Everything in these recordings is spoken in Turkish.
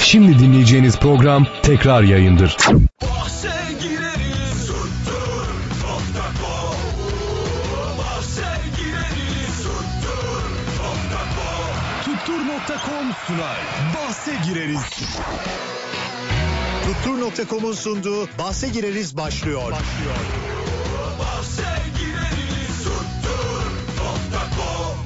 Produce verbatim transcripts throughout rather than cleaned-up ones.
Şimdi dinleyeceğiniz program tekrar yayındır. Bahse gireriz. Tuttur nokta com. Bahse gireriz. Tuttur nokta com. Tuttur nokta com sunar. Bahse gireriz. Tuttur nokta com'un sunduğu Bahse gireriz başlıyor. Başlıyor. Bahse gireriz. Tuttur nokta com.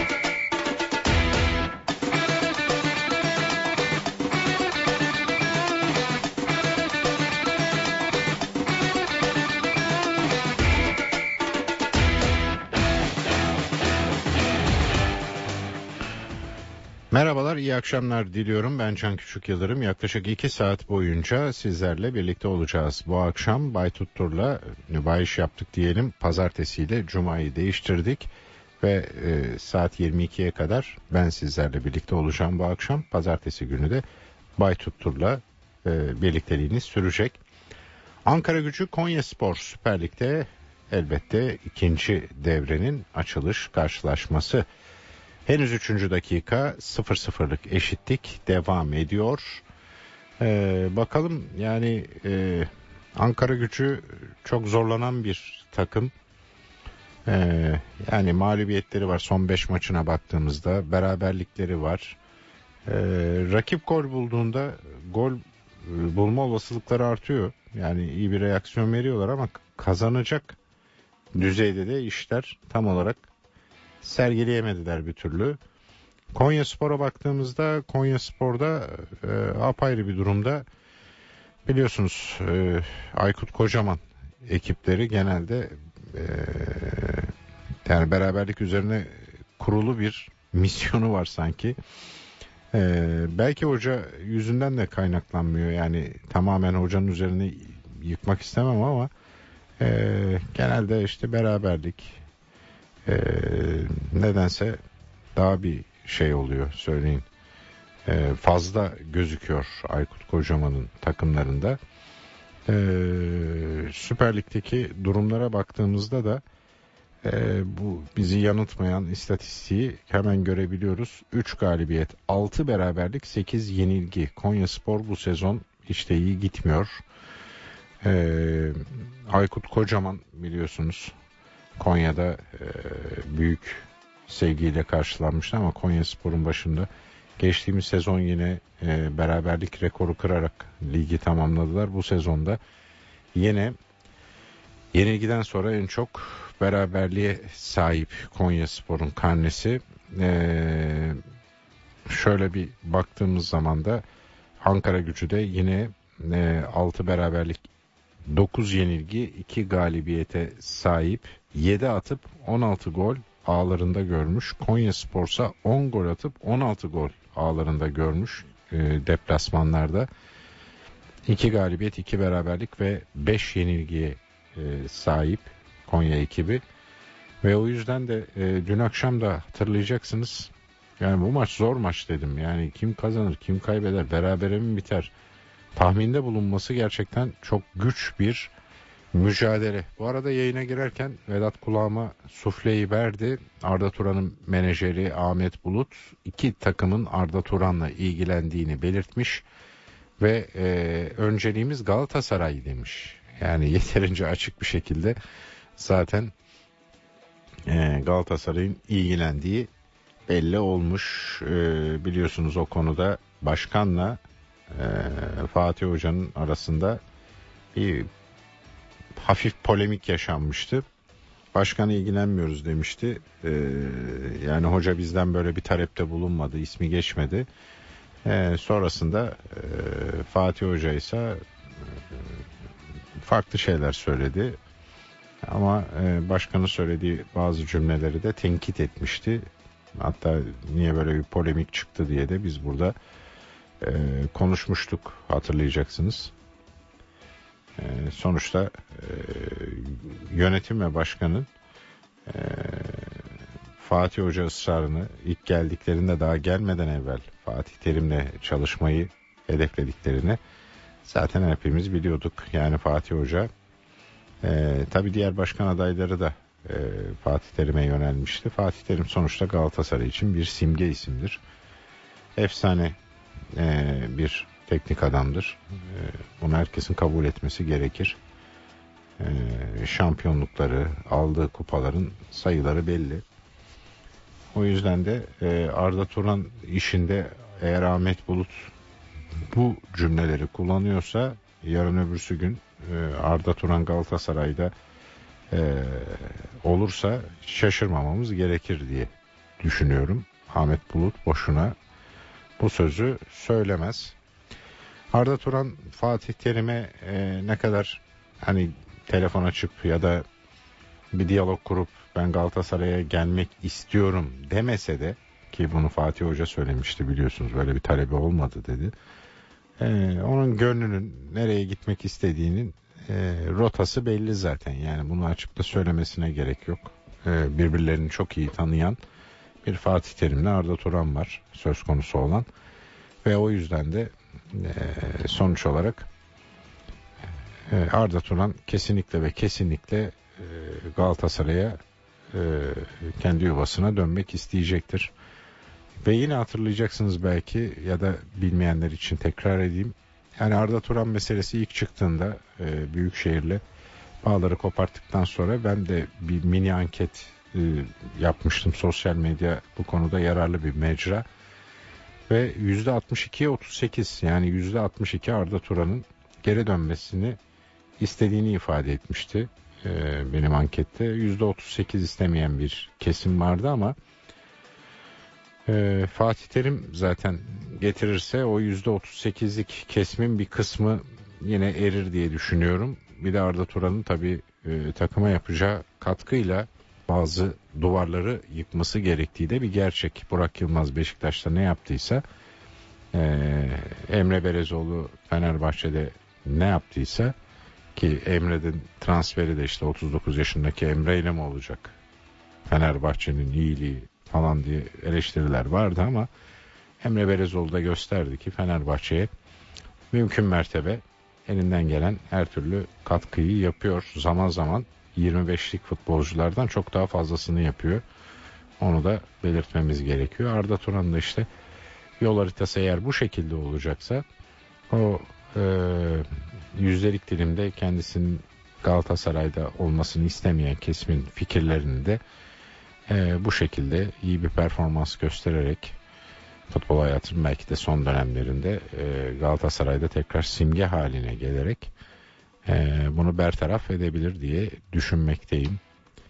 Merhabalar, iyi akşamlar diliyorum. Ben Can Küçük Yıldırım. Yaklaşık iki saat boyunca sizlerle birlikte olacağız. Bu akşam Bay Tuttur'la nümayiş yaptık diyelim. Pazartesiyle Cuma'yı değiştirdik. Ve e, saat yirmi ikiye kadar ben sizlerle birlikte olacağım bu akşam. Pazartesi günü de Bay Tuttur'la e, birlikteliğiniz sürecek. Ankara-Gücü Konyaspor Süper Lig'de elbette ikinci devrenin açılış karşılaşması. Henüz üçüncü dakika sıfır sıfırlık eşitlik devam ediyor. Ee, bakalım yani e, Ankara-Gücü çok zorlanan bir takım. Ee, yani mağlubiyetleri var son beş maçına baktığımızda, beraberlikleri var. Ee, rakip gol bulduğunda gol e, bulma olasılıkları artıyor. Yani iyi bir reaksiyon veriyorlar ama kazanacak düzeyde de işler tam olarak sergileyemediler bir türlü. Konyaspor'a baktığımızda Konyaspor'da e, apayrı bir durumda. Biliyorsunuz e, Aykut Kocaman ekipleri genelde e, yani beraberlik üzerine kurulu bir misyonu var sanki. E, belki hoca yüzünden de kaynaklanmıyor. Yani tamamen hocanın üzerine yıkmak istemem ama e, genelde işte beraberlik Ee, nedense daha bir şey oluyor söyleyin. Ee, fazla gözüküyor Aykut Kocaman'ın takımlarında. Ee, Süper Lig'deki durumlara baktığımızda da e, bu bizi yanıltmayan istatistiği hemen görebiliyoruz. üç galibiyet, altı beraberlik, sekiz yenilgi. Konyaspor bu sezon hiç de iyi gitmiyor. Ee, Aykut Kocaman biliyorsunuz Konya'da e, büyük sevgiyle karşılanmıştı ama Konyaspor'un başında geçtiğimiz sezon yine e, beraberlik rekoru kırarak ligi tamamladılar. Bu sezonda yine yenilgiden sonra en çok beraberliğe sahip Konyaspor'un karnesi. E, şöyle bir baktığımız zaman da Ankara-Gücü'de yine e, altı beraberlik, dokuz yenilgi, iki galibiyete sahip. yedi atıp on altı gol ağlarında görmüş. Konyaspor'sa on gol atıp on altı gol ağlarında görmüş e, deplasmanlarda. iki galibiyet, iki beraberlik ve beş yenilgiye e, sahip Konya ekibi. Ve o yüzden de e, dün akşam da hatırlayacaksınız. Yani bu maç zor maç dedim. Yani kim kazanır, kim kaybeder, berabere mi biter? Tahminde bulunması gerçekten çok güç bir mücadele. Bu arada yayına girerken Vedat kulağıma sufleyi verdi. Arda Turan'ın menajeri Ahmet Bulut iki takımın Arda Turan'la ilgilendiğini belirtmiş ve e, önceliğimiz Galatasaray demiş. Yani yeterince açık bir şekilde zaten e, Galatasaray'ın ilgilendiği belli olmuş. E, biliyorsunuz o konuda başkanla e, Fatih Hoca'nın arasında bir hafif polemik yaşanmıştı. Başkan ilgilenmiyoruz demişti. Ee, yani hoca bizden böyle bir talepte bulunmadı, ismi geçmedi. Ee, sonrasında e, Fatih Hoca ise e, farklı şeyler söyledi. Ama e, başkanın söylediği bazı cümleleri de tenkit etmişti. Hatta niye böyle bir polemik çıktı diye de biz burada e, konuşmuştuk, hatırlayacaksınız. Ee, sonuçta e, yönetim ve başkanın e, Fatih Hoca ısrarını ilk geldiklerinde, daha gelmeden evvel Fatih Terim'le çalışmayı hedeflediklerini zaten hepimiz biliyorduk. Yani Fatih Hoca e, tabii diğer başkan adayları da e, Fatih Terim'e yönelmişti. Fatih Terim sonuçta Galatasaray için bir simge isimdir. Efsane e, bir teknik adamdır. E, bunu herkesin kabul etmesi gerekir. E, şampiyonlukları, aldığı kupaların sayıları belli. O yüzden de e, Arda Turan işinde eğer Ahmet Bulut bu cümleleri kullanıyorsa yarın öbürsü gün e, Arda Turan Galatasaray'da e, olursa şaşırmamamız gerekir diye düşünüyorum. Ahmet Bulut boşuna bu sözü söylemez. Arda Turan Fatih Terim'e e, ne kadar hani telefon açıp ya da bir diyalog kurup ben Galatasaray'a gelmek istiyorum demese de, ki bunu Fatih Hoca söylemişti biliyorsunuz, böyle bir talebi olmadı dedi. Ee, onun gönlünün nereye gitmek istediğinin e, rotası belli zaten, yani bunu açıp da söylemesine gerek yok. Ee, birbirlerini çok iyi tanıyan bir Fatih Terim'le Arda Turan var söz konusu olan ve o yüzden de e, sonuç olarak e, Arda Turan kesinlikle ve kesinlikle e, Galatasaray'a e, kendi yuvasına dönmek isteyecektir. Ve yine hatırlayacaksınız belki, ya da bilmeyenler için tekrar edeyim. Yani Arda Turan meselesi ilk çıktığında e, Büyükşehir'le bağları koparttıktan sonra ben de bir mini anket e, yapmıştım. Sosyal medya bu konuda yararlı bir mecra. Ve yüzde altmış ikiye otuz sekiz, yani yüzde altmış iki Arda Turan'ın geri dönmesini istediğini ifade etmişti. E, benim ankette yüzde otuz sekiz istemeyen bir kesim vardı ama Ee, Fatih Terim zaten getirirse o yüzde otuz sekizlik kesimin bir kısmı yine erir diye düşünüyorum. Bir de Arda Turan'ın tabii e, takıma yapacağı katkıyla bazı duvarları yıkması gerektiği de bir gerçek. Burak Yılmaz Beşiktaş'ta ne yaptıysa, e, Emre Belezoğlu Fenerbahçe'de ne yaptıysa, ki Emre'nin transferi de işte otuz dokuz yaşındaki Emre ile mi olacak? Fenerbahçe'nin iyiliği falan diye eleştiriler vardı ama Emre Belezoğlu da gösterdi ki Fenerbahçe'ye mümkün mertebe elinden gelen her türlü katkıyı yapıyor. Zaman zaman yirmi beşlik futbolculardan çok daha fazlasını yapıyor. Onu da belirtmemiz gerekiyor. Arda Turan da işte yol haritası eğer bu şekilde olacaksa, o e, yüzdelik dilimde kendisinin Galatasaray'da olmasını istemeyen kesimin fikirlerini de Ee, bu şekilde iyi bir performans göstererek futbol hayatının belki de son dönemlerinde e, Galatasaray'da tekrar simge haline gelerek e, bunu bertaraf edebilir diye düşünmekteyim.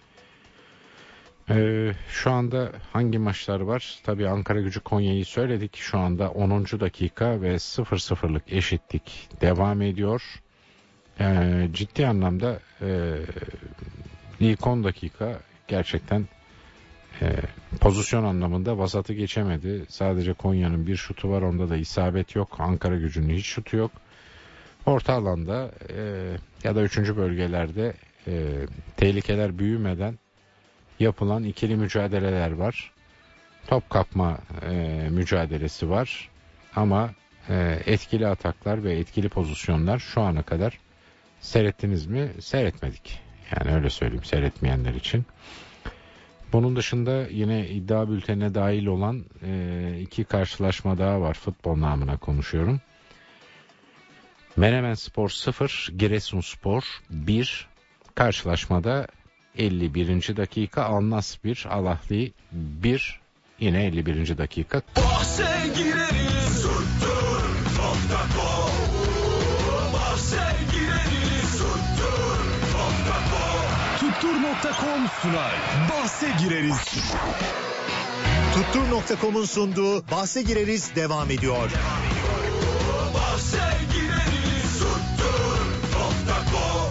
E, şu anda hangi maçlar var? Tabii Ankaragücü Konya'yı söyledik. Şu anda onuncu dakika ve sıfır sıfırlık eşitlik devam ediyor. E, ciddi anlamda e, ilk on dakika gerçekten E, pozisyon anlamında vasatı geçemedi. Sadece Konya'nın bir şutu var, onda da isabet yok. Ankaragücü'nün hiç şutu yok. Orta alanda e, ya da üçüncü bölgelerde e, tehlikeler büyümeden yapılan ikili mücadeleler var. Top kapma e, mücadelesi var. Ama e, etkili ataklar ve etkili pozisyonlar şu ana kadar seyrettiniz mi? Seyretmedik. Yani öyle söyleyeyim seyretmeyenler için. Bunun dışında yine iddia bültenine dahil olan e, iki karşılaşma daha var. Futbol namına konuşuyorum. Menemenspor sıfır, Giresunspor bir. Karşılaşmada elli birinci dakika Alnas bir, Alahli bir. Yine elli birinci dakika. Bahse gireriz tuttur nokta com. Bahse gireriz tuttur nokta com. Tuttur nokta com sunar. Bahse gireriz. Tuttur nokta com'un sunduğu Bahse gireriz devam ediyor. Bahse gireriz tuttur nokta com.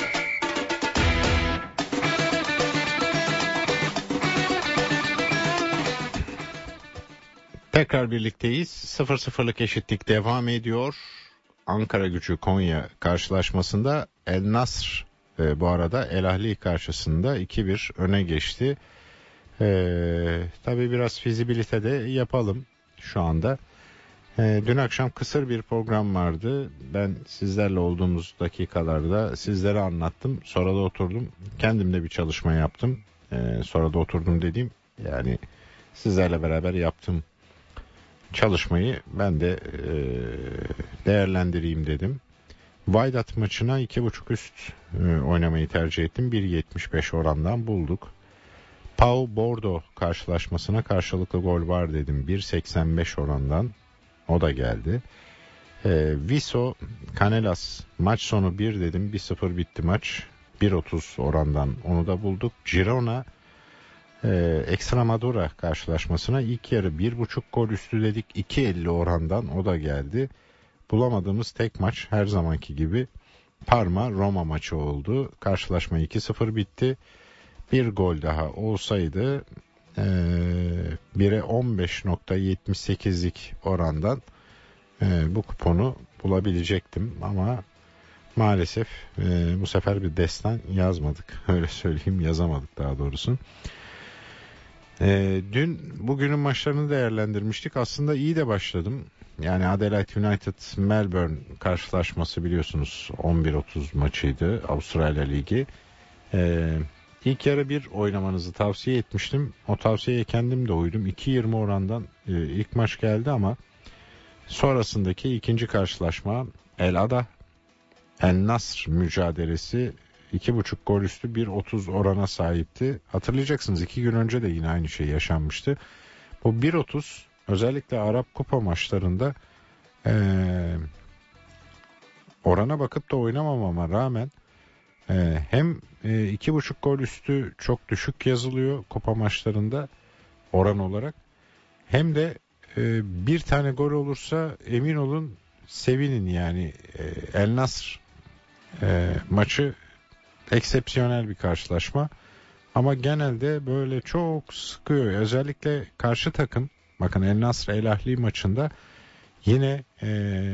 Tekrar birlikteyiz. sıfır sıfırlık eşitlik devam ediyor. Ankaragücü Konya karşılaşmasında El Nasr e, bu arada El Ahli karşısında iki bir öne geçti. E, tabii biraz fizibilite de yapalım şu anda. E, dün akşam kısır bir program vardı. Ben sizlerle olduğumuz dakikalarda sizlere anlattım. Sonra da oturdum. Kendim de bir çalışma yaptım. E, sonra da oturdum dediğim, yani sizlerle beraber yaptım. çalışmayı ben de e, değerlendireyim dedim. Wydad maçına iki buçuk üst e, oynamayı tercih ettim. bir yetmiş beş orandan bulduk. Pau Bordeaux karşılaşmasına karşılıklı gol var dedim. bir seksen beş orandan o da geldi. E, Viso Canelas maç sonu bir dedim. bir sıfır bitti maç. bir otuz orandan onu da bulduk. Girona e, Extremadura karşılaşmasına ilk yarı bir buçuk gol üstü dedik. iki elli orandan o da geldi. Bulamadığımız tek maç her zamanki gibi Parma Roma maçı oldu. Karşılaşma iki sıfır bitti. Bir gol daha olsaydı e, bire on beş nokta yetmiş sekizlik orandan e, bu kuponu bulabilecektim ama maalesef e, bu sefer bir destan yazmadık. Öyle söyleyeyim, yazamadık daha doğrusu. E, dün bugünün maçlarını değerlendirmiştik. Aslında iyi de başladım. Yani Adelaide United Melbourne karşılaşması biliyorsunuz on bir otuz maçıydı Avustralya Ligi. E, ilk yarı bir oynamanızı tavsiye etmiştim. O tavsiyeye kendim de uydum. iki yirmi orandan e, ilk maç geldi ama sonrasındaki ikinci karşılaşma El Ada El Nasr mücadelesi iki buçuk gol üstü bir otuz orana sahipti. Hatırlayacaksınız iki gün önce de yine aynı şey yaşanmıştı. Bu bir otuz özellikle Arap Kupa maçlarında ee, orana bakıp da oynamamama rağmen e, hem e, iki buçuk gol üstü çok düşük yazılıyor kupa maçlarında oran olarak, hem de e, bir tane gol olursa emin olun sevinin yani. e, El Nasr e, maçı eksepsiyonel bir karşılaşma ama genelde böyle çok sıkıyor. Özellikle karşı takım, bakın El Nasr El Ahli maçında yine e,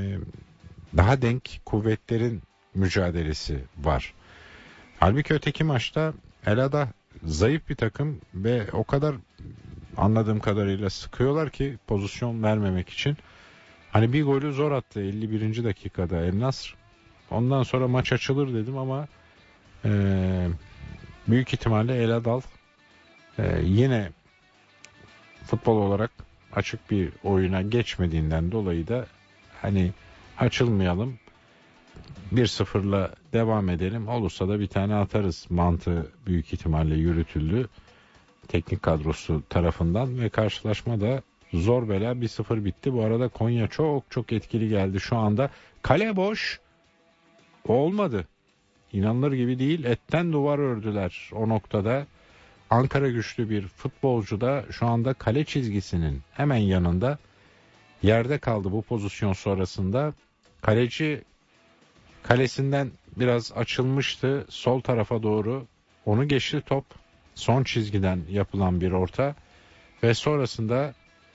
daha denk kuvvetlerin mücadelesi var. Halbuki öteki maçta El Ada zayıf bir takım ve o kadar anladığım kadarıyla sıkıyorlar ki pozisyon vermemek için. Hani bir golü zor attı elli birinci dakikada El Nasr. Ondan sonra maç açılır dedim ama e, büyük ihtimalle El Adal e, yine futbol olarak açık bir oyuna geçmediğinden dolayı da hani açılmayalım, bir sıfırla devam edelim, olursa da bir tane atarız mantığı büyük ihtimalle yürütüldü teknik kadrosu tarafından ve karşılaşma da zor bela bir sıfır bitti. Bu arada Konya çok çok etkili geldi şu anda. Kale boş, olmadı. İnanılır gibi değil. Etten duvar ördüler o noktada. Ankara güçlü bir futbolcu da şu anda kale çizgisinin hemen yanında yerde kaldı bu pozisyon sonrasında. Kaleci kalesinden biraz açılmıştı sol tarafa doğru. Onu geçti top. Son çizgiden yapılan bir orta. Ve sonrasında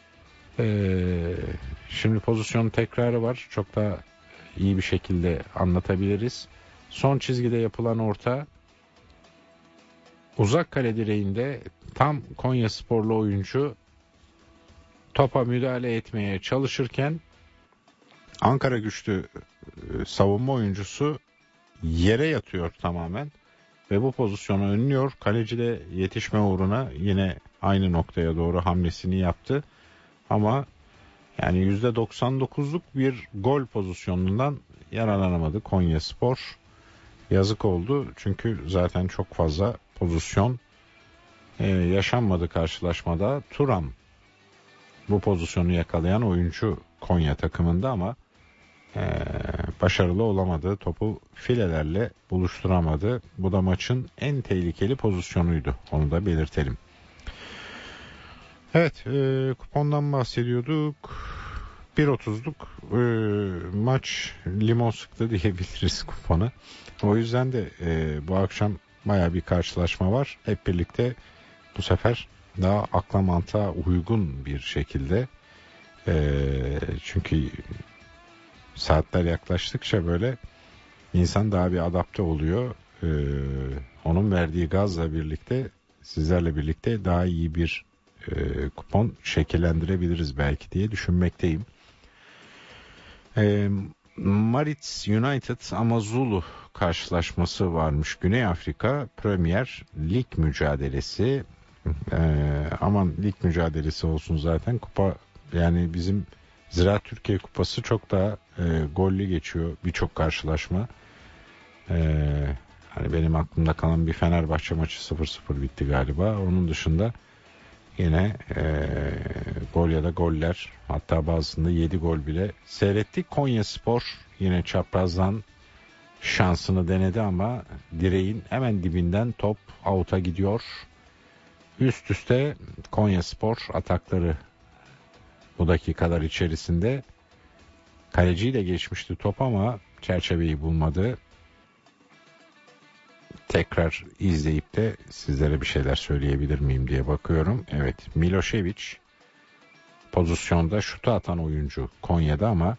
ee, şimdi pozisyonun tekrarı var. Çok da iyi bir şekilde anlatabiliriz. Son çizgide yapılan orta uzak kale direğinde tam Konyasporlu oyuncu topa müdahale etmeye çalışırken Ankara güçlü savunma oyuncusu yere yatıyor tamamen ve bu pozisyonu önlüyor. Kaleci de yetişme uğruna yine aynı noktaya doğru hamlesini yaptı. Ama yani yüzde doksan dokuzluk bir gol pozisyonundan yararlanamadı Konyaspor. Yazık oldu çünkü zaten çok fazla pozisyon e, yaşanmadı karşılaşmada. Turam bu pozisyonu yakalayan oyuncu Konya takımında ama e, başarılı olamadı. Topu filelerle buluşturamadı. Bu da maçın en tehlikeli pozisyonuydu. Onu da belirtelim. Evet, e, kupondan bahsediyorduk. bir otuzluk e, maç limon sıktı diyebiliriz kupona. O yüzden de e, bu akşam baya bir karşılaşma var. Hep birlikte bu sefer daha akla mantığa uygun bir şekilde. E, çünkü saatler yaklaştıkça böyle insan daha bir adapte oluyor. E, onun verdiği gazla birlikte sizlerle birlikte daha iyi bir e, kupon şekillendirebiliriz belki diye düşünmekteyim. E, Maritz United Amazulu karşılaşması varmış. Güney Afrika Premier Lig mücadelesi. E, aman lig mücadelesi olsun zaten. Kupa Yani bizim Ziraat Türkiye Kupası çok daha e, gollü geçiyor birçok karşılaşma. E, hani benim aklımda kalan bir Fenerbahçe maçı sıfır sıfır bitti galiba. Onun dışında yine e, gol ya da goller, hatta bazısında yedi gol bile seyrettik. Konyaspor yine çaprazdan şansını denedi ama direğin hemen dibinden top out'a gidiyor. Üst üste Konyaspor atakları bu dakikalar içerisinde. Kaleciyi de geçmişti top ama çerçeveyi bulmadı. Tekrar izleyip de sizlere bir şeyler söyleyebilir miyim diye bakıyorum. Evet, Milošević pozisyonda şutu atan oyuncu Konya'da ama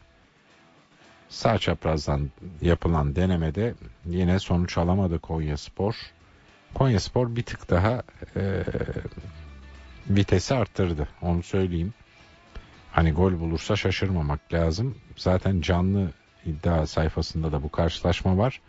sağ çaprazdan yapılan denemede yine sonuç alamadı Konyaspor. Konyaspor bir tık daha e, vitesi arttırdı, onu söyleyeyim. Hani gol bulursa şaşırmamak lazım. Zaten canlı iddia sayfasında da bu karşılaşma var.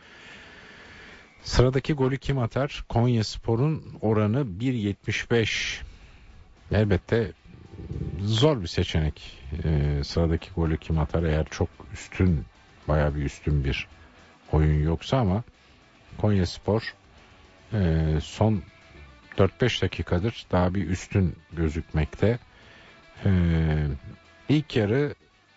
Sıradaki golü kim atar? Konyaspor'un oranı bir yetmiş beş. Elbette zor bir seçenek. Ee, sıradaki golü kim atar eğer çok üstün, bayağı bir üstün bir oyun yoksa, ama Konyaspor e, son dört beş dakikadır daha bir üstün gözükmekte. Ee, ilk yarı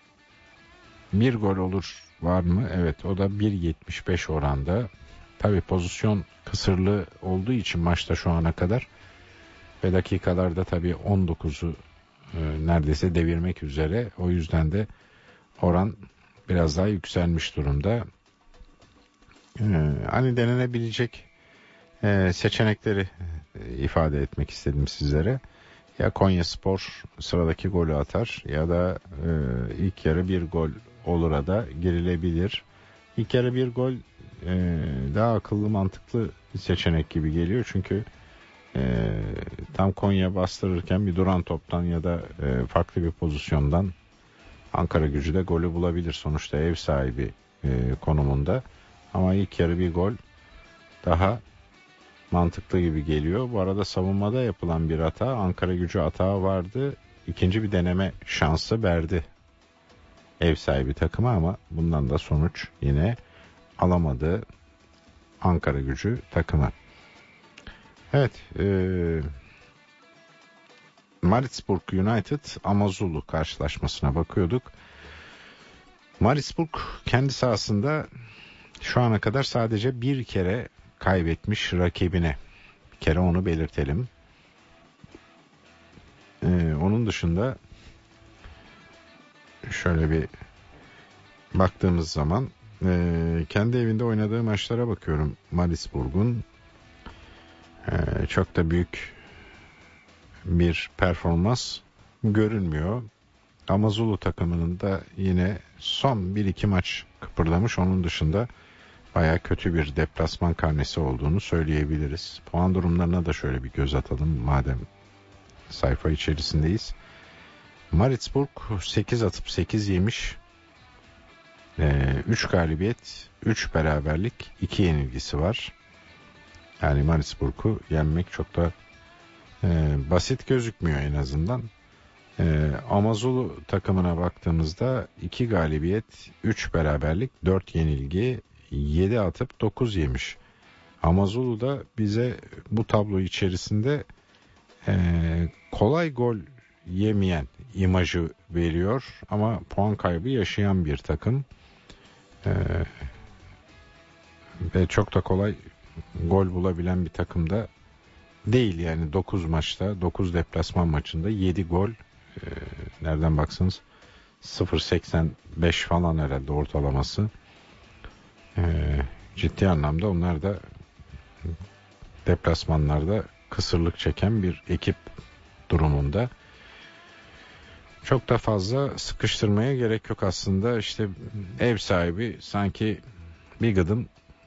bir gol olur var mı? Evet, o da bir yetmiş beş oranda. Tabii pozisyon kısırlı olduğu için maçta şu ana kadar ve dakikalarda tabii on dokuzu e, neredeyse devirmek üzere. O yüzden de oran biraz daha yükselmiş durumda. Ee, hani denenebilecek e, seçenekleri e, ifade etmek istedim sizlere. Ya Konyaspor sıradaki golü atar ya da e, ilk yarı bir gol olura da girilebilir. İlk yarı bir gol e, daha akıllı, mantıklı bir seçenek gibi geliyor. Çünkü e, tam Konya bastırırken bir duran toptan ya da e, farklı bir pozisyondan Ankaragücü de golü bulabilir. Sonuçta ev sahibi e, konumunda. Ama ilk yarı bir gol daha mantıklı gibi geliyor. Bu arada savunmada yapılan bir hata, Ankaragücü hata vardı. İkinci bir deneme şansı verdi ev sahibi takıma ama bundan da sonuç yine alamadı Ankaragücü takımı. Evet, e, Maritzburg United Amazulu karşılaşmasına bakıyorduk. Maritzburg kendi sahasında şu ana kadar sadece bir kere kaybetmiş rakibine. Bir kere onu belirtelim. Ee, onun dışında şöyle bir baktığımız zaman e, kendi evinde oynadığı maçlara bakıyorum. Maritzburg'un e, çok da büyük bir performans görünmüyor. Amazulu takımının da yine son bir iki maç kıpırdamış. Onun dışında bayağı kötü bir deplasman karnesi olduğunu söyleyebiliriz. Puan durumlarına da şöyle bir göz atalım madem sayfa içerisindeyiz. Maritzburg sekiz atıp sekiz yemiş. Ee, üç galibiyet, üç beraberlik, iki yenilgisi var. Yani Maritzburg'u yenmek çok da e, basit gözükmüyor en azından. E, Amazulu takımına baktığımızda iki galibiyet, üç beraberlik, dört yenilgi, yedi atıp dokuz yemiş. Amazulu da bize bu tablo içerisinde e, kolay gol yemeyen imajı veriyor ama puan kaybı yaşayan bir takım. E, ve çok da kolay gol bulabilen bir takım da değil. Yani dokuz maçta, dokuz deplasman maçında yedi gol, e, nereden baksanız sıfır virgül seksen beş falan herhalde ortalaması. E, ciddi anlamda onlar da deplasmanlarda kısırlık çeken bir ekip durumunda. Çok da fazla sıkıştırmaya gerek yok aslında. İşte ev sahibi sanki bir gıdım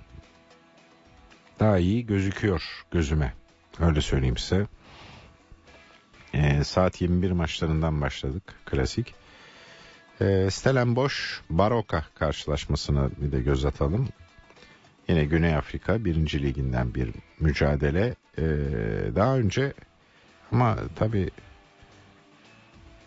daha iyi gözüküyor gözüme. Öyle söyleyeyim size. Ee, saat yirmi bir maçlarından başladık. Klasik. Ee, Stellenbosch Baroka karşılaşmasına bir de göz atalım. Yine Güney Afrika birinci liginden bir mücadele. Ee, daha önce ama tabii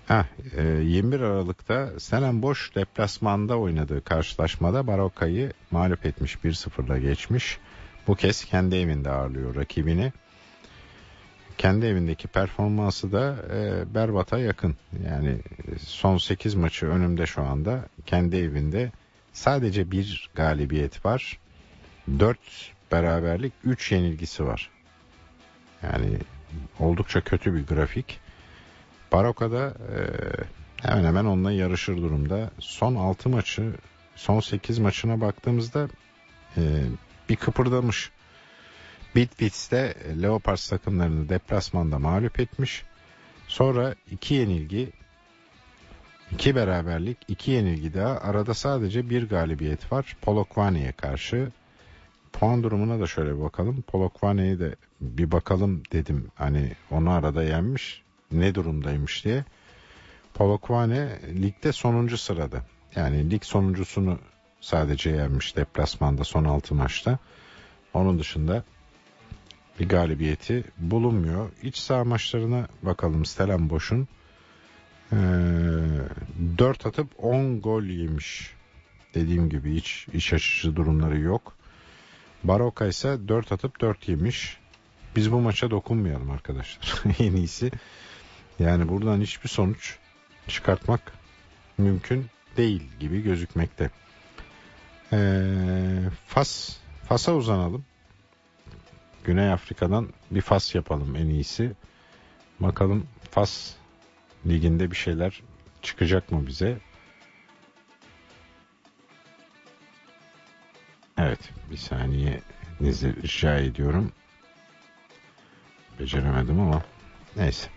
Heh, e, yirmi bir Aralık'ta Stellenbosch deplasmanda oynadığı karşılaşmada Barokka'yı mağlup etmiş, bir sıfırla geçmiş. Bu kez kendi evinde ağırlıyor rakibini. Kendi evindeki performansı da e, berbata yakın. Yani son sekiz maçı önümde şu anda. Kendi evinde sadece bir galibiyet var. dört beraberlik, üç yenilgisi var. Yani oldukça kötü bir grafik. Barokka'da e, hemen hemen onunla yarışır durumda. Son altı maçı, son sekiz maçına baktığımızda e, bir kıpırdamış. Bit-Bits'te Leopards takımlarını deplasmanda mağlup etmiş. Sonra iki yenilgi, iki beraberlik, iki yenilgi daha. Arada sadece bir galibiyet var. Polokvane'ye karşı. Puan durumuna da şöyle bir bakalım. Polokvane'ye de bir bakalım dedim. Hani onu arada yenmiş. Ne durumdaymış diye. Polokvane ligde sonuncu sırada. Yani lig sonuncusunu sadece yenmiş deplasmanda son altı maçta. Onun dışında bir galibiyeti bulunmuyor. İç saha maçlarına bakalım. Stellenbosch'un ee, dört atıp on gol yemiş. Dediğim gibi hiç iç açıcı durumları yok. Barokka ise dört atıp dört yemiş. Biz bu maça dokunmayalım arkadaşlar. En iyisi. Yani buradan hiçbir sonuç çıkartmak mümkün değil gibi gözükmekte. Ee, Fas, Fas'a uzanalım. Güney Afrika'dan bir Fas yapalım en iyisi. Bakalım Fas liginde bir şeyler çıkacak mı bize? Evet, bir saniye rica ediyorum. Beceremedim ama neyse.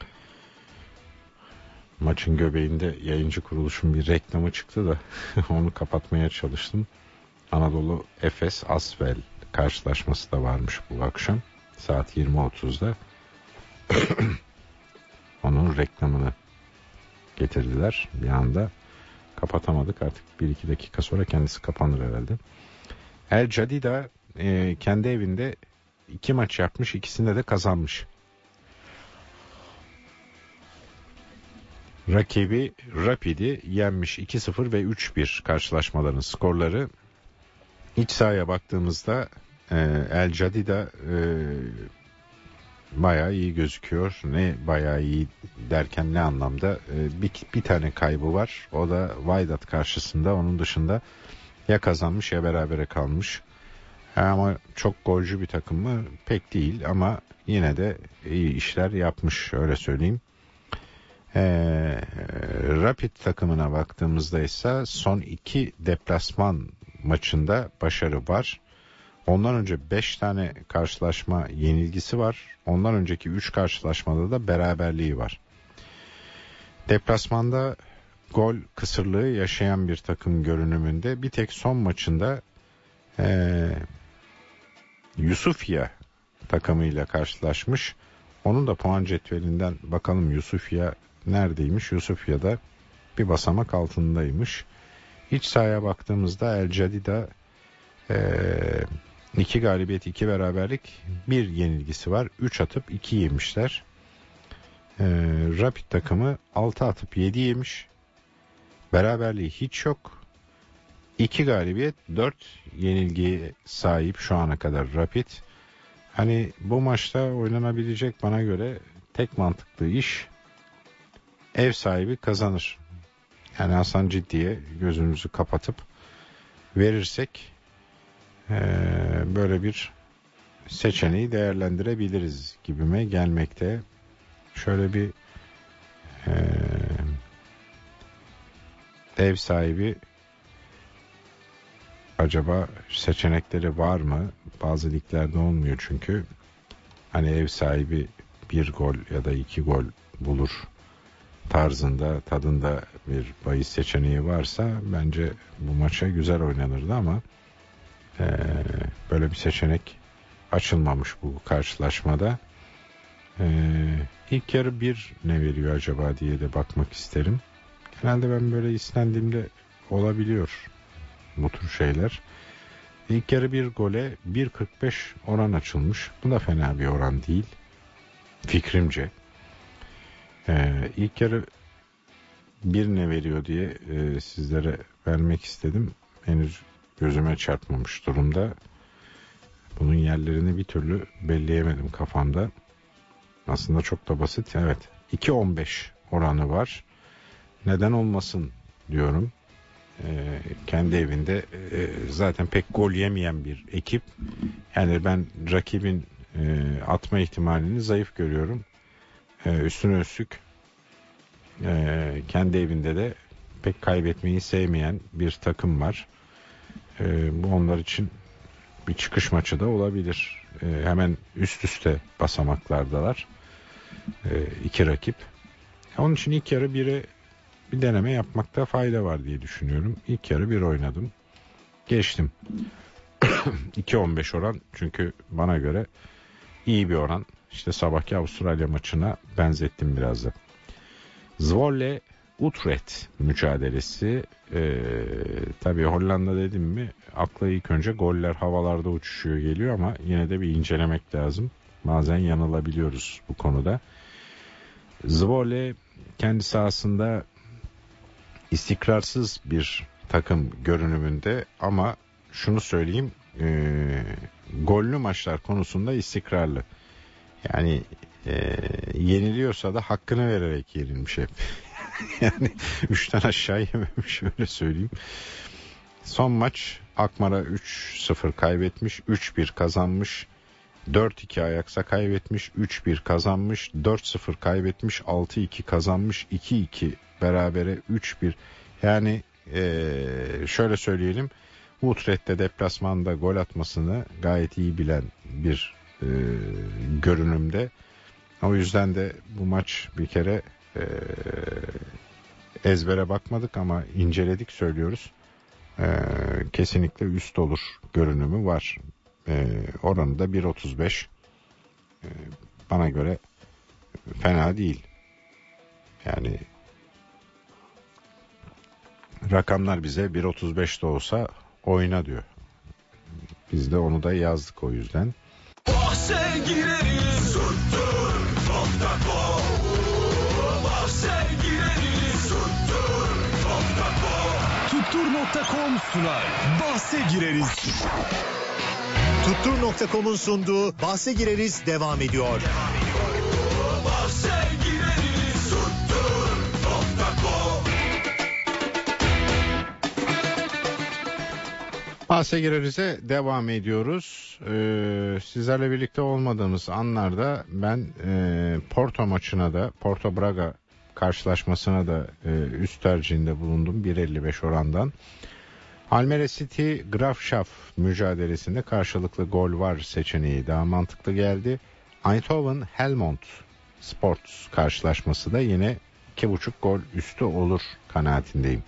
Maçın göbeğinde yayıncı kuruluşun bir reklamı çıktı da onu kapatmaya çalıştım. Anadolu Efes Asvel karşılaşması da varmış bu akşam saat yirmi otuzda. Onun reklamını getirdiler bir anda. Kapatamadık, artık bir iki dakika sonra kendisi kapanır herhalde. El Jadida e, kendi evinde iki maç yapmış, ikisinde de kazanmış. Rakibi Rapid'i yenmiş, iki sıfır ve üç bir karşılaşmaların skorları. İç sahaya baktığımızda e, El Jadida e, bayağı iyi gözüküyor. Ne bayağı iyi derken ne anlamda? E, bir, bir tane kaybı var. O da Wydad karşısında. Onun dışında ya kazanmış ya berabere kalmış. Ama çok golcü bir takım mı? Pek değil ama yine de iyi işler yapmış, öyle söyleyeyim. Ee, Rapid takımına baktığımızda ise son iki deplasman maçında başarı var. Ondan önce beş tane karşılaşma yenilgisi var. Ondan önceki üç karşılaşmada da beraberliği var. Deplasmanda gol kısırlığı yaşayan bir takım görünümünde. Bir tek son maçında ee, Yusufya takımıyla karşılaşmış. Onun da puan cetvelinden bakalım Yusufya neredeymiş? Yusufya da bir basamak altındaymış. İç sahaya baktığımızda El Jadida e, iki galibiyet, iki beraberlik, bir yenilgisi var. üç atıp iki yemişler. E, Rapid takımı altı atıp yedi yemiş. Beraberliği hiç yok. iki galibiyet, dört yenilgiye sahip şu ana kadar Rapid. Hani bu maçta oynanabilecek bana göre tek mantıklı iş, ev sahibi kazanır. Yani Hasan Ciddi'ye gözümüzü kapatıp verirsek ee, böyle bir seçeneği değerlendirebiliriz gibime gelmekte. Şöyle bir ee, ev sahibi acaba seçenekleri var mı? Bazı liglerde olmuyor çünkü. Hani ev sahibi bir gol ya da iki gol bulur tarzında, tadında bir bahis seçeneği varsa bence bu maça güzel oynanırdı ama ee, böyle bir seçenek açılmamış bu karşılaşmada. Ee, ilk yarı bir ne veriyor acaba diye de bakmak isterim. Genelde ben böyle istendiğimde olabiliyor bu tür şeyler. İlk yarı bir gole bir kırk beş oran açılmış. Bu da fena bir oran değil fikrimce. Ee, ilk yarı birine veriyor diye e, sizlere vermek istedim. Henüz gözüme çarpmamış durumda. Bunun yerlerini bir türlü belleyemedim kafamda. Aslında çok da basit. Evet, iki on beş oranı var. Neden olmasın diyorum. Ee, kendi evinde e, zaten pek gol yemeyen bir ekip. Yani ben rakibin e, atma ihtimalini zayıf görüyorum. E, üstüne üstlük e, kendi evinde de pek kaybetmeyi sevmeyen bir takım var. E, bu onlar için bir çıkış maçı da olabilir. E, hemen üst üste basamaklardalar. E, iki rakip. Onun için ilk yarı bire bir deneme yapmakta fayda var diye düşünüyorum. İlk yarı bir oynadım. Geçtim. iki on beş oran çünkü bana göre iyi bir oran. İşte sabahki Avustralya maçına benzettim biraz da. Zwolle Utrecht mücadelesi. Ee, tabii Hollanda dedim mi akla ilk önce goller havalarda uçuşuyor geliyor ama yine de bir incelemek lazım. Bazen yanılabiliyoruz bu konuda. Zwolle kendi sahasında istikrarsız bir takım görünümünde ama şunu söyleyeyim, e, gollü maçlar konusunda istikrarlı. Yani e, yeniliyorsa da hakkını vererek yenilmiş hep. Yani üçten aşağı yememiş, öyle söyleyeyim. Son maç Akmar'a üç sıfır kaybetmiş, üç bir kazanmış. dört iki Ajax'a kaybetmiş, üç bir kazanmış, dört sıfır kaybetmiş, altı iki kazanmış, iki iki berabere, üç bir. Yani ee, şöyle söyleyelim, Utrecht'te deplasmanda gol atmasını gayet iyi bilen bir e, görünümde. O yüzden de bu maç bir kere e, ezbere bakmadık ama inceledik, söylüyoruz. E, kesinlikle üst olur görünümü var. E, oranı da bir otuz beş. E, bana göre fena değil. Yani rakamlar bize bir otuz beş de olsa oyna diyor. Biz de onu da yazdık o yüzden. Bahse gireriz tuttur nokta com. Bahse gireriz tuttur nokta com. Tuttur nokta com sunar. Bahse gireriz. Tuttur nokta com'un sunduğu Bahse gireriz devam ediyor. Bahse gireriz tuttur nokta com. Bahse girerize devam ediyoruz. Ee, sizlerle birlikte olmadığımız anlarda ben e, Porto maçına da, Porto Braga karşılaşmasına da e, üst tercihinde bulundum bir elli beş orandan. Almere City Graafschap mücadelesinde karşılıklı gol var seçeneği daha mantıklı geldi. Eindhoven Helmond Sports karşılaşması da yine iki buçuk gol üstü olur kanaatindeyim.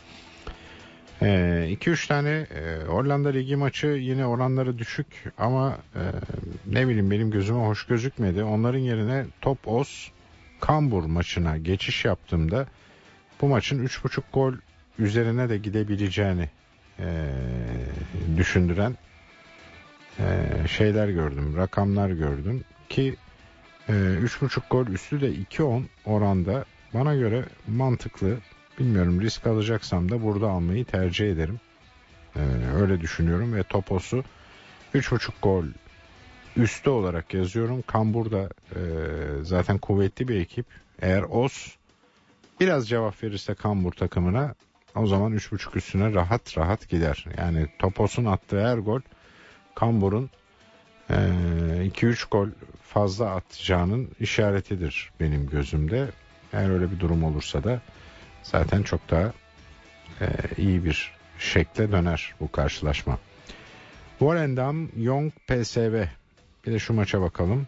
iki üç tane e, Hollanda Ligi maçı yine oranları düşük ama e, ne bileyim benim gözüme hoş gözükmedi. Onların yerine Top Os Kambur maçına geçiş yaptığımda bu maçın üç buçuk gol üzerine de gidebileceğini e, düşündüren e, şeyler gördüm, rakamlar gördüm ki e, üç buçuk gol üstü de iki on oranda bana göre mantıklı. Bilmiyorum, risk alacaksam da burada almayı tercih ederim. Ee, öyle düşünüyorum ve Topos'u üç buçuk gol üstü olarak yazıyorum. Kambur da e, zaten kuvvetli bir ekip. Eğer Os biraz cevap verirse Kambur takımına o zaman üç buçuk üstüne rahat rahat gider. Yani Topos'un attığı her gol Kambur'un e, iki üç gol fazla atacağının işaretidir benim gözümde. Eğer öyle bir durum olursa da zaten çok daha e, iyi bir şekle döner bu karşılaşma. Volendam Young P S V. Bir de şu maça bakalım.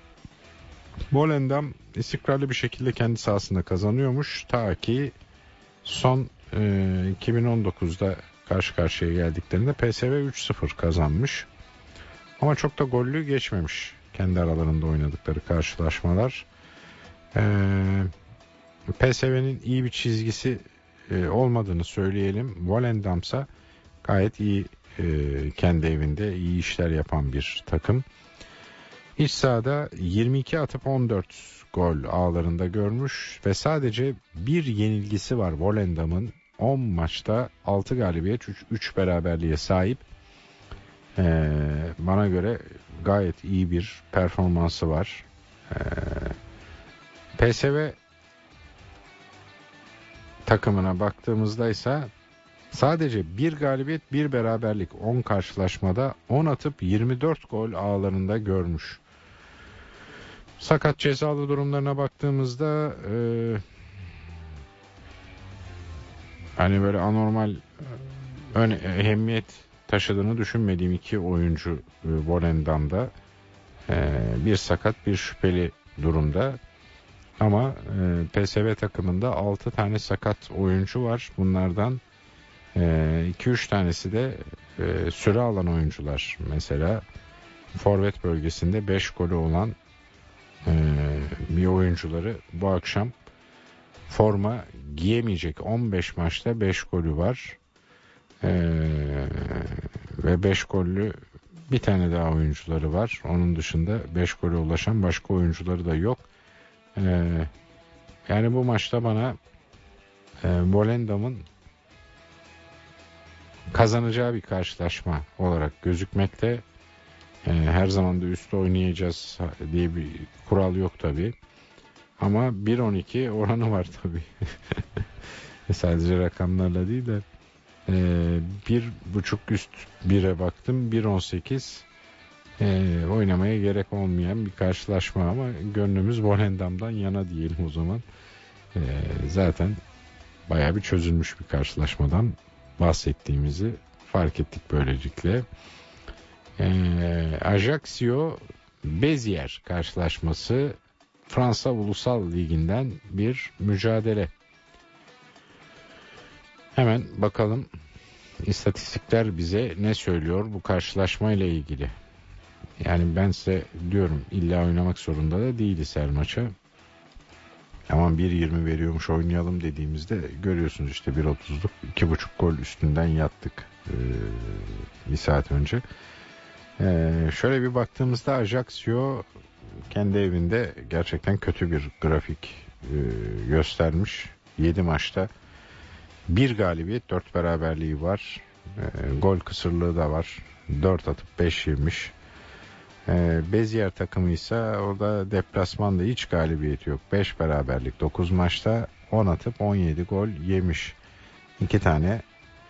Volendam istikrarlı bir şekilde kendi sahasında kazanıyormuş. Ta ki son e, iki bin on dokuzda karşı karşıya geldiklerinde P S V üç sıfır kazanmış. Ama çok da gollü geçmemiş kendi aralarında oynadıkları karşılaşmalar. Eee P S V'nin iyi bir çizgisi e, olmadığını söyleyelim. Volendam'sa gayet iyi, e, kendi evinde iyi işler yapan bir takım. İç sahada yirmi iki atıp on dört gol ağlarında görmüş ve sadece bir yenilgisi var Volendam'ın. on maçta altı galibiyet, üç beraberliğe sahip. Ee, bana göre gayet iyi bir performansı var. Ee, P S V takımına baktığımızda ise sadece bir galibiyet, bir beraberlik, on karşılaşmada on atıp yirmi dört gol ağlarında görmüş. Sakat cezalı durumlarına baktığımızda e, hani böyle anormal ön, ehemmiyet taşıdığını düşünmediğim iki oyuncu e, Volendam'da e, bir sakat, bir şüpheli durumda. Ama e, P S V takımında altı tane sakat oyuncu var. Bunlardan iki üç tanesi de e, süre alan oyuncular. Mesela forvet bölgesinde beş golü olan e, bir oyuncuları bu akşam forma giyemeyecek. on beş maçta beş golü var. E, ve beş gollü bir tane daha oyuncuları var. Onun dışında beş golü ulaşan başka oyuncuları da yok. E, yani bu maçta bana e, Volendam'ın kazanacağı bir karşılaşma olarak gözükmekte. Ee, her zaman da üstte oynayacağız diye bir kural yok tabi. Ama bir on iki oranı var tabi. Sadece rakamlarla değil de ee, bir buçuk üst bire baktım. bir on sekiz ee, oynamaya gerek olmayan bir karşılaşma ama gönlümüz Volendam'dan yana diyelim o zaman. Ee, zaten bayağı bir çözülmüş bir karşılaşmadan bahsettiğimizi fark ettik böylelikle. Ee, Ajaccio Bezier karşılaşması Fransa Ulusal Ligi'nden bir mücadele. Hemen bakalım istatistikler bize ne söylüyor bu karşılaşma ile ilgili. Yani ben size diyorum illa oynamak zorunda da değiliz her maça. Aman bir yirmi veriyormuş oynayalım dediğimizde görüyorsunuz işte bir otuzluk iki buçuk gol üstünden yattık ee, bir saat önce. Ee, şöyle bir baktığımızda Ajaccio kendi evinde gerçekten kötü bir grafik e, göstermiş. yedi maçta bir galibiyet, dört beraberliği var. E, gol kısırlığı da var. dört atıp beş yemiş. E, Bezier takımı ise orada deplasmanda hiç galibiyeti yok. beş beraberlik, dokuz maçta on atıp on yedi gol yemiş. İki tane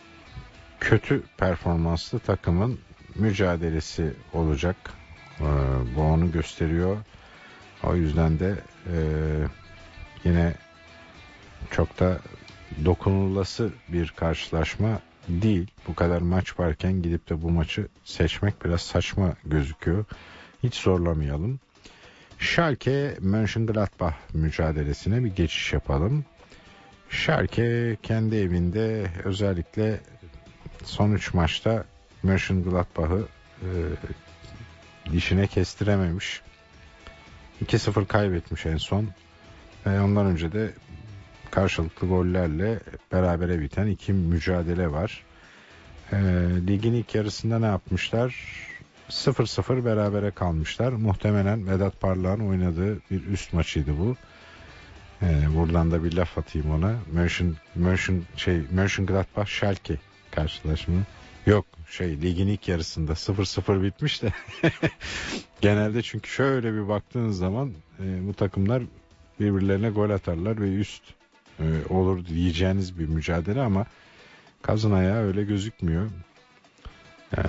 kötü performanslı takımın mücadelesi olacak. Ee, bu onu gösteriyor. O yüzden de e, yine çok da dokunulası bir karşılaşma değil. Bu kadar maç varken gidip de bu maçı seçmek biraz saçma gözüküyor. Hiç zorlamayalım. Schalke Mönchengladbach mücadelesine bir geçiş yapalım. Schalke kendi evinde özellikle son üç maçta Mönchengladbach'ı e, dişine kestirememiş. iki sıfır kaybetmiş en son. E, ondan önce de karşılıklı gollerle berabere biten iki mücadele var. E, ligin ilk yarısında ne yapmışlar? sıfır sıfır berabere kalmışlar. Muhtemelen Vedat Parlak'ın oynadığı bir üst maçıydı bu. E, buradan da bir laf atayım ona. Mönchen, Mönchen, şey, Mönchengladbach Schalke karşılaşma. Yok şey ligin ilk yarısında sıfır sıfır bitmiş de genelde çünkü şöyle bir baktığınız zaman e, bu takımlar birbirlerine gol atarlar ve üst e, olur diyeceğiniz bir mücadele ama kazın ayağı öyle gözükmüyor. E,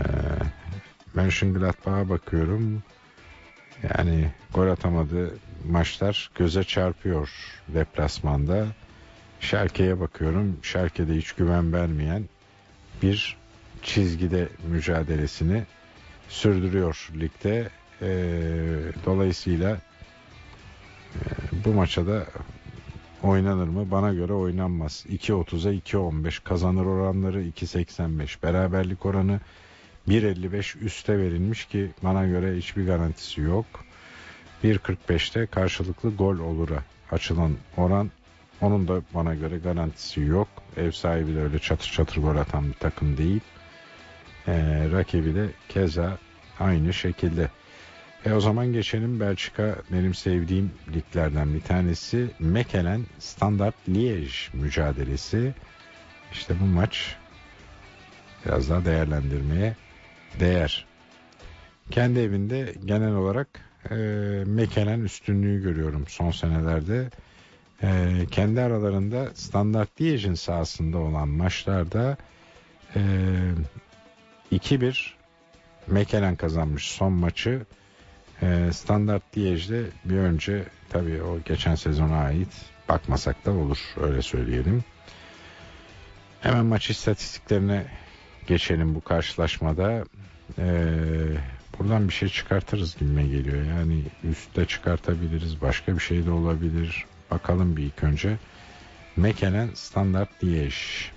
Mönchengladbach'a bakıyorum. Yani gol atamadığı maçlar göze çarpıyor deplasmanda. Schalke'ye bakıyorum. Schalke'de hiç güven vermeyen bir çizgide mücadelesini sürdürüyor ligde. E, dolayısıyla e, bu maça da oynanır mı? Bana göre oynanmaz. iki otuza iki on beş kazanır oranları iki seksen beş. Beraberlik oranı bir elli beş üste verilmiş ki bana göre hiçbir garantisi yok. bir kırk beşte karşılıklı gol olura açılan oran, onun da bana göre garantisi yok. Ev sahibi de öyle çatır çatır gol atan bir takım değil. Ee, rakibi de keza aynı şekilde. E o zaman geçelim Belçika, benim sevdiğim liglerden bir tanesi. Mechelen Standard Liège mücadelesi. İşte bu maç biraz daha değerlendirmeye değer. Kendi evinde genel olarak e, Mechelen üstünlüğü görüyorum son senelerde. E, kendi aralarında Standard Liège'in sahasında olan maçlarda e, iki bir Mechelen kazanmış son maçı. E, Standard Liège'de bir önce, tabii o geçen sezona ait, bakmasak da olur, öyle söyleyelim. Hemen maç istatistiklerine geçelim bu karşılaşmada. Ee, buradan bir şey çıkartırız gibime geliyor. Yani üstte çıkartabiliriz, başka bir şey de olabilir. Bakalım bir ilk önce. Mechelen Standard Liège.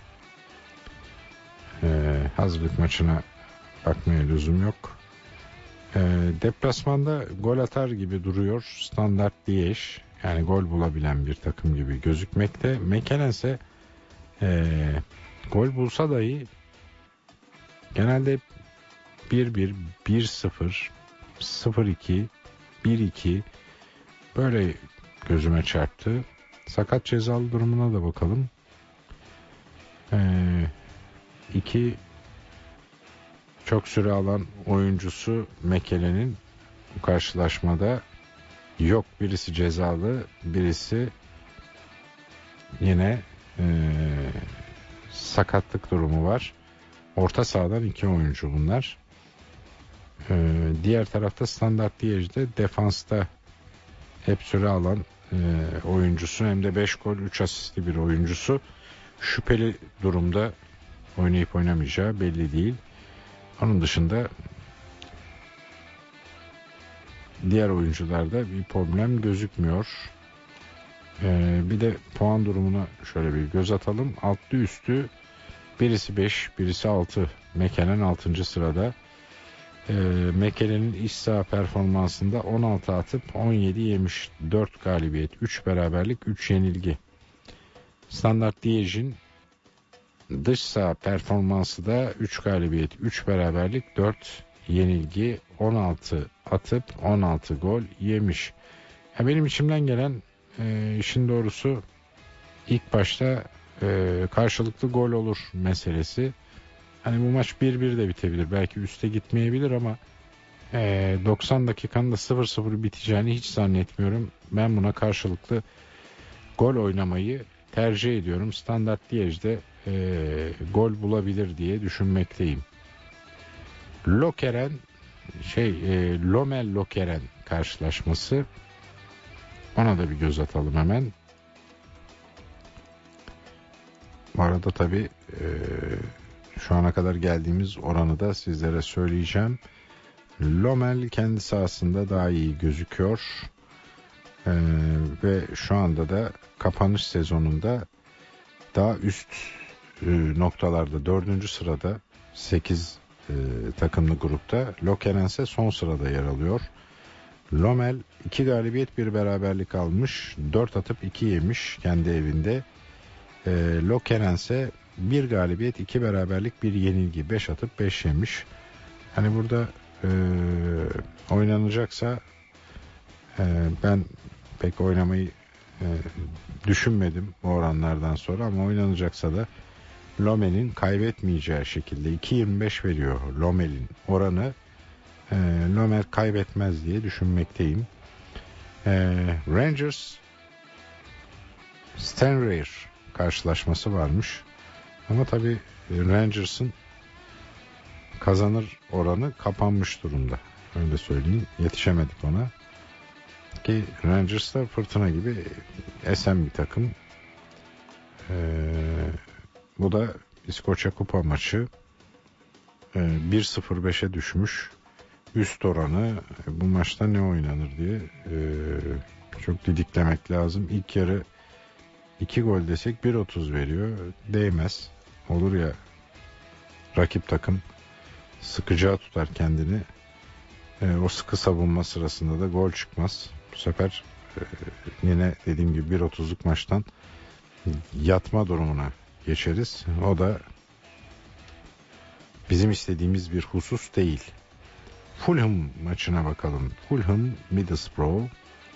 Ee, hazırlık maçına bakmaya lüzum yok. Ee, deplasmanda gol atar gibi duruyor Standard Liège. Yani gol bulabilen bir takım gibi gözükmekte. Mechelen ise e, gol bulsa dahi genelde bir bir, bir sıfır, sıfır iki, bir iki böyle gözüme çarptı. Sakat cezalı durumuna da bakalım. Ee, iki çok süre alan oyuncusu Mechelen'in bu karşılaşmada yok. Birisi cezalı, birisi yine ee, sakatlık durumu var. Orta sahadan iki oyuncu bunlar. Ee, diğer tarafta Standard Liège'de defansta hep süre alan e, oyuncusu, hem de beş gol üç asistli bir oyuncusu. Şüpheli durumda, oynayıp oynamayacağı belli değil. Onun dışında diğer oyuncularda bir problem gözükmüyor. Ee, bir de puan durumuna şöyle bir göz atalım. Altlı üstü birisi beş, birisi altı. Mechelen altıncı sırada. Ee, Mechelen'in iç saha performansında on altı atıp on yedi yemiş, dört galibiyet, üç beraberlik, üç yenilgi. Standard Liège'in dış saha performansı da üç galibiyet, üç beraberlik, dört yenilgi, on altı atıp on altı gol yemiş. Ya benim içimden gelen e, işin doğrusu ilk başta e, karşılıklı gol olur meselesi. Hani bu maç bir bir de bitebilir. Belki üste gitmeyebilir ama e, doksan dakikanın da sıfır sıfır biteceğini hiç zannetmiyorum. Ben buna karşılıklı gol oynamayı tercih ediyorum. Standard Liège'de e, gol bulabilir diye düşünmekteyim. Lokeren şey e, Lommel Lokeren karşılaşması, ona da bir göz atalım hemen. Bu arada tabii e, şu ana kadar geldiğimiz oranı da sizlere söyleyeceğim. Lommel kendi sahasında daha iyi gözüküyor. Ee, ve şu anda da kapanış sezonunda daha üst e, noktalarda dördüncü sırada, sekiz e, takımlı grupta. Lokeren ise son sırada yer alıyor. Lommel iki galibiyet bir beraberlik almış. dört atıp iki yemiş kendi evinde. E, Lokeren ise bir galibiyet, iki beraberlik, bir yenilgi, beş atıp beş yemiş. Hani burada e, oynanacaksa e, ben pek oynamayı e, düşünmedim bu oranlardan sonra, ama oynanacaksa da Lommel'in kaybetmeyeceği şekilde iki yirmi beş veriyor Lommel'in oranı. E, Lommel kaybetmez diye düşünmekteyim. E, Rangers Stranraer karşılaşması varmış. Ama tabii Rangers'ın kazanır oranı kapanmış durumda. Öyle söyleyeyim. Yetişemedik ona. Ki Rangers da fırtına gibi esen bir takım. Ee, bu da İskoçya Kupa maçı. Ee, bir sıfır beşe düşmüş. Üst oranı bu maçta ne oynanır diye ee, çok didiklemek lazım. İlk yarı iki gol desek bir otuz veriyor. Değmez. Olur ya, rakip takım sıkıcağı tutar kendini. E, o sıkı savunma sırasında da gol çıkmaz. Bu sefer e, yine dediğim gibi bir otuzluk maçtan yatma durumuna geçeriz. O da bizim istediğimiz bir husus değil. Fulham maçına bakalım. Fulham Middlesbrough.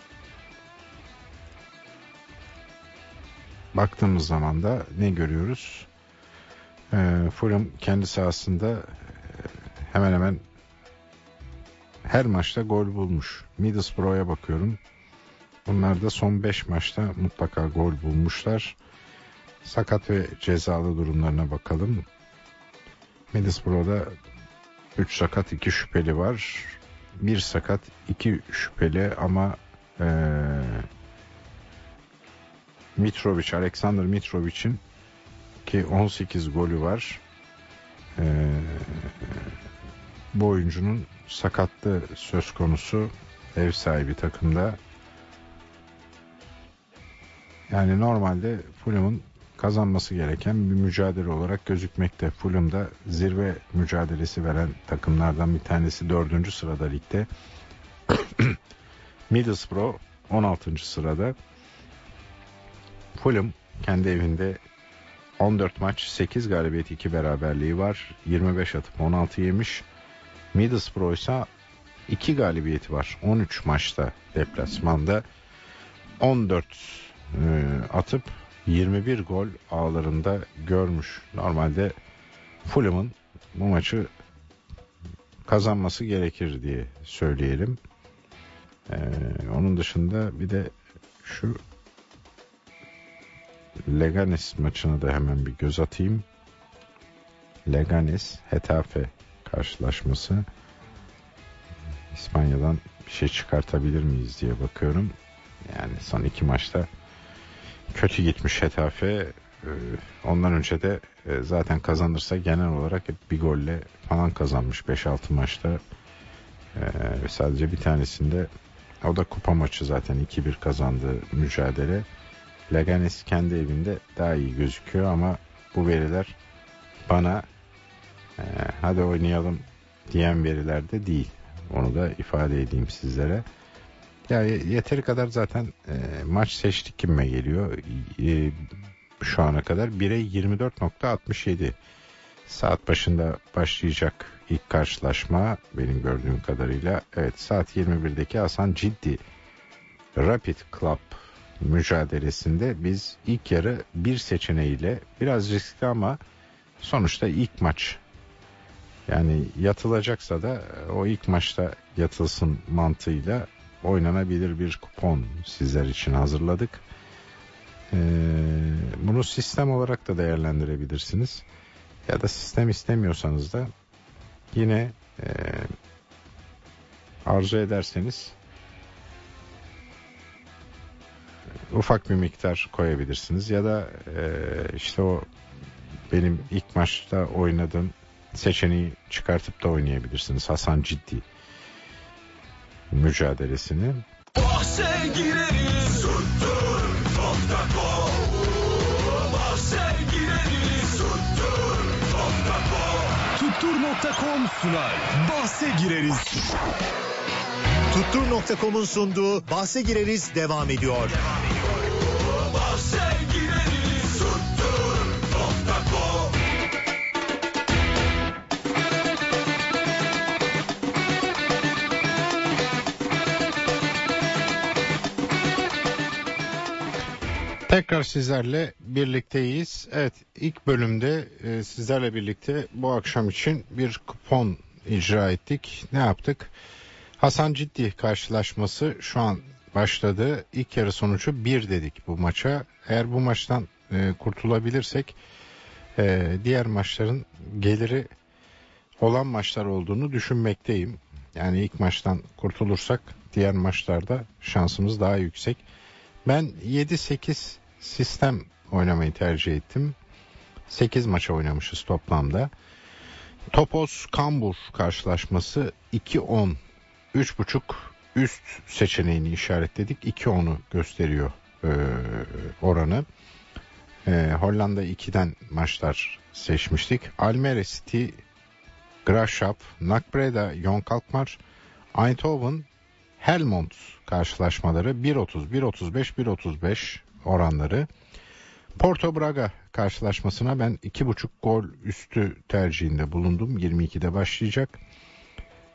Baktığımız zaman da ne görüyoruz? Ee, Fulham kendi sahasında e, hemen hemen her maçta gol bulmuş. Middlesbrough'a bakıyorum. Bunlar da son beş maçta mutlaka gol bulmuşlar. Sakat ve cezalı durumlarına bakalım. Middlesbrough'da üç sakat iki şüpheli var. bir sakat iki şüpheli ama ee, Mitrovic, Alexander Mitrovic'in ki on sekiz golü var. Ee, bu oyuncunun sakatlığı söz konusu ev sahibi takımda. Yani normalde Fulham'ın kazanması gereken bir mücadele olarak gözükmekte. Fulham'da zirve mücadelesi veren takımlardan bir tanesi dördüncü sırada ligde. Middlesbrough on altıncı sırada. Fulham kendi evinde on dört maç, sekiz galibiyet, iki beraberliği var. yirmi beş atıp on altı yemiş. Middlesbrough ise iki galibiyeti var. on üç maçta deplasmanda. on dört e, atıp yirmi bir gol ağlarında görmüş. Normalde Fulham'ın bu maçı kazanması gerekir diye söyleyelim. Ee, onun dışında bir de şu Leganes maçına da hemen bir göz atayım. Leganes Hetafe karşılaşması. İspanya'dan bir şey çıkartabilir miyiz diye bakıyorum. Yani son iki maçta kötü gitmiş Hetafe. Ondan önce de zaten kazanırsa genel olarak hep bir golle falan kazanmış beş altı maçta. Sadece bir tanesinde, o da kupa maçı zaten iki bir kazandığı mücadele. Leganes kendi evinde daha iyi gözüküyor ama bu veriler bana e, hadi oynayalım diyen veriler de değil. Onu da ifade edeyim sizlere. Ya yeteri kadar zaten e, maç seçtik gibime geliyor. E, şu ana kadar bire yirmi dört nokta altmış yedi. Saat başında başlayacak ilk karşılaşma benim gördüğüm kadarıyla. Evet, saat yirmi birdeki Hasan Ciddi Rapid Club mücadelesinde biz ilk yarı bir seçeneğiyle, biraz riskli ama sonuçta ilk maç. Yani yatılacaksa da o ilk maçta yatılsın mantığıyla oynanabilir bir kupon sizler için hazırladık. Ee, bunu sistem olarak da değerlendirebilirsiniz. Ya da sistem istemiyorsanız da yine e, arzu ederseniz ufak bir miktar koyabilirsiniz. Ya da e, işte o benim ilk maçta oynadığım seçeneği çıkartıp da oynayabilirsiniz. Hasan Ciddi mücadelesini. Bahse gireriz tuttur nokta com. Bahse gireriz tuttur nokta com. Tuttur nokta com sunar. Bahse gireriz. Tuttur nokta com'un sunduğu Bahse gireriz devam ediyor. Bahse gireriz tuttur nokta com. Tekrar sizlerle birlikteyiz. Evet, ilk bölümde e, sizlerle birlikte bu akşam için bir kupon icra ettik. Ne yaptık? Hasan Ciddi karşılaşması şu an başladı. İlk yarı sonucu bir dedik bu maça. Eğer bu maçtan e, kurtulabilirsek e, diğer maçların geliri olan maçlar olduğunu düşünmekteyim. Yani ilk maçtan kurtulursak diğer maçlarda şansımız daha yüksek. Ben yedi sekiz sistem oynamayı tercih ettim. sekiz maça oynamışız toplamda. Topos Kambur karşılaşması iki on. üç buçuk üst seçeneğini işaretledik. iki onu gösteriyor e, oranı. E, Hollanda ikiden maçlar seçmiştik. Almere City, Graafschap, Nakbreda, Jong Alkmaar, Eindhoven, Helmond karşılaşmaları bir otuz, bir otuz beş, bir otuz beş oranları. Porto Braga karşılaşmasına ben iki buçuk gol üstü tercihinde bulundum. yirmi ikide başlayacak.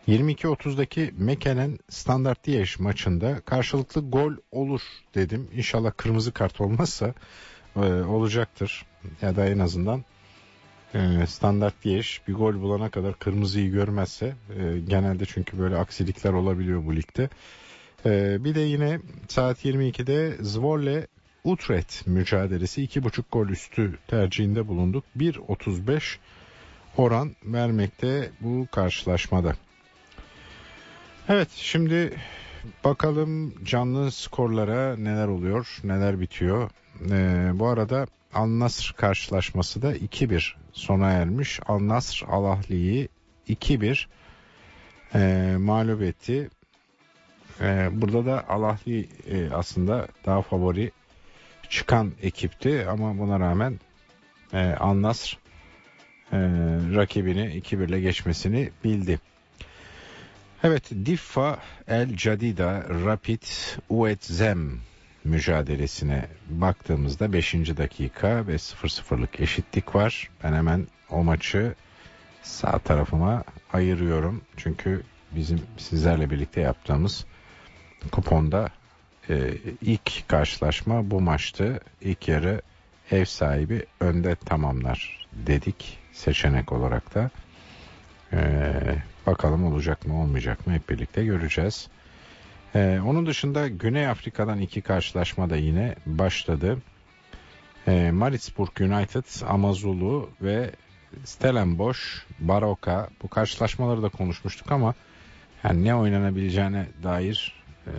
yirmi iki otuzdaki Mekenen Standard Liège maçında karşılıklı gol olur dedim. İnşallah kırmızı kart olmazsa e, olacaktır. Ya da en azından e, Standard Liège bir gol bulana kadar kırmızıyı görmezse e, genelde çünkü böyle aksilikler olabiliyor bu ligde. E, bir de yine saat yirmi ikide Zwolle Utrecht mücadelesi iki buçuk gol üstü tercihinde bulunduk. bir otuz beş oran vermekte bu karşılaşmada. Evet, şimdi bakalım canlı skorlara neler oluyor, neler bitiyor. Ee, bu arada Al Nassr karşılaşması da iki bir sona ermiş. Al Nassr Al Ahli'yi iki bir e, mağlup etti. E, burada da Al Ahli e, aslında daha favori çıkan ekipti ama buna rağmen e, Al Nassr e, rakibini iki bir ile geçmesini bildi. Evet, Diffa El Jadida Rapid Uetzem mücadelesine baktığımızda beşinci dakika ve sıfır sıfırlık eşitlik var. Ben hemen o maçı sağ tarafıma ayırıyorum. Çünkü bizim sizlerle birlikte yaptığımız kuponda e, ilk karşılaşma bu maçtı. İlk yarı ev sahibi önde tamamlar dedik seçenek olarak da. Ee, bakalım olacak mı olmayacak mı hep birlikte göreceğiz. Ee, onun dışında Güney Afrika'dan iki karşılaşma da yine başladı. Ee, Maritzburg United Amazulu ve Stellenbosch Baroka, bu karşılaşmaları da konuşmuştuk ama yani ne oynanabileceğine dair e,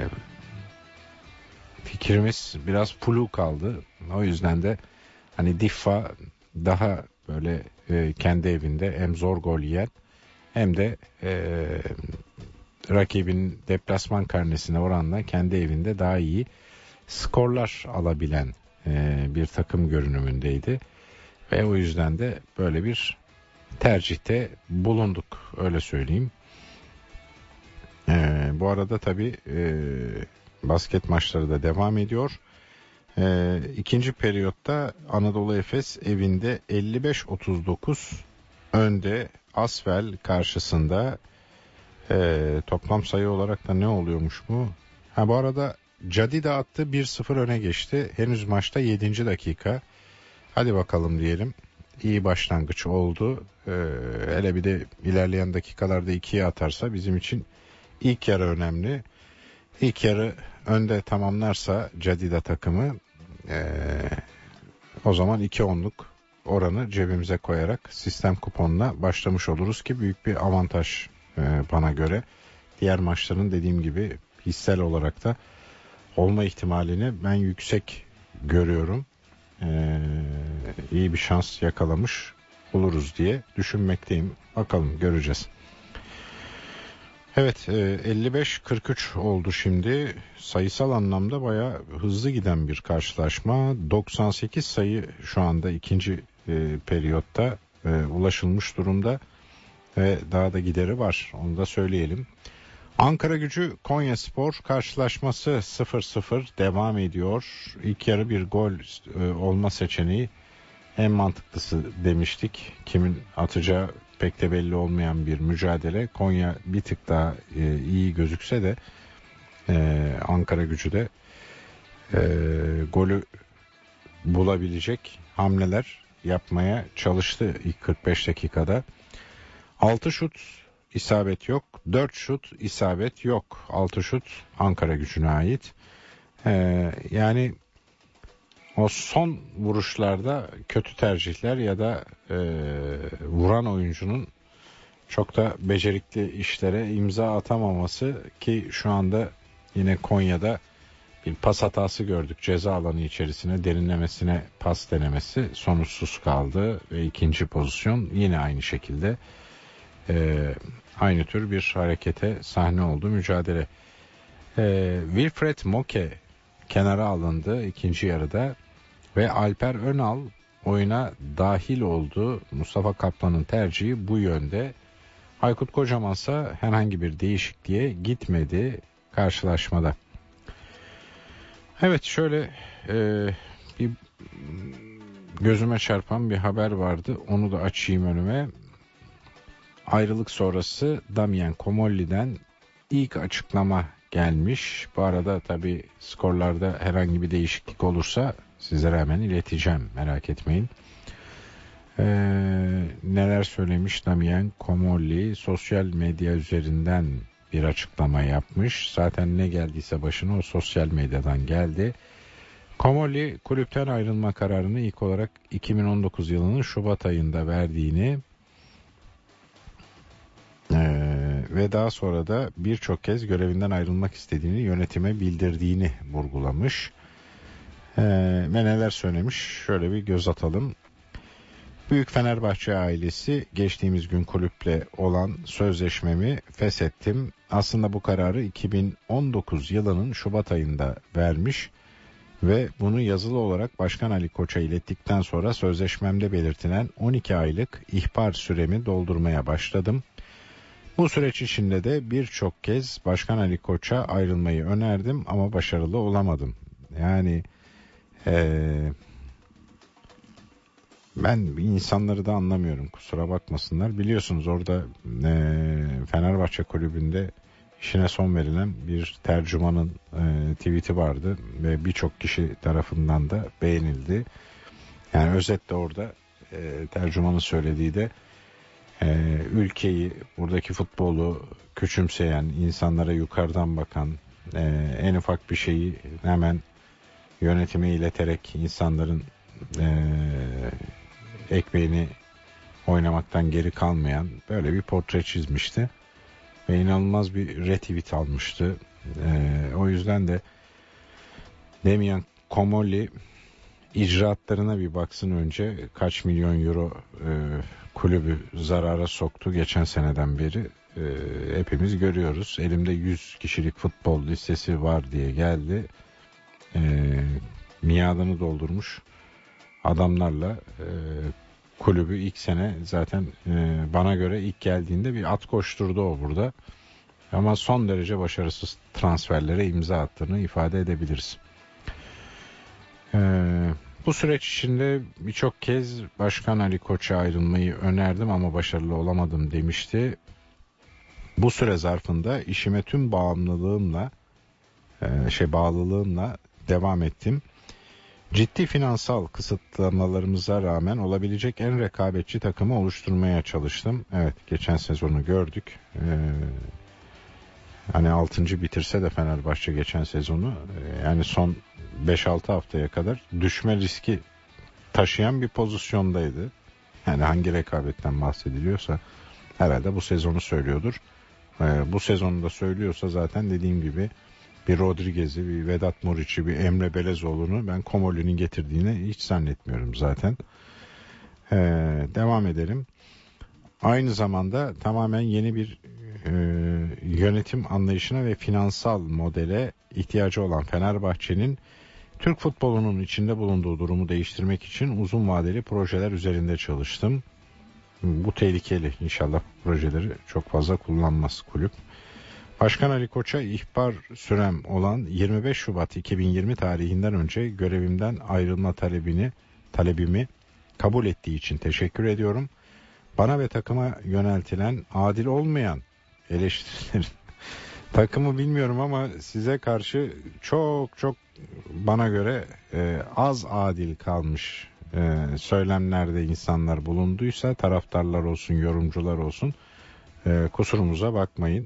fikrimiz biraz flu kaldı. O yüzden de hani Diffa daha böyle e, kendi evinde hem zor gol yiyen hem de e, rakibin deplasman karnesine oranla kendi evinde daha iyi skorlar alabilen e, bir takım görünümündeydi. Ve o yüzden de böyle bir tercihte bulunduk, öyle söyleyeyim. E, bu arada tabii e, basket maçları da devam ediyor. Ee, ikinci periyotta Anadolu Efes evinde elli beş otuz dokuz önde. Asvel karşısında e, toplam sayı olarak da ne oluyormuş bu? Ha, bu arada Jadida attı, bir sıfır öne geçti. Henüz maçta yedinci dakika. Hadi bakalım diyelim. İyi başlangıç oldu. Ee, hele bir de ilerleyen dakikalarda ikiye atarsa bizim için ilk yarı önemli. İlk yarı önde tamamlarsa Jadida takımı ee, o zaman iki onluk oranı cebimize koyarak sistem kuponuna başlamış oluruz ki büyük bir avantaj e, bana göre. Diğer maçların dediğim gibi hissel olarak da olma ihtimalini ben yüksek görüyorum. Ee, iyi bir şans yakalamış oluruz diye düşünmekteyim. Bakalım, göreceğiz. Evet, elli beş kırk üç oldu şimdi. Sayısal anlamda bayağı hızlı giden bir karşılaşma. doksan sekiz sayı şu anda ikinci e, periyotta e, ulaşılmış durumda ve daha da gideri var, onu da söyleyelim. Ankara-Gücü Konyaspor karşılaşması sıfır sıfır devam ediyor. İlk yarı bir gol e, olma seçeneği en mantıklısı demiştik. Kimin atacağı pek de belli olmayan bir mücadele. Konya bir tık daha e, iyi gözükse de e, Ankara-Gücü de e, golü bulabilecek hamleler yapmaya çalıştı ilk kırk beş dakikada. altı şut isabet yok, dört şut isabet yok. altı şut Ankara-Gücü'ne ait. E, yani o son vuruşlarda kötü tercihler ya da e, vuran oyuncunun çok da becerikli işlere imza atamaması ki şu anda yine Konya'da bir pas hatası gördük. Ceza alanı içerisine derinlemesine pas denemesi sonuçsuz kaldı ve ikinci pozisyon yine aynı şekilde e, aynı tür bir harekete sahne oldu mücadele. E, Wilfred Moke kenara alındı ikinci yarıda ve Alper Önal oyuna dahil oldu. Mustafa Kaplan'ın tercihi bu yönde. Aykut Kocaman ise herhangi bir değişikliğe gitmedi karşılaşmada. Evet, şöyle e, bir gözüme çarpan bir haber vardı. Onu da açayım önüme. ayrılık sonrası Damien Comolli'den ilk açıklama gelmiş. Bu arada tabii skorlarda herhangi bir değişiklik olursa sizlere hemen ileteceğim, merak etmeyin. Ee, neler söylemiş Damien Comolli? Sosyal medya üzerinden bir açıklama yapmış. Zaten ne geldiyse başına o sosyal medyadan geldi. Comolli kulüpten ayrılma kararını ilk olarak iki bin on dokuz yılının Şubat ayında verdiğini ee, ve daha sonra da birçok kez görevinden ayrılmak istediğini yönetime bildirdiğini vurgulamış. Ee, ve neler söylemiş? Şöyle bir göz atalım. Büyük Fenerbahçe ailesi, geçtiğimiz gün kulüple olan sözleşmemi feshettim. Aslında bu kararı iki bin on dokuz yılının Şubat ayında vermiş ve bunu yazılı olarak Başkan Ali Koç'a ilettikten sonra sözleşmemde belirtilen on iki aylık ihbar süremi doldurmaya başladım. Bu süreç içinde de birçok kez Başkan Ali Koç'a ayrılmayı önerdim ama başarılı olamadım. Yani ee, ben insanları da anlamıyorum, kusura bakmasınlar. Biliyorsunuz orada ee, Fenerbahçe kulübünde işine son verilen bir tercümanın e, tweet'i vardı ve birçok kişi tarafından da beğenildi. Yani özetle orada e, tercümanın söylediği de e, ülkeyi, buradaki futbolu küçümseyen, insanlara yukarıdan bakan, e, en ufak bir şeyi hemen yönetime ileterek insanların e, ekmeğini oynamaktan geri kalmayan böyle bir portre çizmişti. Ve inanılmaz bir retweet almıştı. Ee, o yüzden de Damien Comolli icraatlarına bir baksın önce. Kaç milyon euro e, kulübü zarara soktu geçen seneden beri. E, hepimiz görüyoruz. Elimde yüz kişilik futbol listesi var diye geldi. E, miadını doldurmuş adamlarla e, kulübü ilk sene zaten e, bana göre ilk geldiğinde bir at koşturdu o burada. Ama son derece başarısız transferlere imza attığını ifade edebiliriz. E, bu süreç içinde birçok kez Başkan Ali Koç'a ayrılmayı önerdim ama başarılı olamadım demişti. Bu süre zarfında işime tüm bağımlılığımla, e, şey bağlılığımla devam ettim. Ciddi finansal kısıtlamalarımıza rağmen olabilecek en rekabetçi takımı oluşturmaya çalıştım. Evet, geçen sezonu gördük. Ee, hani altıncı bitirse de Fenerbahçe geçen sezonu e, yani son beş altı haftaya kadar düşme riski taşıyan bir pozisyondaydı. Yani hangi rekabetten bahsediliyorsa herhalde bu sezonu söylüyordur. Ee, bu sezonu da söylüyorsa zaten dediğim gibi bir Rodriguez'i, bir Vedat Muriç'i, bir Emre Belezoğlu'nu ben Comolli'nin getirdiğini hiç zannetmiyorum zaten. Ee, devam edelim. Aynı zamanda tamamen yeni bir e, yönetim anlayışına ve finansal modele ihtiyacı olan Fenerbahçe'nin Türk futbolunun içinde bulunduğu durumu değiştirmek için uzun vadeli projeler üzerinde çalıştım. Bu tehlikeli. İnşallah projeleri çok fazla kullanmaz kulüp. Başkan Ali Koç'a ihbar sürem olan yirmi beş Şubat iki bin yirmi tarihinden önce görevimden ayrılma talebini talebimi kabul ettiği için teşekkür ediyorum. Bana ve takıma yöneltilen adil olmayan eleştirilerin takımı bilmiyorum ama size karşı çok çok bana göre e, az adil kalmış e, söylemlerde insanlar bulunduysa, taraftarlar olsun, yorumcular olsun, e, kusurumuza bakmayın.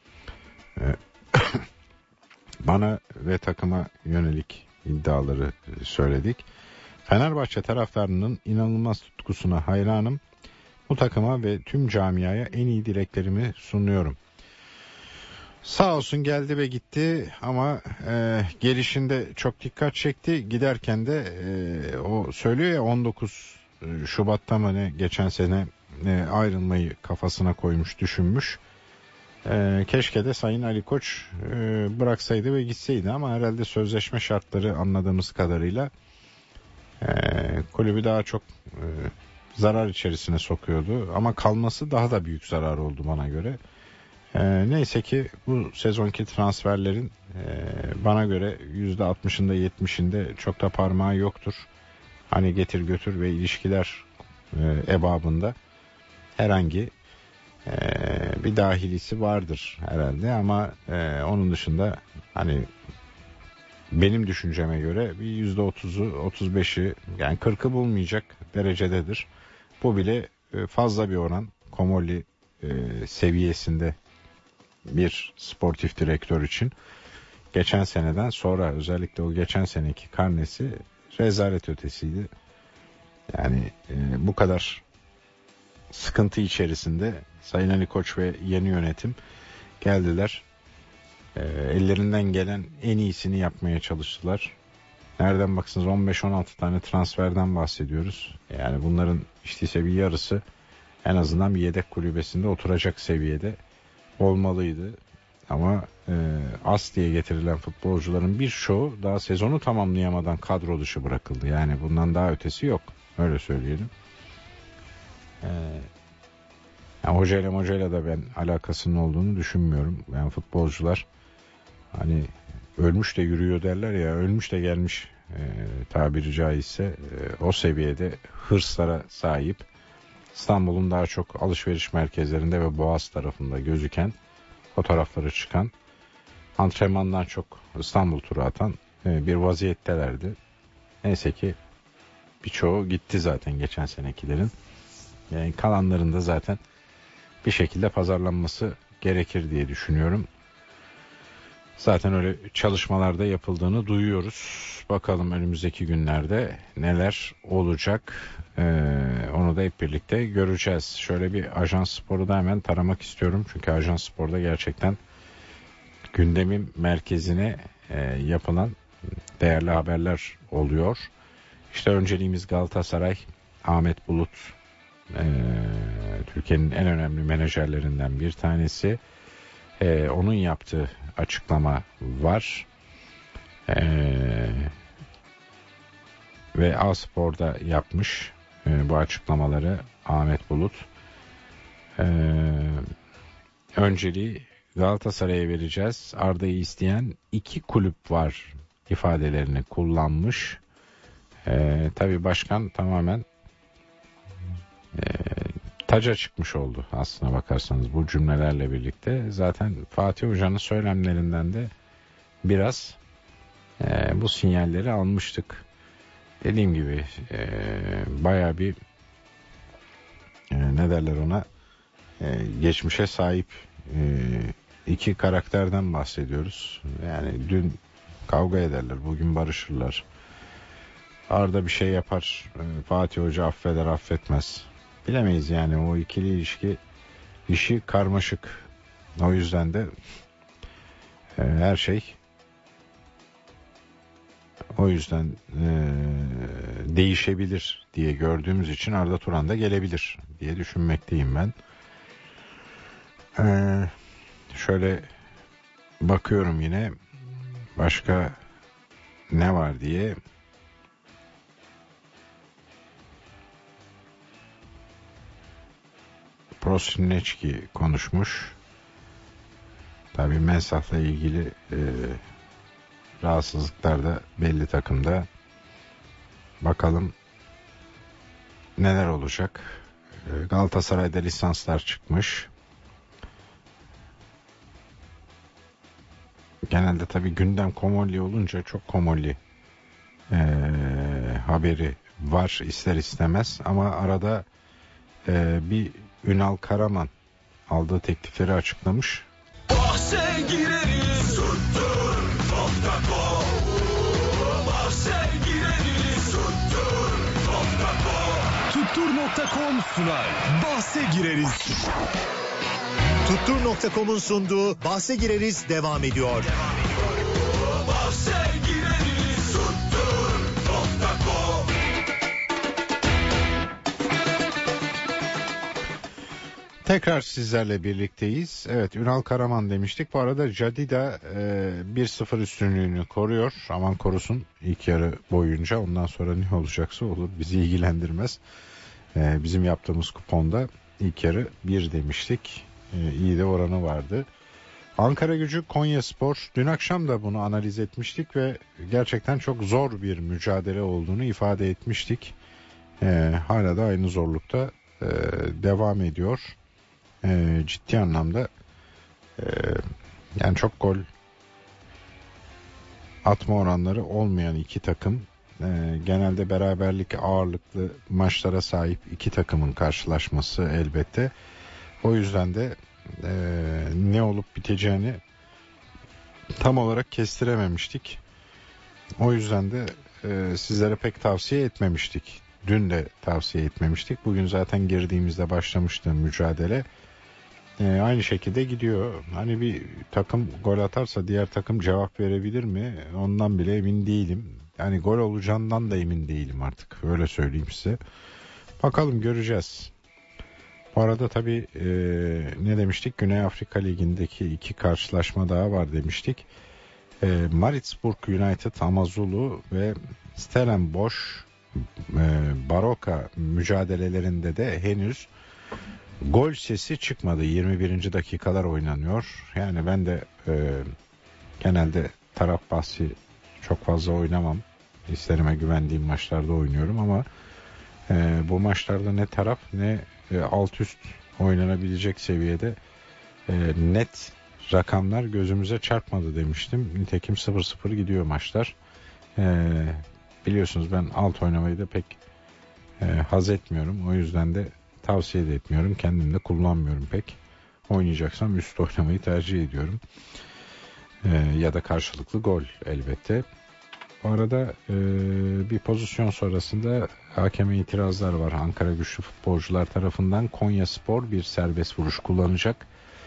Bana ve takıma yönelik iddiaları söyledik. Fenerbahçe taraftarının inanılmaz tutkusuna hayranım. Bu takıma ve tüm camiaya en iyi dileklerimi sunuyorum. Sağ olsun geldi ve gitti ama e, gelişinde çok dikkat çekti. Giderken de e, o söylüyor ya on dokuz Şubat'ta mı ne geçen sene e, ayrılmayı kafasına koymuş, düşünmüş. Ee, keşke de Sayın Ali Koç e, bıraksaydı ve gitseydi ama herhalde sözleşme şartları anladığımız kadarıyla e, kulübü daha çok e, zarar içerisine sokuyordu ama kalması daha da büyük zarar oldu bana göre. E, neyse ki bu sezonki transferlerin e, bana göre yüzde altmışında yetmişinde çok da parmağı yoktur. Hani getir götür ve ilişkiler e, ebabında herhangi e, bir dahilisi vardır herhalde ama e, onun dışında hani benim düşünceme göre bir yüzde otuzu otuz beşi yani kırkı bulmayacak derecededir. Bu bile e, fazla bir oran. Komolli e, seviyesinde bir sportif direktör için. Geçen seneden sonra özellikle o geçen seneki karnesi rezalet ötesiydi. Yani e, bu kadar sıkıntı içerisinde Sayın Ali Koç ve yeni yönetim geldiler. E, ellerinden gelen en iyisini yapmaya çalıştılar. Nereden baksanız on beş on altı tane transferden bahsediyoruz. Yani bunların işte ise bir yarısı en azından bir yedek kulübesinde oturacak seviyede olmalıydı. Ama e, as diye getirilen futbolcuların birçoğu daha sezonu tamamlayamadan kadro dışı bırakıldı. Yani bundan daha ötesi yok. Öyle söyleyelim. E, yani hocayla hocayla da ben alakasının olduğunu düşünmüyorum. Yani futbolcular hani ölmüş de yürüyor derler ya, ölmüş de gelmiş e, tabiri caizse e, o seviyede hırslara sahip. İstanbul'un daha çok alışveriş merkezlerinde ve Boğaz tarafında gözüken, fotoğrafları çıkan, antrenmandan çok İstanbul turu atan e, bir vaziyettelerdi. Neyse ki birçoğu gitti zaten geçen senekilerin. Yani kalanların da zaten bir şekilde pazarlanması gerekir diye düşünüyorum. Zaten öyle çalışmalarda yapıldığını duyuyoruz. Bakalım önümüzdeki günlerde neler olacak. Ee, onu da hep birlikte göreceğiz. Şöyle bir Ajans Spor'u da hemen taramak istiyorum. Çünkü Ajans Spor'da gerçekten gündemin merkezine e, yapılan değerli haberler oluyor. İşte önceliğimiz Galatasaray. Ahmet Bulut e, Türkiye'nin en önemli menajerlerinden bir tanesi. E, onun yaptığı açıklama var. Ee, ve A-Spor'da yapmış e, bu açıklamaları Ahmet Bulut. Ee, önceliği Galatasaray'a vereceğiz. Arda'yı isteyen iki kulüp var ifadelerini kullanmış. Ee, tabii başkan tamamen e, taca çıkmış oldu aslına bakarsanız bu cümlelerle birlikte. Zaten Fatih Hoca'nın söylemlerinden de biraz e, bu sinyalleri almıştık. Dediğim gibi e, baya bir e, ne derler ona e, geçmişe sahip e, iki karakterden bahsediyoruz. Yani dün kavga ederler, bugün barışırlar. Arda bir şey yapar, e, Fatih Hoca affeder affetmez. Bilemeyiz yani, o ikili ilişki işi karmaşık. O yüzden de e, her şey o yüzden e, değişebilir diye gördüğümüz için Arda Turan da gelebilir diye düşünmekteyim ben. E, şöyle bakıyorum yine başka ne var diye. Prosinecki konuşmuş. Tabii Mensah'la ilgili e, rahatsızlıklar da belli takımda. Bakalım neler olacak. E, Galatasaray'da lisanslar çıkmış. Genelde tabii gündem Komolli olunca çok Komolli e, haberi var ister istemez. Ama arada e, bir Ünal Karaman aldığı teklifleri açıklamış. Bahse gireriz tuttur nokta com. Bahse gireriz tuttur nokta com. Tuttur nokta com sunar. Bahse gireriz. Tuttur nokta com'un sunduğu Bahse Gireriz devam ediyor. Bahse gireriz tuttur nokta com. Tekrar sizlerle birlikteyiz. Evet, Ünal Karaman demiştik. Bu arada Jadida e, bir sıfır üstünlüğünü koruyor. Aman korusun ilk yarı boyunca. Ondan sonra ne olacaksa olur. Bizi ilgilendirmez. E, bizim yaptığımız kuponda ilk yarı bir demiştik. E, iyi de oranı vardı. Ankara Gücü Konyaspor. Dün akşam da bunu analiz etmiştik ve gerçekten çok zor bir mücadele olduğunu ifade etmiştik. E, hala da aynı zorlukta e, devam ediyor. e, ciddi anlamda e, yani çok gol atma oranları olmayan iki takım, e, genelde beraberlik ağırlıklı maçlara sahip iki takımın karşılaşması elbette. O yüzden de e, ne olup biteceğini tam olarak kestirememiştik. O yüzden de e, sizlere pek tavsiye etmemiştik. Dün de tavsiye etmemiştik. Bugün zaten girdiğimizde başlamıştı mücadele. E, aynı şekilde gidiyor. Hani bir takım gol atarsa diğer takım cevap verebilir mi? Ondan bile emin değilim. Yani gol olacağından da emin değilim artık. Öyle söyleyeyim size. Bakalım, göreceğiz. Bu arada tabii e, ne demiştik? Güney Afrika Ligi'ndeki iki karşılaşma daha var demiştik. E, Maritzburg United, Amazulu ve Stellenbosch e, Baroka mücadelelerinde de henüz gol sesi çıkmadı. yirmi birinci dakikalar oynanıyor. Yani ben de e, genelde taraf bahsi çok fazla oynamam. Hislerime güvendiğim maçlarda oynuyorum ama e, bu maçlarda ne taraf ne e, alt üst oynanabilecek seviyede e, net rakamlar gözümüze çarpmadı demiştim. Nitekim sıfır sıfır gidiyor maçlar. E, biliyorsunuz ben alt oynamayı da pek e, haz etmiyorum. O yüzden de tavsiye de etmiyorum. Kendim de kullanmıyorum pek. Oynayacaksam üst oynamayı tercih ediyorum. E, ya da karşılıklı gol elbette. Bu arada e, bir pozisyon sonrasında hakeme itirazlar var. Ankara Güçlü futbolcular tarafından Konyaspor bir serbest vuruş kullanacak.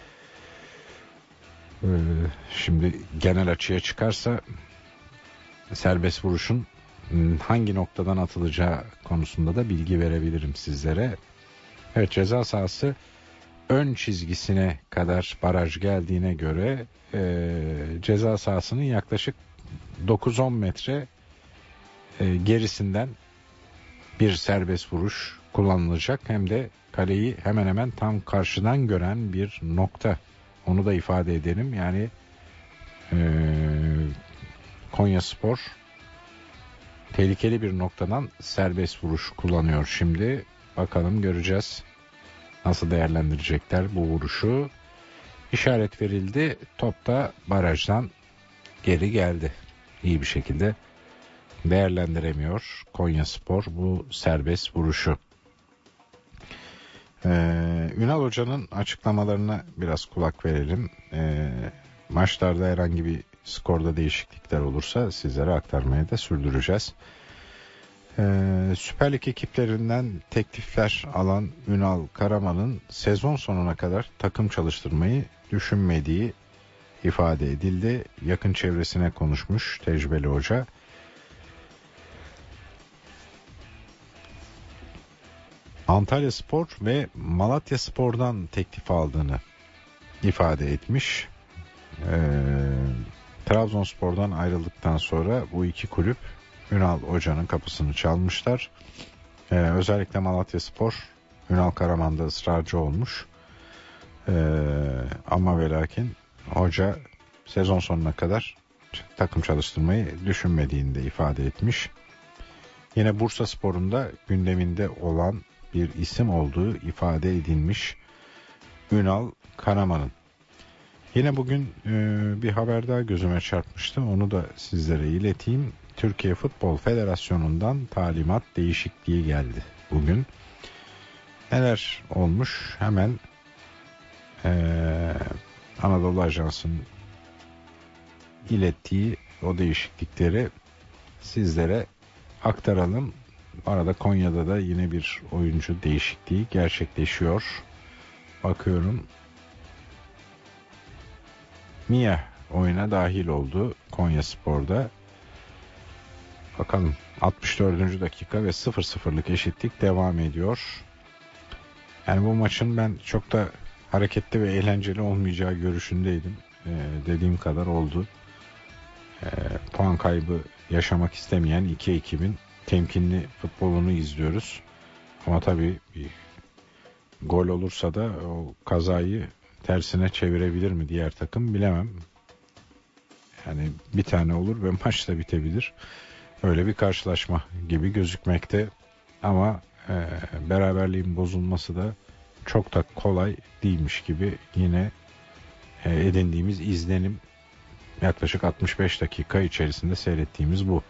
E, şimdi genel açıya çıkarsa serbest vuruşun hangi noktadan atılacağı konusunda da bilgi verebilirim sizlere. Evet, ceza sahası ön çizgisine kadar baraj geldiğine göre e, ceza sahasının yaklaşık dokuz on metre e, gerisinden bir serbest vuruş kullanılacak. Hem de kaleyi hemen hemen tam karşıdan gören bir nokta. Onu da ifade edelim. Yani e, Konyaspor tehlikeli bir noktadan serbest vuruş kullanıyor şimdi. Bakalım, göreceğiz. Nasıl değerlendirecekler bu vuruşu. İşaret verildi. Top da barajdan geri geldi. İyi bir şekilde değerlendiremiyor Konyaspor bu serbest vuruşu. Ee, Ünal Hoca'nın açıklamalarına biraz kulak verelim. Ee, maçlarda herhangi bir skorda değişiklikler olursa sizlere aktarmaya da sürdüreceğiz. Ee, Süper Lig ekiplerinden teklifler alan Ünal Karaman'ın sezon sonuna kadar takım çalıştırmayı düşünmediği ifade edildi. Yakın çevresine konuşmuş tecrübeli hoca. Antalyaspor ve Malatyaspor'dan teklif aldığını ifade etmiş. Ee, Trabzonspor'dan ayrıldıktan sonra bu iki kulüp Ünal Hoca'nın kapısını çalmışlar. Ee, özellikle Malatyaspor Ünal Karaman'da ısrarcı olmuş. Ee, ama ve lakin hoca sezon sonuna kadar takım çalıştırmayı düşünmediğini de ifade etmiş. Yine Bursaspor'un da gündeminde olan bir isim olduğu ifade edilmiş Ünal Karaman'ın. Yine bugün e, bir haber daha gözüme çarpmıştı. Onu da sizlere ileteyim. Türkiye Futbol Federasyonu'ndan talimat değişikliği geldi bugün. Neler olmuş? Hemen e, Anadolu Ajansı'nın ilettiği o değişiklikleri sizlere aktaralım. Arada Konya'da da yine bir oyuncu değişikliği gerçekleşiyor. Bakıyorum. Mia oyuna dahil oldu Konyaspor'da. Bakalım, altmış dördüncü dakika ve sıfır sıfırlık eşitlik devam ediyor. Yani bu maçın ben çok da hareketli ve eğlenceli olmayacağı görüşündeydim. Ee, dediğim kadar oldu. Ee, puan kaybı yaşamak istemeyen iki ekibin temkinli futbolunu izliyoruz. Ama tabii bir gol olursa da o kazayı tersine çevirebilir mi diğer takım bilemem. Yani bir tane olur ve maç da bitebilir. Öyle bir karşılaşma gibi gözükmekte. Ama e, beraberliğin bozulması da çok da kolay değilmiş gibi yine e, edindiğimiz izlenim, yaklaşık altmış beş dakika içerisinde seyrettiğimiz bu.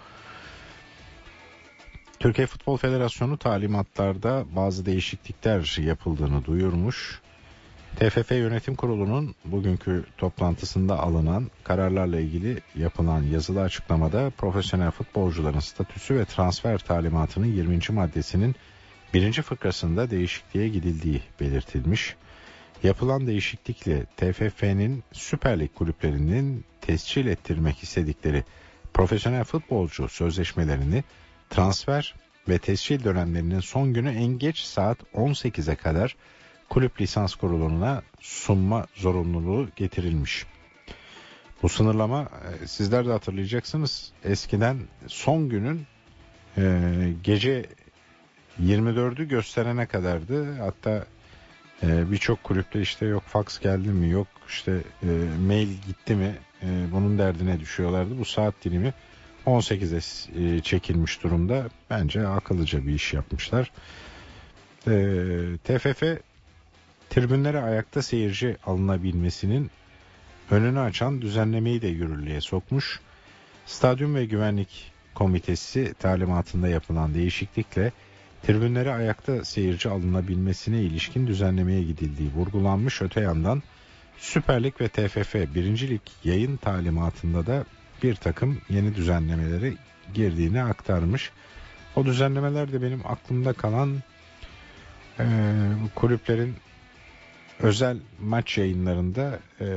Türkiye Futbol Federasyonu talimatlarda bazı değişiklikler yapıldığını duyurmuş. T F F Yönetim Kurulu'nun bugünkü toplantısında alınan kararlarla ilgili yapılan yazılı açıklamada profesyonel futbolcuların statüsü ve transfer talimatının yirminci maddesinin birinci fıkrasında değişikliğe gidildiği belirtilmiş. Yapılan değişiklikle T F F'nin Süper Lig kulüplerinin tescil ettirmek istedikleri profesyonel futbolcu sözleşmelerini transfer ve tescil dönemlerinin son günü en geç saat on sekize kadar kulüp lisans kuruluna sunma zorunluluğu getirilmiş. Bu sınırlama, sizler de hatırlayacaksınız, eskiden son günün e, gece yirmi dördü gösterene kadardı. Hatta e, birçok kulüpte işte yok fax geldi mi, yok işte e, mail gitti mi, e, bunun derdine düşüyorlardı. Bu saat dilimi on sekize e, çekilmiş durumda. Bence akıllıca bir iş yapmışlar. E, T F F tribünlere ayakta seyirci alınabilmesinin önünü açan düzenlemeyi de yürürlüğe sokmuş. Stadyum ve Güvenlik Komitesi talimatında yapılan değişiklikle tribünlere ayakta seyirci alınabilmesine ilişkin düzenlemeye gidildiği vurgulanmış. Öte yandan Süper Lig ve T F F birinci Lig yayın talimatında da bir takım yeni düzenlemeleri girdiğini aktarmış. O düzenlemeler de benim aklımda kalan e, kulüplerin özel maç yayınlarında e,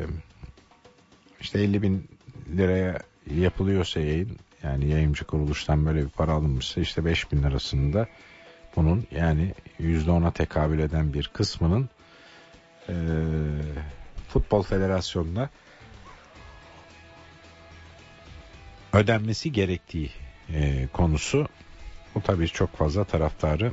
işte elli bin liraya yapılıyorsa yayın, yani yayıncı kuruluştan böyle bir para alınmışsa işte beş bin lirasında bunun, yani yüzde ona tekabül eden bir kısmının e, Futbol Federasyonu'na ödenmesi gerektiği e, konusu. Bu tabii çok fazla taraftarı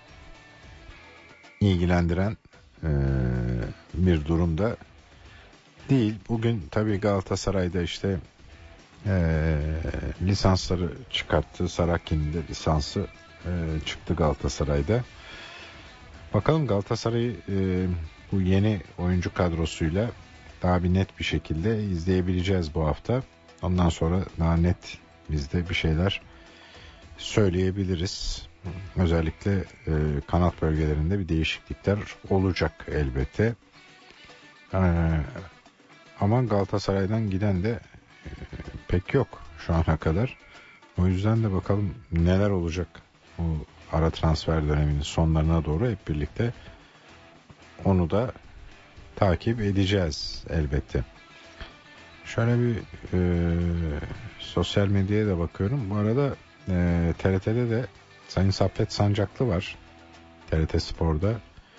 ilgilendiren e, bir durumda değil. Bugün tabii Galatasaray'da işte e, lisansları çıkarttı. Sarakin'de lisansı e, çıktı Galatasaray'da. Bakalım Galatasaray'ı e, bu yeni oyuncu kadrosuyla daha bir net bir şekilde izleyebileceğiz bu hafta. Ondan sonra daha net biz de bir şeyler söyleyebiliriz. Özellikle e, kanat bölgelerinde bir değişiklikler olacak elbette. E, ama Galatasaray'dan giden de e, pek yok şu ana kadar. O yüzden de bakalım neler olacak bu ara transfer döneminin sonlarına doğru, hep birlikte onu da takip edeceğiz elbette. Şöyle bir e, sosyal medyaya da bakıyorum. Bu arada e, T R T'de de Sayın Saffet Sancaklı var. T R T Spor'da.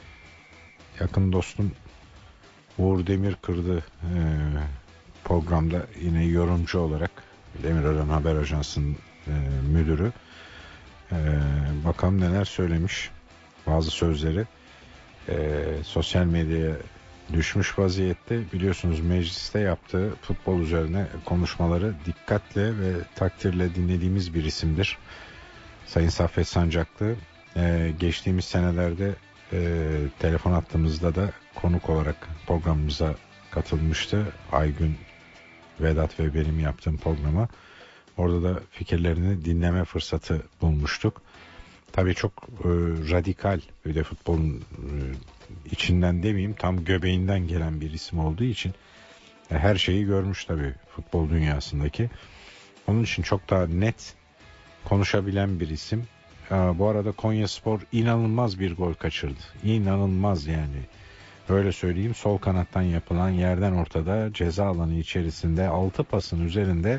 Yakın dostum Uğur Demirkırdı e, programda yine yorumcu olarak, Demirören Haber Ajansı'nın e, müdürü. E, bakalım neler söylemiş. Bazı sözleri e, sosyal medyaya düşmüş vaziyette. Biliyorsunuz mecliste yaptığı futbol üzerine konuşmaları dikkatle ve takdirle dinlediğimiz bir isimdir. Sayın Saffet Sancaklı e, geçtiğimiz senelerde e, telefon hattımızda da konuk olarak programımıza katılmıştı. Aygün, Vedat ve benim yaptığım programa. Orada da fikirlerini dinleme fırsatı bulmuştuk. Tabii çok e, radikal, bir de futbolun e, içinden demeyeyim, tam göbeğinden gelen bir isim olduğu için e, her şeyi görmüş tabii futbol dünyasındaki. Onun için çok daha net konuşabilen bir isim. E, bu arada Konyaspor inanılmaz bir gol kaçırdı. İnanılmaz yani. Öyle söyleyeyim, sol kanattan yapılan yerden ortada ceza alanı içerisinde altı pasın üzerinde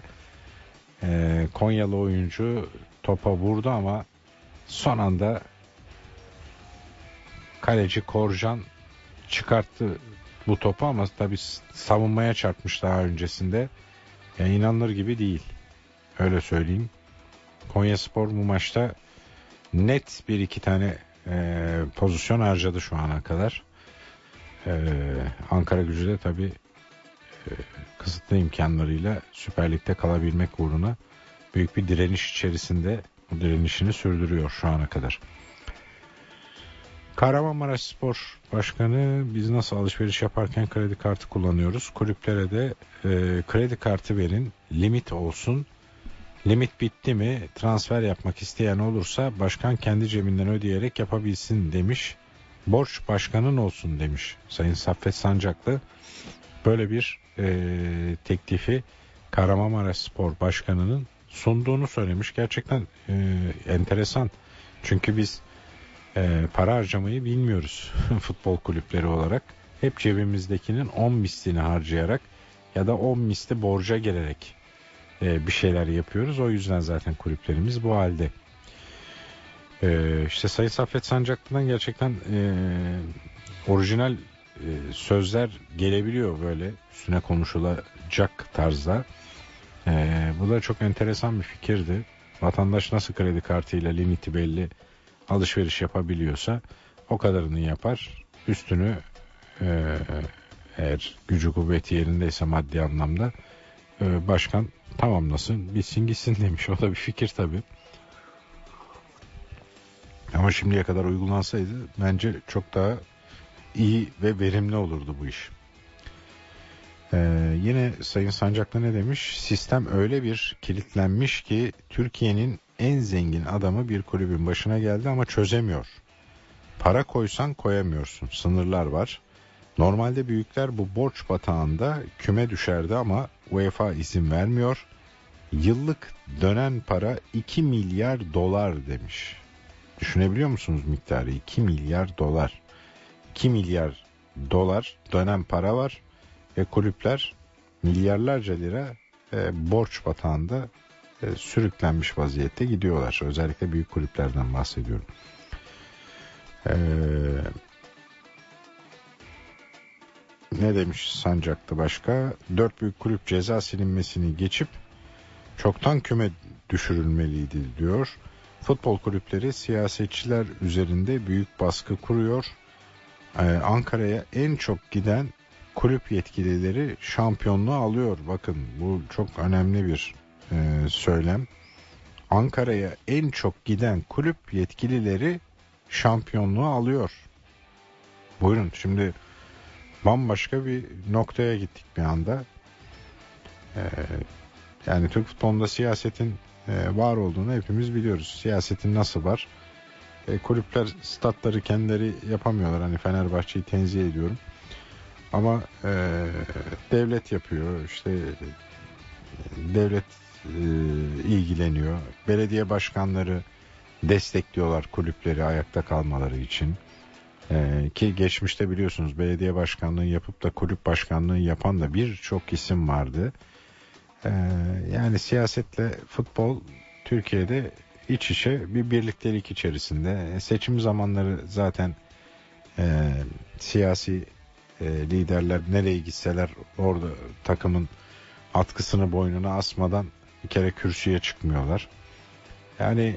e, Konyalı oyuncu topa vurdu ama son anda kaleci Korcan çıkarttı bu topu, ama tabii savunmaya çarpmış daha öncesinde. Yani inanılır gibi değil. Öyle söyleyeyim. Konyaspor bu maçta net bir iki tane e, pozisyon harcadı şu ana kadar. E, Ankara Gücü de tabii e, kısıtlı imkanlarıyla Süper Lig'de kalabilmek uğruna büyük bir direniş içerisinde bu direnişini sürdürüyor şu ana kadar. Kahramanmaraş Spor Başkanı, biz nasıl alışveriş yaparken kredi kartı kullanıyoruz. Kulüplere de e, kredi kartı verin, limit olsun. Limit bitti mi transfer yapmak isteyen olursa başkan kendi cebinden ödeyerek yapabilsin demiş. Borç başkanın olsun demiş Sayın Saffet Sancaklı. Böyle bir e, teklifi Kahramanmaraş Spor Başkanı'nın sunduğunu söylemiş. Gerçekten e, enteresan. Çünkü biz e, para harcamayı bilmiyoruz futbol kulüpleri olarak. Hep cebimizdekinin on mislini harcayarak ya da on misli borca gelerek e, bir şeyler yapıyoruz. O yüzden zaten kulüplerimiz bu halde. E, işte Sayın Saffet Sancaklı'dan gerçekten e, orijinal e, sözler gelebiliyor, böyle üstüne konuşulacak tarzda. E, bu da çok enteresan bir fikirdi. Vatandaş nasıl kredi kartıyla limiti belli alışveriş yapabiliyorsa o kadarını yapar. Üstünü e, eğer gücü kuvveti yerindeyse maddi anlamda e, başkan tamamlasın, bitsin gitsin demiş. O da bir fikir tabii. Ama şimdiye kadar uygulansaydı bence çok daha iyi ve verimli olurdu bu iş. Ee, yine Sayın Sancaklı ne demiş? Sistem öyle bir kilitlenmiş ki Türkiye'nin en zengin adamı bir kulübün başına geldi ama çözemiyor. Para koysan koyamıyorsun. Sınırlar var. Normalde büyükler bu borç batağında küme düşerdi ama UEFA izin vermiyor. Yıllık dönen para iki milyar dolar demiş. Düşünebiliyor musunuz miktarı? iki milyar dolar. iki milyar dolar dönen para var ve kulüpler milyarlarca lira e, borç batağında e, sürüklenmiş vaziyette gidiyorlar. Özellikle büyük kulüplerden bahsediyorum. Eee Ne demiş Sancaklı başka? Dört büyük kulüp ceza silinmesini geçip çoktan küme düşürülmeliydi diyor. Futbol kulüpleri siyasetçiler üzerinde büyük baskı kuruyor. Ee, Ankara'ya en çok giden kulüp yetkilileri şampiyonluğu alıyor. Bakın bu çok önemli bir e, söylem. Ankara'ya en çok giden kulüp yetkilileri şampiyonluğu alıyor. Buyurun şimdi bambaşka bir noktaya gittik bir anda. Ee, yani Türk futbolunda siyasetin e, var olduğunu hepimiz biliyoruz. Siyasetin nasıl var? E, kulüpler statları kendileri yapamıyorlar. Hani Fenerbahçe'yi tenzih ediyorum. Ama e, devlet yapıyor. İşte devlet e, ilgileniyor. Belediye başkanları destekliyorlar kulüpleri ayakta kalmaları için. Ee, ki geçmişte biliyorsunuz belediye başkanlığı yapıp da kulüp başkanlığı yapan da birçok isim vardı. Ee, yani siyasetle futbol Türkiye'de iç içe bir birliktelik içerisinde. Seçim zamanları zaten e, siyasi e, liderler nereye gitseler orada takımın atkısını boynuna asmadan bir kere kürsüye çıkmıyorlar. Yani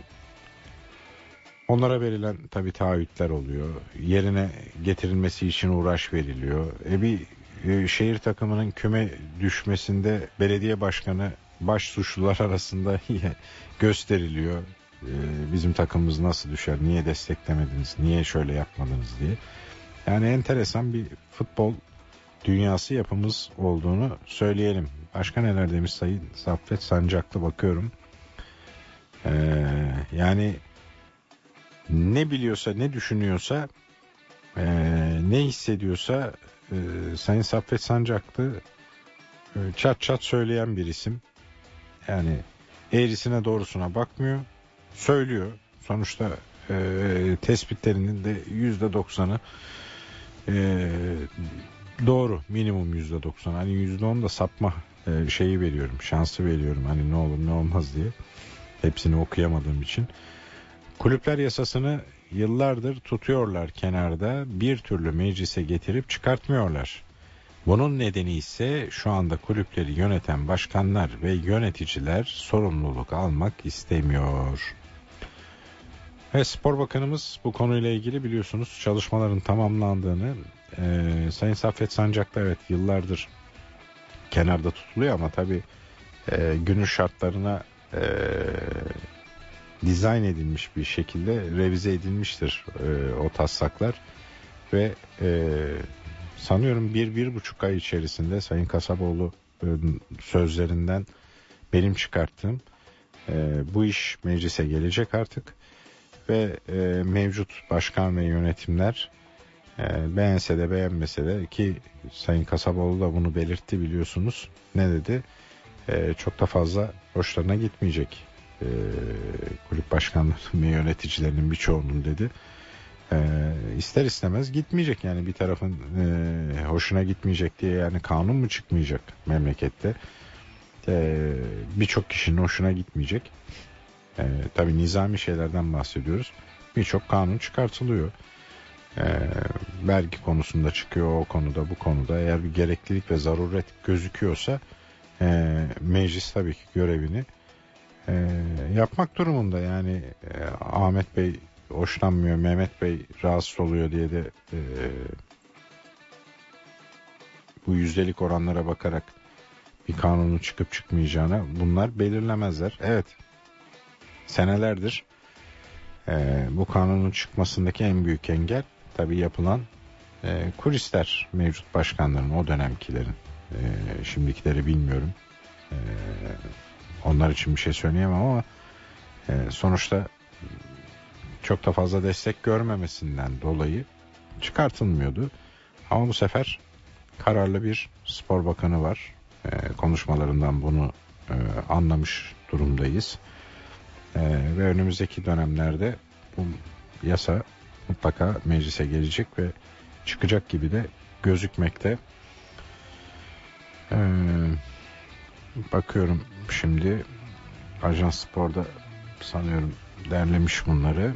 onlara verilen tabii taahhütler oluyor. Yerine getirilmesi için uğraş veriliyor. E bir e, şehir takımının küme düşmesinde belediye başkanı baş suçlular arasında gösteriliyor. E, bizim takımımız nasıl düşer? Niye desteklemediniz? Niye şöyle yapmadınız diye. Yani enteresan bir futbol dünyası yapımız olduğunu söyleyelim. Başka neler demiş Sayın Saffet Sancaklı, bakıyorum. E, yani ne biliyorsa, ne düşünüyorsa, e, ne hissediyorsa e, Sayın Saffet Sancaklı e, çat çat söyleyen bir isim. Yani eğrisine doğrusuna bakmıyor, söylüyor. Sonuçta e, tespitlerinin de yüzde doksanı e, doğru, minimum yüzde doksan. Hani yüzde on da sapma e, şeyi veriyorum, şansı veriyorum. Hani ne olur ne olmaz diye. Hepsini okuyamadığım için. Kulüpler yasasını yıllardır tutuyorlar kenarda, bir türlü meclise getirip çıkartmıyorlar. Bunun nedeni ise şu anda kulüpleri yöneten başkanlar ve yöneticiler sorumluluk almak istemiyor. Ve Spor Bakanımız bu konuyla ilgili biliyorsunuz çalışmaların tamamlandığını, e, Sayın Saffet Sancaklı evet yıllardır kenarda tutuluyor ama tabii e, günün şartlarına e, dizayn edilmiş bir şekilde revize edilmiştir e, o taslaklar ve e, sanıyorum bir bir buçuk ay içerisinde Sayın Kasaboğlu e, sözlerinden benim çıkarttığım e, bu iş meclise gelecek artık ve e, mevcut başkan ve yönetimler e, beğense de beğenmese de, ki Sayın Kasaboğlu da bunu belirtti biliyorsunuz, ne dedi? E, çok da fazla hoşlarına gitmeyecek e, kulüp başkanlarının ve yöneticilerinin birçoğunun dedi. E, ister istemez gitmeyecek, yani bir tarafın e, hoşuna gitmeyecek diye yani kanun mu çıkmayacak memlekette? E, birçok kişinin hoşuna gitmeyecek. E, tabii nizami şeylerden bahsediyoruz. Birçok kanun çıkartılıyor. E, vergi konusunda çıkıyor, o konuda bu konuda. Eğer bir gereklilik ve zaruret gözüküyorsa e, meclis tabii ki görevini e, yapmak durumunda. Yani e, Ahmet Bey hoşlanmıyor, Mehmet Bey rahatsız oluyor diye de e, bu yüzdelik oranlara bakarak bir kanunun çıkıp çıkmayacağına bunlar belirlemezler. Evet, senelerdir e, bu kanunun çıkmasındaki en büyük engel tabii yapılan e, kulisler, mevcut başkanların, o dönemkilerin. E, şimdikileri bilmiyorum. E, onlar için bir şey söyleyemem ama e, sonuçta çok da fazla destek görmemesinden dolayı çıkartılmıyordu. Ama bu sefer kararlı bir spor bakanı var. E, konuşmalarından bunu e, anlamış durumdayız. E, ve önümüzdeki dönemlerde bu yasa mutlaka meclise gelecek ve çıkacak gibi de gözükmekte. E, bakıyorum şimdi, Ajans Spor'da sanıyorum derlemiş bunları.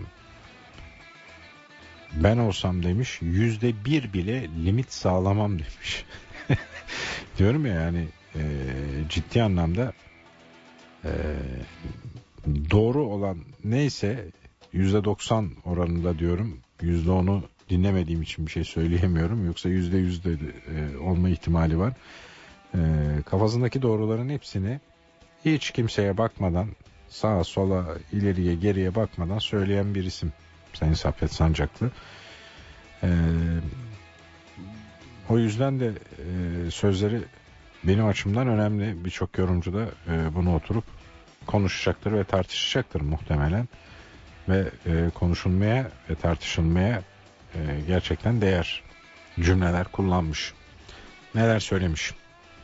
Ben olsam demiş, yüzde bir bile limit sağlamam demiş. Diyorum ya, yani e, ciddi anlamda e, doğru olan neyse yüzde doksan oranında diyorum. Yüzde onu dinlemediğim için bir şey söyleyemiyorum. Yoksa yüzde yüzde e, olma ihtimali var. E, kafasındaki doğruların hepsini hiç kimseye bakmadan, sağa sola, ileriye geriye bakmadan söyleyen bir isim Sayın Saffet Sancaklı. Ee, o yüzden de e, sözleri benim açımdan önemli. Birçok yorumcu da e, bunu oturup konuşacaktır ve tartışacaktır muhtemelen. Ve e, konuşulmaya ve tartışılmaya e, gerçekten değer cümleler kullanmış. Neler söylemiş?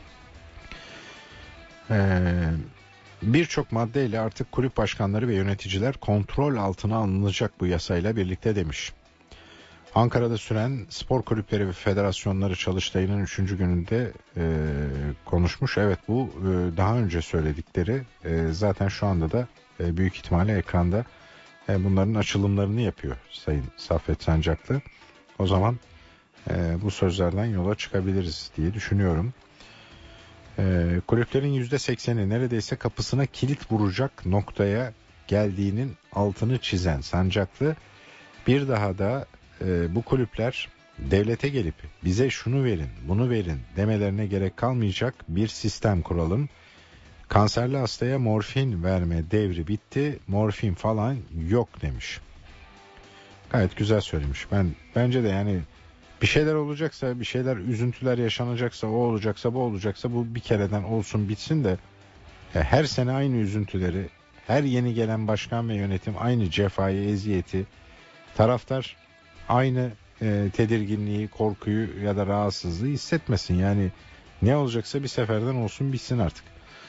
Eee Birçok maddeyle artık kulüp başkanları ve yöneticiler kontrol altına alınacak bu yasayla birlikte demiş. Ankara'da süren spor kulüpleri ve federasyonları çalıştayının üçüncü gününde e, konuşmuş. Evet, bu e, daha önce söyledikleri e, zaten şu anda da e, büyük ihtimalle ekranda e, bunların açılımlarını yapıyor Sayın Saffet Sancaklı. O zaman e, bu sözlerden yola çıkabiliriz diye düşünüyorum. Ee, kulüplerin yüzde sekseni neredeyse kapısına kilit vuracak noktaya geldiğinin altını çizen Sancaklı, bir daha da e, bu kulüpler devlete gelip bize şunu verin, bunu verin demelerine gerek kalmayacak bir sistem kuralım. Kanserli hastaya morfin verme devri bitti, morfin falan yok demiş. Gayet güzel söylemiş. Ben bence de yani bir şeyler olacaksa, bir şeyler, üzüntüler yaşanacaksa, o olacaksa, bu olacaksa bu bir kereden olsun bitsin de her sene aynı üzüntüleri, her yeni gelen başkan ve yönetim aynı cefayı, eziyeti, taraftar aynı e, tedirginliği, korkuyu ya da rahatsızlığı hissetmesin. Yani ne olacaksa bir seferden olsun bitsin artık.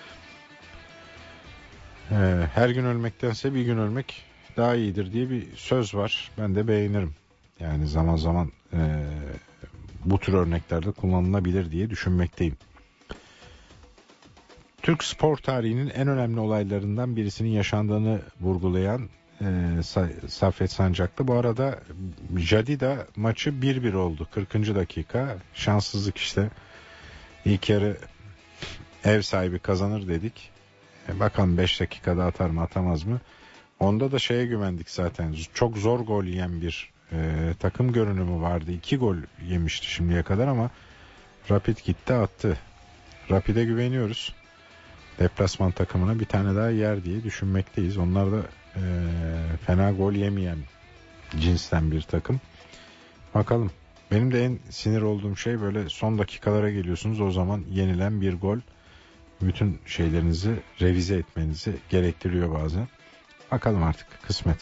E, her gün ölmektense bir gün ölmek daha iyidir diye bir söz var. Ben de beğenirim. Yani zaman zaman e, bu tür örneklerde kullanılabilir diye düşünmekteyim. Türk spor tarihinin en önemli olaylarından birisinin yaşandığını vurgulayan e, Saffet Sancaklı. Bu arada Jadida maçı bir bir oldu. kırkıncı dakika. Şanssızlık işte. İlk yarı ev sahibi kazanır dedik. E, bakalım beş dakikada atar mı atamaz mı? Onda da şeye güvendik zaten. Çok zor gol yiyen bir e, takım görünümü vardı. İki gol yemişti şimdiye kadar ama Rapid gitti attı. Rapid'e güveniyoruz. Deplasman takımına bir tane daha yer diye düşünmekteyiz. Onlar da e, fena gol yemeyen cinsten bir takım. Bakalım. Benim de en sinir olduğum şey böyle son dakikalara geliyorsunuz. O zaman yenilen bir gol bütün şeylerinizi revize etmenizi gerektiriyor bazen. Bakalım artık kısmet.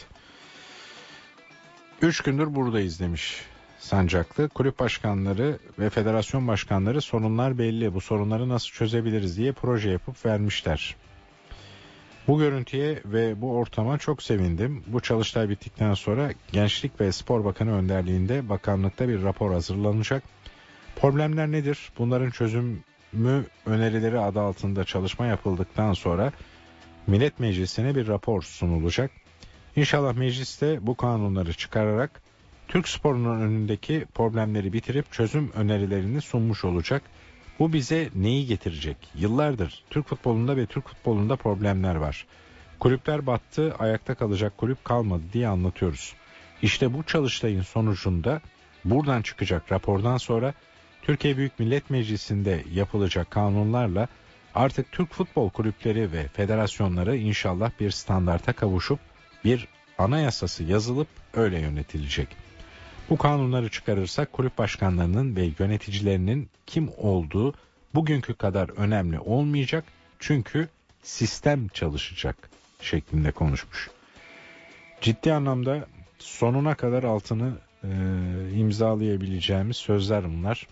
Üç gündür buradayız demiş Sancaklı. Kulüp başkanları ve federasyon başkanları sorunlar belli. Bu sorunları nasıl çözebiliriz diye proje yapıp vermişler. Bu görüntüye ve bu ortama çok sevindim. Bu çalıştay bittikten sonra Gençlik ve Spor Bakanı önderliğinde bakanlıkta bir rapor hazırlanacak. Problemler nedir? Bunların çözümü önerileri adı altında çalışma yapıldıktan sonra Millet Meclisi'ne bir rapor sunulacak. İnşallah mecliste bu kanunları çıkararak Türk sporunun önündeki problemleri bitirip çözüm önerilerini sunmuş olacak. Bu bize neyi getirecek? Yıllardır Türk futbolunda ve Türk futbolunda problemler var. Kulüpler battı, ayakta kalacak kulüp kalmadı diye anlatıyoruz. İşte bu çalıştayın sonucunda buradan çıkacak rapordan sonra Türkiye Büyük Millet Meclisi'nde yapılacak kanunlarla artık Türk futbol kulüpleri ve federasyonları inşallah bir standarta kavuşup bir anayasası yazılıp öyle yönetilecek. Bu kanunları çıkarırsak kulüp başkanlarının ve yöneticilerinin kim olduğu bugünkü kadar önemli olmayacak. Çünkü sistem çalışacak şeklinde konuşmuş. Ciddi anlamda sonuna kadar altını e, imzalayabileceğimiz sözler bunlar.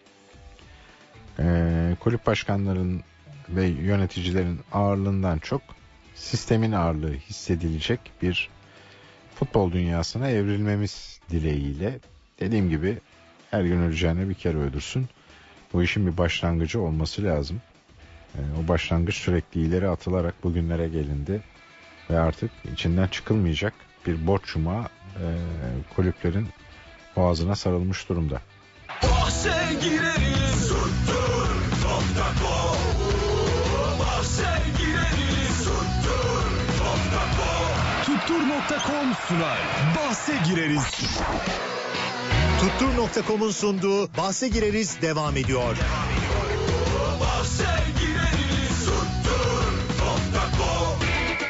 E, kulüp başkanlarının ve yöneticilerin ağırlığından çok sistemin ağırlığı hissedilecek bir futbol dünyasına evrilmemiz dileğiyle. Dediğim gibi her gün öleceğine bir kere öldürsün. Bu işin bir başlangıcı olması lazım. E, o başlangıç sürekli ileri atılarak bugünlere gelindi. Ve artık içinden çıkılmayacak bir borç yumağı e, kulüplerin boğazına sarılmış durumda. Bahse gireriz tuttur nokta com. Bahse gireriz tuttur nokta com. Tuttur nokta com sunar. Bahse gireriz. Tuttur nokta com'un sunduğu Bahse gireriz devam ediyor. Bahse gireriz tuttur nokta com.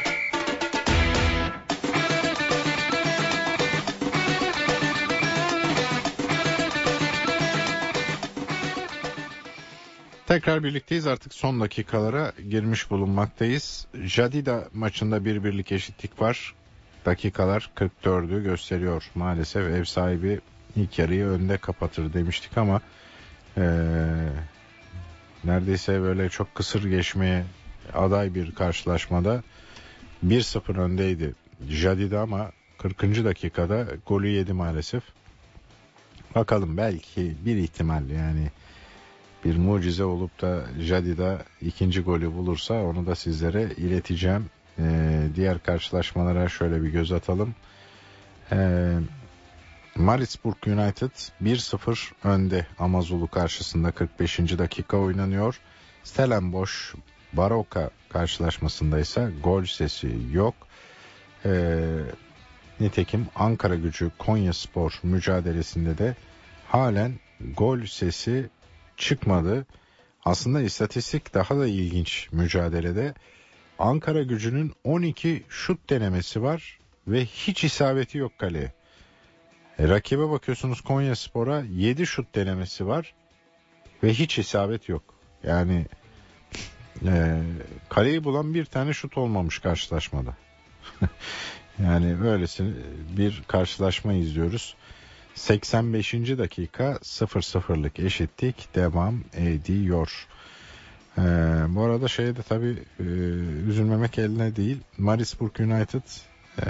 Tekrar birlikteyiz, artık son dakikalara girmiş bulunmaktayız. Jadida maçında bir birlik eşitlik var. Dakikalar kırk dördü gösteriyor. Maalesef ev sahibi ilk yarıyı önde kapatır demiştik ama ee, neredeyse böyle çok kısır geçmeye aday bir karşılaşmada bir sıfır öndeydi Jadida ama kırkıncı dakikada golü yedi maalesef. Bakalım, belki bir ihtimal, yani bir mucize olup da Jadida ikinci golü bulursa onu da sizlere ileteceğim. Ee, diğer karşılaşmalara şöyle bir göz atalım. Ee, Maritzburg United bir sıfır önde Amazulu karşısında, kırk beşinci dakika oynanıyor. Stellenbosch Baroka karşılaşmasında ise gol sesi yok. Ee, nitekim Ankara Gücü Konyaspor mücadelesinde de halen gol sesi çıkmadı. Aslında istatistik daha da ilginç mücadelede. Ankara Gücü'nün on iki şut denemesi var ve hiç isabeti yok kaleye. E, rakibe bakıyorsunuz, Konyaspor'a yedi şut denemesi var ve hiç isabet yok. Yani e, kaleyi bulan bir tane şut olmamış karşılaşmada. Yani böylesine bir karşılaşma izliyoruz. seksen beşinci dakika sıfır sıfırlık eşitlik devam ediyor. Ee, bu arada şeyde tabii e, üzülmemek eline değil. Maritzburg United e,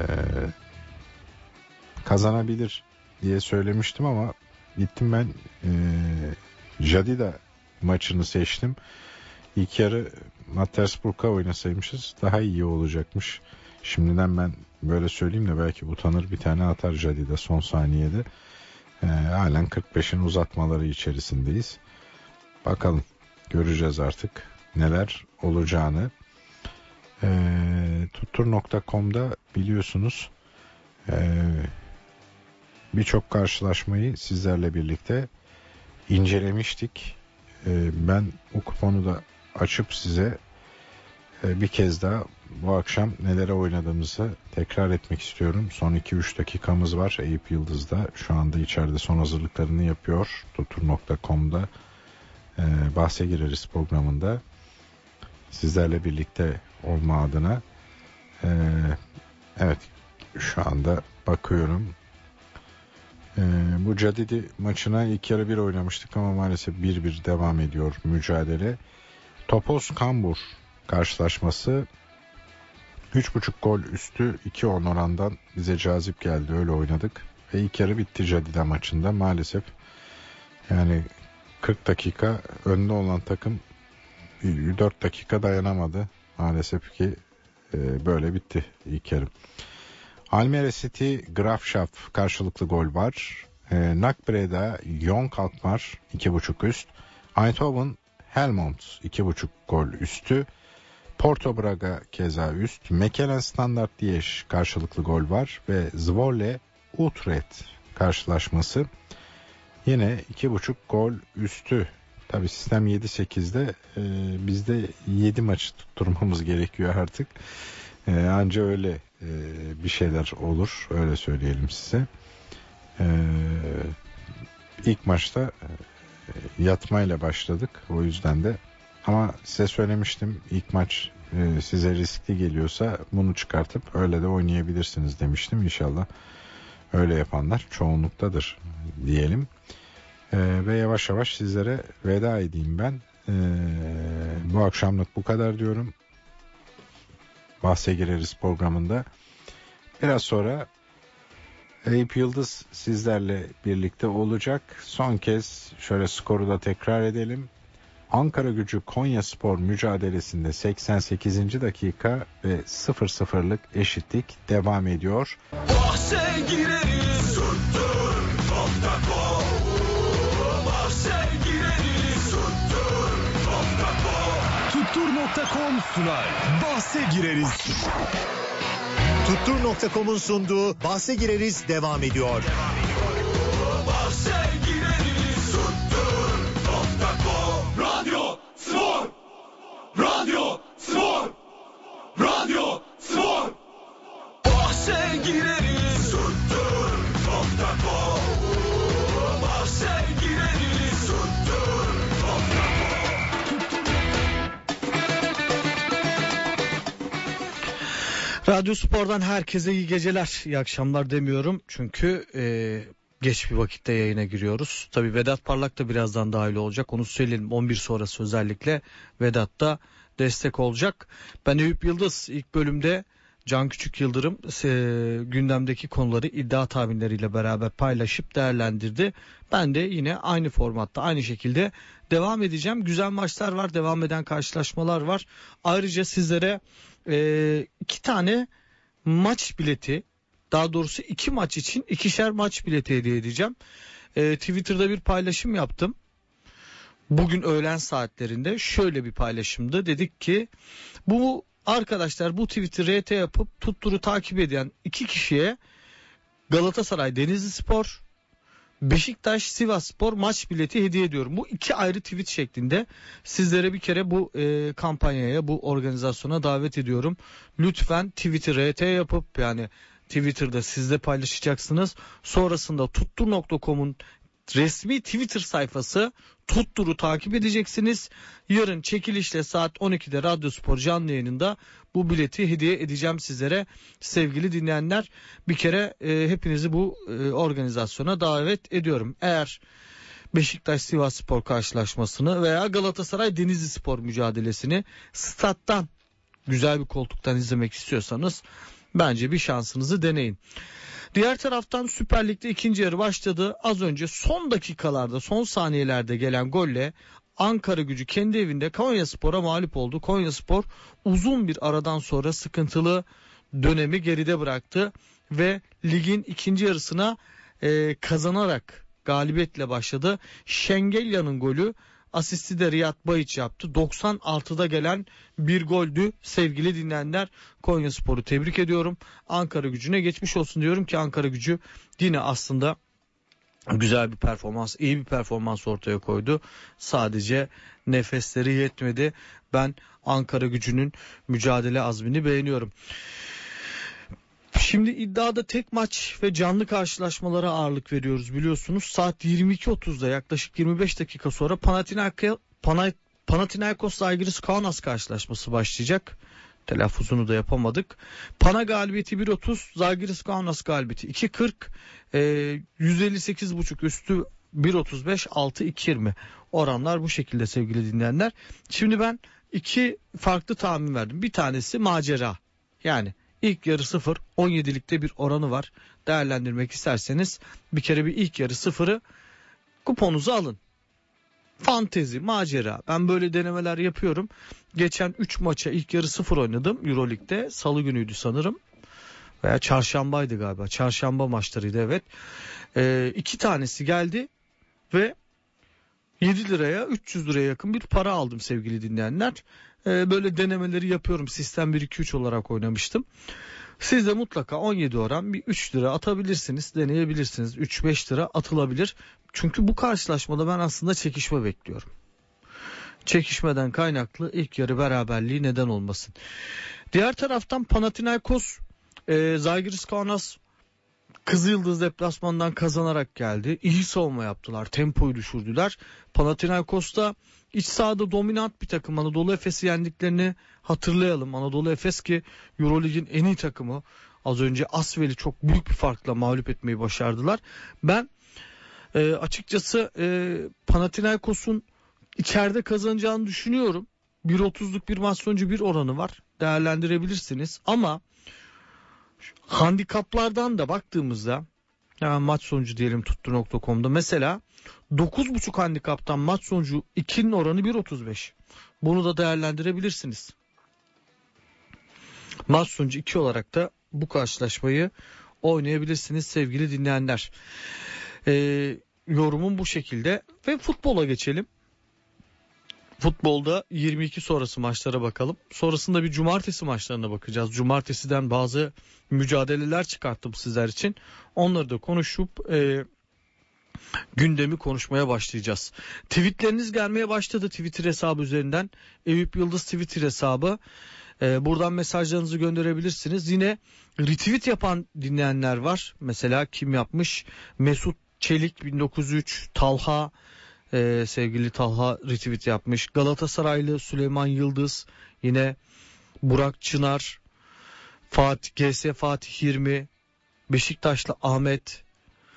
kazanabilir diye söylemiştim ama gittim ben e, Jadida maçını seçtim. İlk yarı Mattersburg'a oynasaymışız daha iyi olacakmış. Şimdiden ben böyle söyleyeyim de belki utanır, bir tane atar Jadida son saniyede. E, halen kırk beşin uzatmaları içerisindeyiz. Bakalım, göreceğiz artık neler olacağını. E, tuttur nokta com'da biliyorsunuz e, birçok karşılaşmayı sizlerle birlikte incelemiştik. E, ben o kuponu da açıp size e, bir kez daha bu akşam nelere oynadığımızı tekrar etmek istiyorum. Son iki üç dakikamız var. Eyüp Yıldız'da şu anda içeride son hazırlıklarını yapıyor. Tutur nokta com'da e, bahse gireriz programında. Sizlerle birlikte olma adına. E, evet, şu anda bakıyorum. E, bu Cadidi maçına ilk yarı bir oynamıştık ama maalesef bir bir devam ediyor mücadele. Topos Kambur karşılaşması üç buçuk gol üstü iki on orandan bize cazip geldi, öyle oynadık ve ilk yarı bitti Cadide maçında. Maalesef yani kırk dakika önde olan takım dört dakika dayanamadı maalesef ki e, böyle bitti ilk yarı. Almere City Grafschaft karşılıklı gol var. e, Nakbreda Young Alkmaar iki buçuk üst. Eindhoven Helmond iki buçuk gol üstü. Porto Braga keza üst. Mechelen Standard Liège karşılıklı gol var ve Zwolle Utrecht karşılaşması yine iki buçuk gol üstü. Tabi sistem yedi sekizde e, bizde yedi maç tutturmamız gerekiyor artık. E, anca öyle e, bir şeyler olur, öyle söyleyelim size. E, ilk maçta e, yatmayla başladık, o yüzden de. Ama size söylemiştim, ilk maç e, size riskli geliyorsa bunu çıkartıp öyle de oynayabilirsiniz demiştim. İnşallah öyle yapanlar çoğunluktadır diyelim. E, ve yavaş yavaş sizlere veda edeyim ben. E, bu akşamlık bu kadar diyorum. Bahse gireriz programında. Biraz sonra Eyüp Yıldız sizlerle birlikte olacak. Son kez şöyle skoru da tekrar edelim. Ankaragücü Konyaspor mücadelesinde seksen sekizinci dakika ve sıfır sıfırlık eşitlik devam ediyor. Bahse gireriz tuttur nokta com. Bahse gireriz tuttur nokta com. Tuttur nokta com sunar. Bahse gireriz. Tuttur nokta com'un sunduğu Bahse gireriz devam ediyor. Bahse gireriz tuttur nokta com. Radyo Spor. Radyo Spor. Radyo Spor. Bahse gireriz tuttur nokta com. Bahse gireriz tuttur nokta com. Radyo Spor'dan herkese iyi geceler, iyi akşamlar demiyorum. Çünkü e, geç bir vakitte yayına giriyoruz. Tabii Vedat Parlak da birazdan dahil olacak. Onu söyleyelim, on bir sonrası özellikle Vedat da destek olacak. Ben Eyüp Yıldız, ilk bölümde Can Küçük Yıldırım e, gündemdeki konuları iddia tahminleriyle beraber paylaşıp değerlendirdi. Ben de yine aynı formatta, aynı şekilde devam edeceğim. Güzel maçlar var, devam eden karşılaşmalar var. Ayrıca sizlere e, iki tane maç bileti, daha doğrusu iki maç için ikişer maç bileti hediye edeceğim. E, Twitter'da bir paylaşım yaptım. Bugün öğlen saatlerinde şöyle bir paylaşımdı. Dedik ki bu arkadaşlar bu tweet'i R T yapıp tutturu takip eden iki kişiye Galatasaray Denizlispor, Beşiktaş Sivasspor maç bileti hediye ediyorum. Bu iki ayrı tweet şeklinde sizlere bir kere bu e, kampanyaya, bu organizasyona davet ediyorum. Lütfen tweet'i R T yapıp, yani Twitter'da siz de paylaşacaksınız. Sonrasında tuttur nokta com'un resmi Twitter sayfası Tuttur'u takip edeceksiniz. Yarın çekilişle saat on ikide Radyo Spor canlı yayınında bu bileti hediye edeceğim sizlere sevgili dinleyenler. Bir kere e, hepinizi bu e, organizasyona davet ediyorum. Eğer Beşiktaş Sivasspor karşılaşmasını veya Galatasaray Denizlispor mücadelesini stat'tan, güzel bir koltuktan izlemek istiyorsanız bence bir şansınızı deneyin. Diğer taraftan Süper Lig'de ikinci yarı başladı. Az önce son dakikalarda, son saniyelerde gelen golle Ankaragücü kendi evinde Konyaspor'a mağlup oldu. Konyaspor uzun bir aradan sonra sıkıntılı dönemi geride bıraktı ve ligin ikinci yarısına e, kazanarak galibiyetle başladı. Şengelya'nın golü, asisti de Riyad Bayiç yaptı. doksan altıda gelen bir goldü sevgili dinleyenler. Konyaspor'u tebrik ediyorum. Ankaragücü'ne geçmiş olsun diyorum ki Ankaragücü yine aslında güzel bir performans, iyi bir performans ortaya koydu. Sadece nefesleri yetmedi. Ben Ankara Gücü'nün mücadele azmini beğeniyorum. Şimdi iddiada tek maç ve canlı karşılaşmalara ağırlık veriyoruz biliyorsunuz. Saat yirmi iki otuzda yaklaşık yirmi beş dakika sonra Panathinaikos Panathinaikos Zalgiris Kaunas karşılaşması başlayacak. Telaffuzunu da yapamadık. Pana galibiyeti bir otuz, Zalgiris Kaunas galibiyeti iki kırk, e, yüz elli sekiz buçuk üstü bir otuz beş, altı iki yirmi. Oranlar bu şekilde sevgili dinleyenler. Şimdi ben iki farklı tahmin verdim. Bir tanesi macera. Yani ilk yarı sıfır, on yedilikte bir oranı var. Değerlendirmek isterseniz bir kere bir ilk yarı sıfırı kuponunuzu alın. Fantezi, macera. Ben böyle denemeler yapıyorum. Geçen üç maça ilk yarı sıfır oynadım Euroleague'de. Salı günüydü sanırım. Veya çarşambaydı galiba. Çarşamba maçlarıydı evet. Ee, iki tanesi geldi ve yedi liraya üç yüz liraya yakın bir para aldım sevgili dinleyenler. Ee, böyle denemeleri yapıyorum. Sistem bir iki üç olarak oynamıştım. Siz de mutlaka on yedi oran bir üç lira atabilirsiniz, deneyebilirsiniz. üç beş lira atılabilir. Çünkü bu karşılaşmada ben aslında çekişme bekliyorum. Çekişmeden kaynaklı ilk yarı beraberliği neden olmasın. Diğer taraftan Panathinaikos e, Zalgiris Kaunas Kızılyıldız deplasmandan kazanarak geldi. İyi savunma yaptılar, tempoyu düşürdüler. Panathinaikos'ta iç sahada dominant bir takım. Anadolu Efes'i yendiklerini hatırlayalım. Anadolu Efes ki Euroleague'in en iyi takımı. Az önce Asvel'i çok büyük bir farkla mağlup etmeyi başardılar. Ben e, açıkçası e, Panathinaikos'un içeride kazanacağını düşünüyorum. bir otuzluk bir maç sonucu bir oranı var. Değerlendirebilirsiniz. Ama handikaplardan da baktığımızda hemen maç sonucu diyelim tuttu nokta com'da mesela dokuz buçuk handikaptan maç sonucu ikinin oranı bir otuz beş. Bunu da değerlendirebilirsiniz. Maç sonucu iki olarak da bu karşılaşmayı oynayabilirsiniz sevgili dinleyenler. Ee, yorumum bu şekilde ve futbola geçelim. Futbolda yirmi iki sonrası maçlara bakalım. Sonrasında bir cumartesi maçlarına bakacağız. Cumartesiden bazı mücadeleler çıkarttım sizler için. Onları da konuşup e, gündemi konuşmaya başlayacağız. Tweetleriniz gelmeye başladı Twitter hesabı üzerinden. Eyüp Yıldız Twitter hesabı. E, buradan mesajlarınızı gönderebilirsiniz. Yine retweet yapan dinleyenler var. Mesela kim yapmış? Mesut Çelik bin dokuz yüz üç, Talha. Ee, sevgili Talha retweet yapmış. Galatasaraylı Süleyman Yıldız, yine Burak Çınar, Fatih G S Fatih yirmi, Beşiktaşlı Ahmet,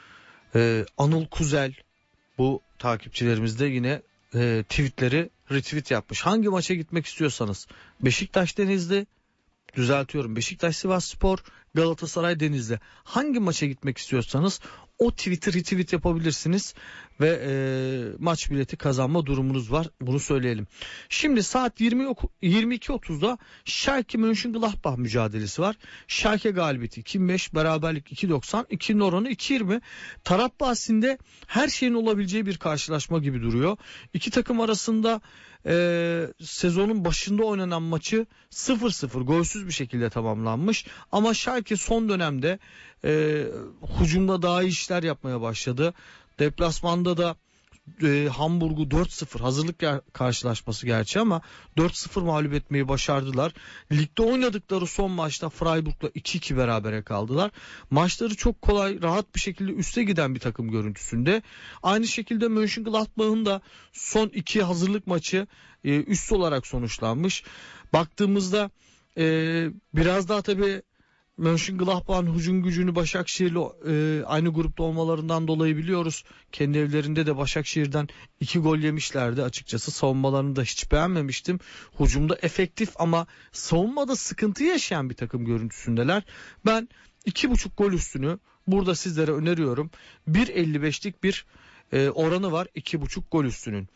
e, Anıl Kuzel, bu takipçilerimiz de yine e, tweetleri retweet yapmış. Hangi maça gitmek istiyorsanız, Beşiktaş Denizli, düzeltiyorum, Beşiktaş Sivasspor, Galatasaray Denizli, hangi maça gitmek istiyorsanız o tweet'i retweet yapabilirsiniz ve e, maç bileti kazanma durumunuz var. Bunu söyleyelim. Şimdi saat yirmi yirmi iki otuzda Schalke Mönchengladbach mücadelesi var. Schalke galibiyeti iki beş, beraberlik iki doksan, ikinin oranı iki yirmi. Taraf bahsinde her şeyin olabileceği bir karşılaşma gibi duruyor. İki takım arasında e, sezonun başında oynanan maçı sıfır sıfır golsüz bir şekilde tamamlanmış. Ama Schalke son dönemde e, hücumda daha iyi işler yapmaya başladı. Deplasmanda da e, Hamburg'u dört sıfır, hazırlık karşılaşması gerçi ama dört sıfır mağlup etmeyi başardılar. Ligde oynadıkları son maçta Freiburg'la iki iki berabere kaldılar. Maçları çok kolay, rahat bir şekilde üste giden bir takım görüntüsünde. Aynı şekilde Mönchengladbach'ın da son iki hazırlık maçı e, üst olarak sonuçlanmış. Baktığımızda e, biraz daha tabii Mönchengladbach'ın hücum gücünü Başakşehir'le e, aynı grupta olmalarından dolayı biliyoruz. Kendi evlerinde de Başakşehir'den iki gol yemişlerdi. Açıkçası savunmalarını da hiç beğenmemiştim. Hücumda efektif ama savunmada sıkıntı yaşayan bir takım görüntüsündeler. Ben iki buçuk gol üstünü burada sizlere öneriyorum. bir elli beşlik bir e, oranı var iki buçuk gol üstünün.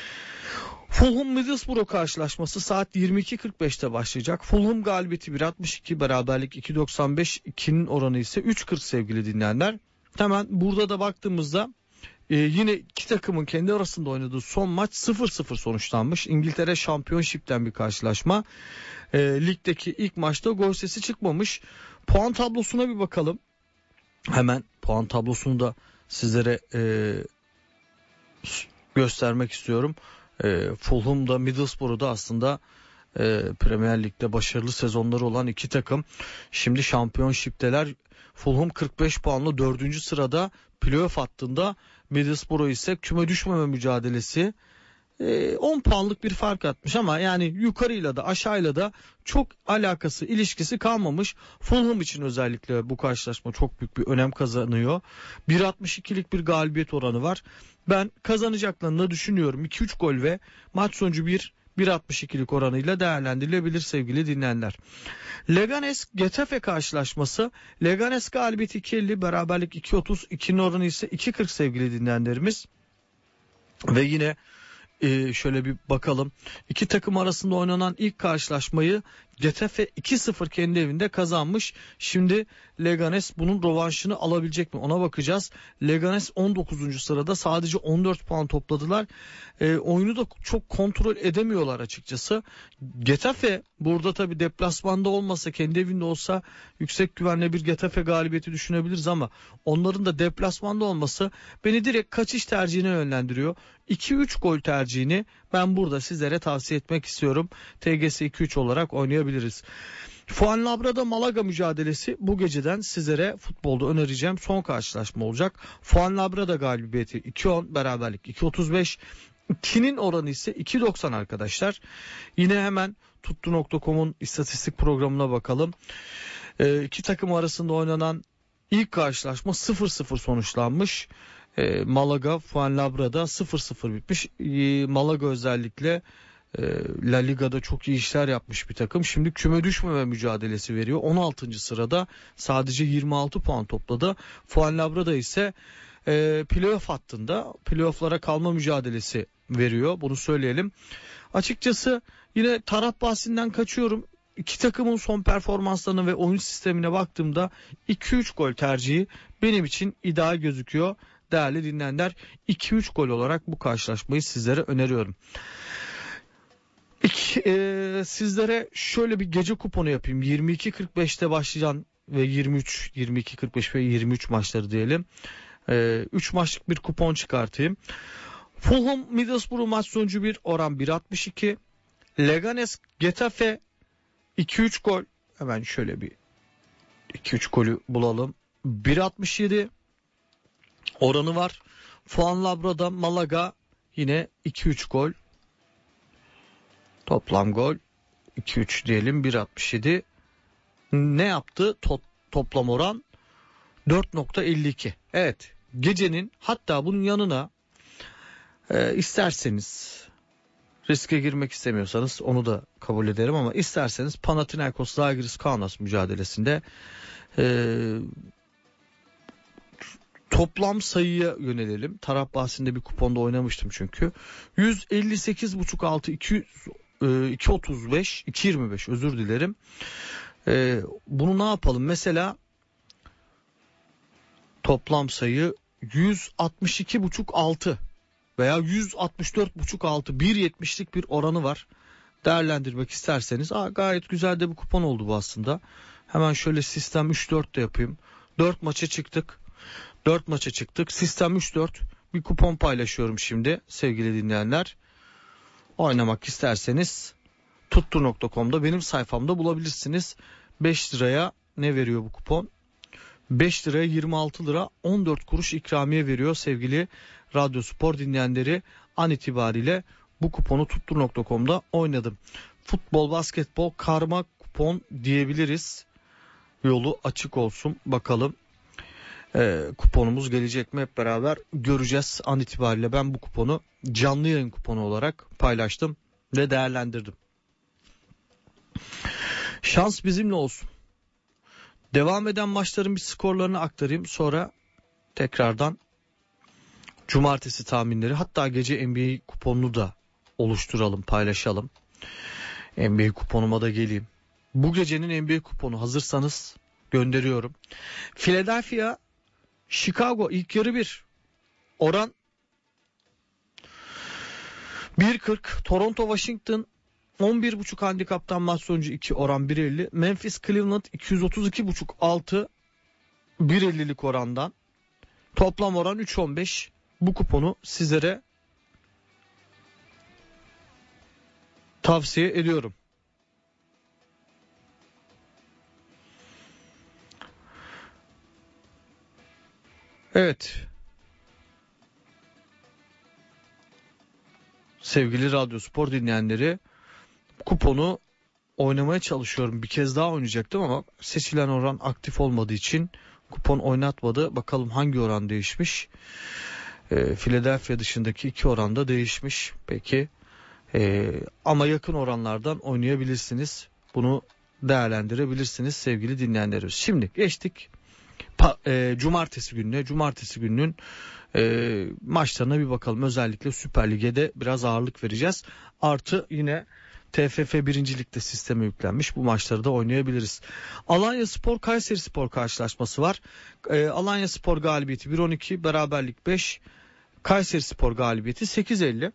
Fulham Middlesbrough karşılaşması saat yirmi iki kırk beşte başlayacak. Fulham galibiyeti bir altmış iki, beraberlik iki doksan beş, ikinin oranı ise üç kırk sevgili dinleyenler. Hemen burada da baktığımızda e, yine iki takımın kendi arasında oynadığı son maç sıfır sıfır sonuçlanmış. İngiltere Championship'ten bir karşılaşma. E, ligdeki ilk maçta gol sesi çıkmamış. Puan tablosuna bir bakalım. Hemen puan tablosunu da sizlere e, göstermek istiyorum. E, Fulham'da Middlesbrough'da aslında e, Premier Lig'de başarılı sezonları olan iki takım. Şimdi Championship'teler. Fulham kırk beş puanla dördüncü sırada playoff hattında. Middlesbrough ise küme düşmeme mücadelesi. on puanlık bir fark atmış ama yani yukarıyla da aşağıyla da çok alakası, ilişkisi kalmamış. Fulham için özellikle bu karşılaşma çok büyük bir önem kazanıyor. bir altmış ikilik bir galibiyet oranı var. Ben kazanacaklarını da düşünüyorum. iki üç gol ve maç sonucu bir bir altmış ikilik oranıyla değerlendirilebilir sevgili dinleyenler. Leganes Getafe karşılaşması. Leganes galibiyeti iki elli, beraberlik iki otuz, ikinin oranı ise iki kırk sevgili dinleyenlerimiz. Ve yine Ee, şöyle bir bakalım. İki takım arasında oynanan ilk karşılaşmayı Getafe iki sıfır kendi evinde kazanmış. Şimdi Leganes bunun rövanşını alabilecek mi? Ona bakacağız. Leganes on dokuzuncu sırada, sadece on dört puan topladılar. Ee, oyunu da çok kontrol edemiyorlar açıkçası. Getafe burada tabii deplasmanda olmasa, kendi evinde olsa yüksek güvenle bir Getafe galibiyeti düşünebiliriz ama onların da deplasmanda olması beni direkt kaçış tercihine yönlendiriyor. iki üç gol tercihini ben burada sizlere tavsiye etmek istiyorum. T G S iki üç olarak oynayabiliriz. Fuenlabrada Malaga mücadelesi bu geceden sizlere futbolda önereceğim son karşılaşma olacak. Fuenlabrada galibiyeti iki on, beraberlik iki otuz beş. ikinin oranı ise iki doksan arkadaşlar. Yine hemen tuttu nokta com'un istatistik programına bakalım. Ee, iki takım arasında oynanan ilk karşılaşma sıfır sıfır sonuçlanmış. Ee, Malaga Fuenlabrada sıfır sıfır bitmiş. Ee, Malaga özellikle e, La Liga'da çok iyi işler yapmış bir takım. Şimdi küme düşmeme mücadelesi veriyor. on altıncı sırada, sadece yirmi altı puan topladı. Fuenlabrada ise e, playoff hattında, playoff'lara kalma mücadelesi veriyor. Bunu söyleyelim. Açıkçası yine taraf bahsinden kaçıyorum. İki takımın son performanslarına ve oyun sistemine baktığımda iki üç gol tercihi benim için ideal gözüküyor. Değerli dinleyenler, iki üç gol olarak bu karşılaşmayı sizlere öneriyorum. İki, e, sizlere şöyle bir gece kuponu yapayım. yirmi iki kırk beşte başlayan ve yirmi üç, yirmi iki kırk beş ve yirmi üç maçları diyelim. E, üç maçlık bir kupon çıkartayım. Fulham Middlesbrough maç sonucu bir, oran bir altmış iki. Leganes Getafe iki üç gol. Hemen şöyle bir iki üç golü bulalım. bir altmış yedi oranı var. Fuenlabrada Malaga yine iki üç gol. Toplam gol iki üç diyelim, bir altmış yedi. Ne yaptı? Top, toplam oran dört nokta elli iki. Evet, gecenin, hatta bunun yanına e, isterseniz, riske girmek istemiyorsanız onu da kabul ederim ama isterseniz Panathinaikos Zalgiris Kaunas mücadelesinde e, toplam sayıya yönelelim. Taraf bahsinde bir kuponda oynamıştım çünkü. yüz elli sekiz buçuk altı, iki yüz, e, iki otuz beş, iki yirmi beş özür dilerim. E, bunu ne yapalım? Mesela toplam sayı yüz altmış iki buçuk altı veya yüz altmış dört buçuk altı, bir yetmişlik bir oranı var. Değerlendirmek isterseniz aa, gayet güzel de bir kupon oldu bu aslında. Hemen şöyle sistem üç dört de yapayım. dört maça çıktık. dört maça çıktık. Sistem üç dört. Bir kupon paylaşıyorum şimdi sevgili dinleyenler. Oynamak isterseniz tuttu nokta com'da benim sayfamda bulabilirsiniz. beş liraya ne veriyor bu kupon? beş liraya yirmi altı lira on dört kuruş ikramiye veriyor sevgili Radyo Spor dinleyenleri. An itibariyle bu kuponu tuttu nokta com'da oynadım. Futbol, basketbol, karma kupon diyebiliriz. Yolu açık olsun bakalım. Ee, kuponumuz gelecek mi, hep beraber göreceğiz. An itibariyle ben bu kuponu canlı yayın kuponu olarak paylaştım ve değerlendirdim. Şans bizimle olsun. Devam eden maçların bir skorlarını aktarayım. Sonra tekrardan cumartesi tahminleri, hatta gece N B A kuponunu da oluşturalım, paylaşalım. N B A kuponuma da geleyim. Bu gecenin N B A kuponu hazırsanız gönderiyorum. Philadelphia Chicago ilk yarı bir. Oran bir kırk. Toronto Washington on bir buçuk handikaptan maç sonucu iki, oran bir elli. Memphis Cleveland iki yüz otuz iki buçuk altı, bir ellilik orandan. Toplam oran üç on beş. Bu kuponu sizlere tavsiye ediyorum. Evet. Sevgili Radyo Spor dinleyenleri, kuponu oynamaya çalışıyorum. Bir kez daha oynayacaktım ama seçilen oran aktif olmadığı için kupon oynatmadı. Bakalım hangi oran değişmiş? E, Philadelphia dışındaki iki oranda değişmiş. Peki. E, ama yakın oranlardan oynayabilirsiniz. Bunu değerlendirebilirsiniz sevgili dinleyenlerimiz. Şimdi geçtik pa, e, cumartesi gününe. Cumartesi gününün e, maçlarına bir bakalım. Özellikle Süper Lig'e de biraz ağırlık vereceğiz. Artı yine T F F birinci Lig'de sisteme yüklenmiş. Bu maçları da oynayabiliriz. Alanyaspor Kayserispor karşılaşması var. E, Alanyaspor galibiyeti bir on iki, beraberlik beş. Kayserispor galibiyeti sekiz elli.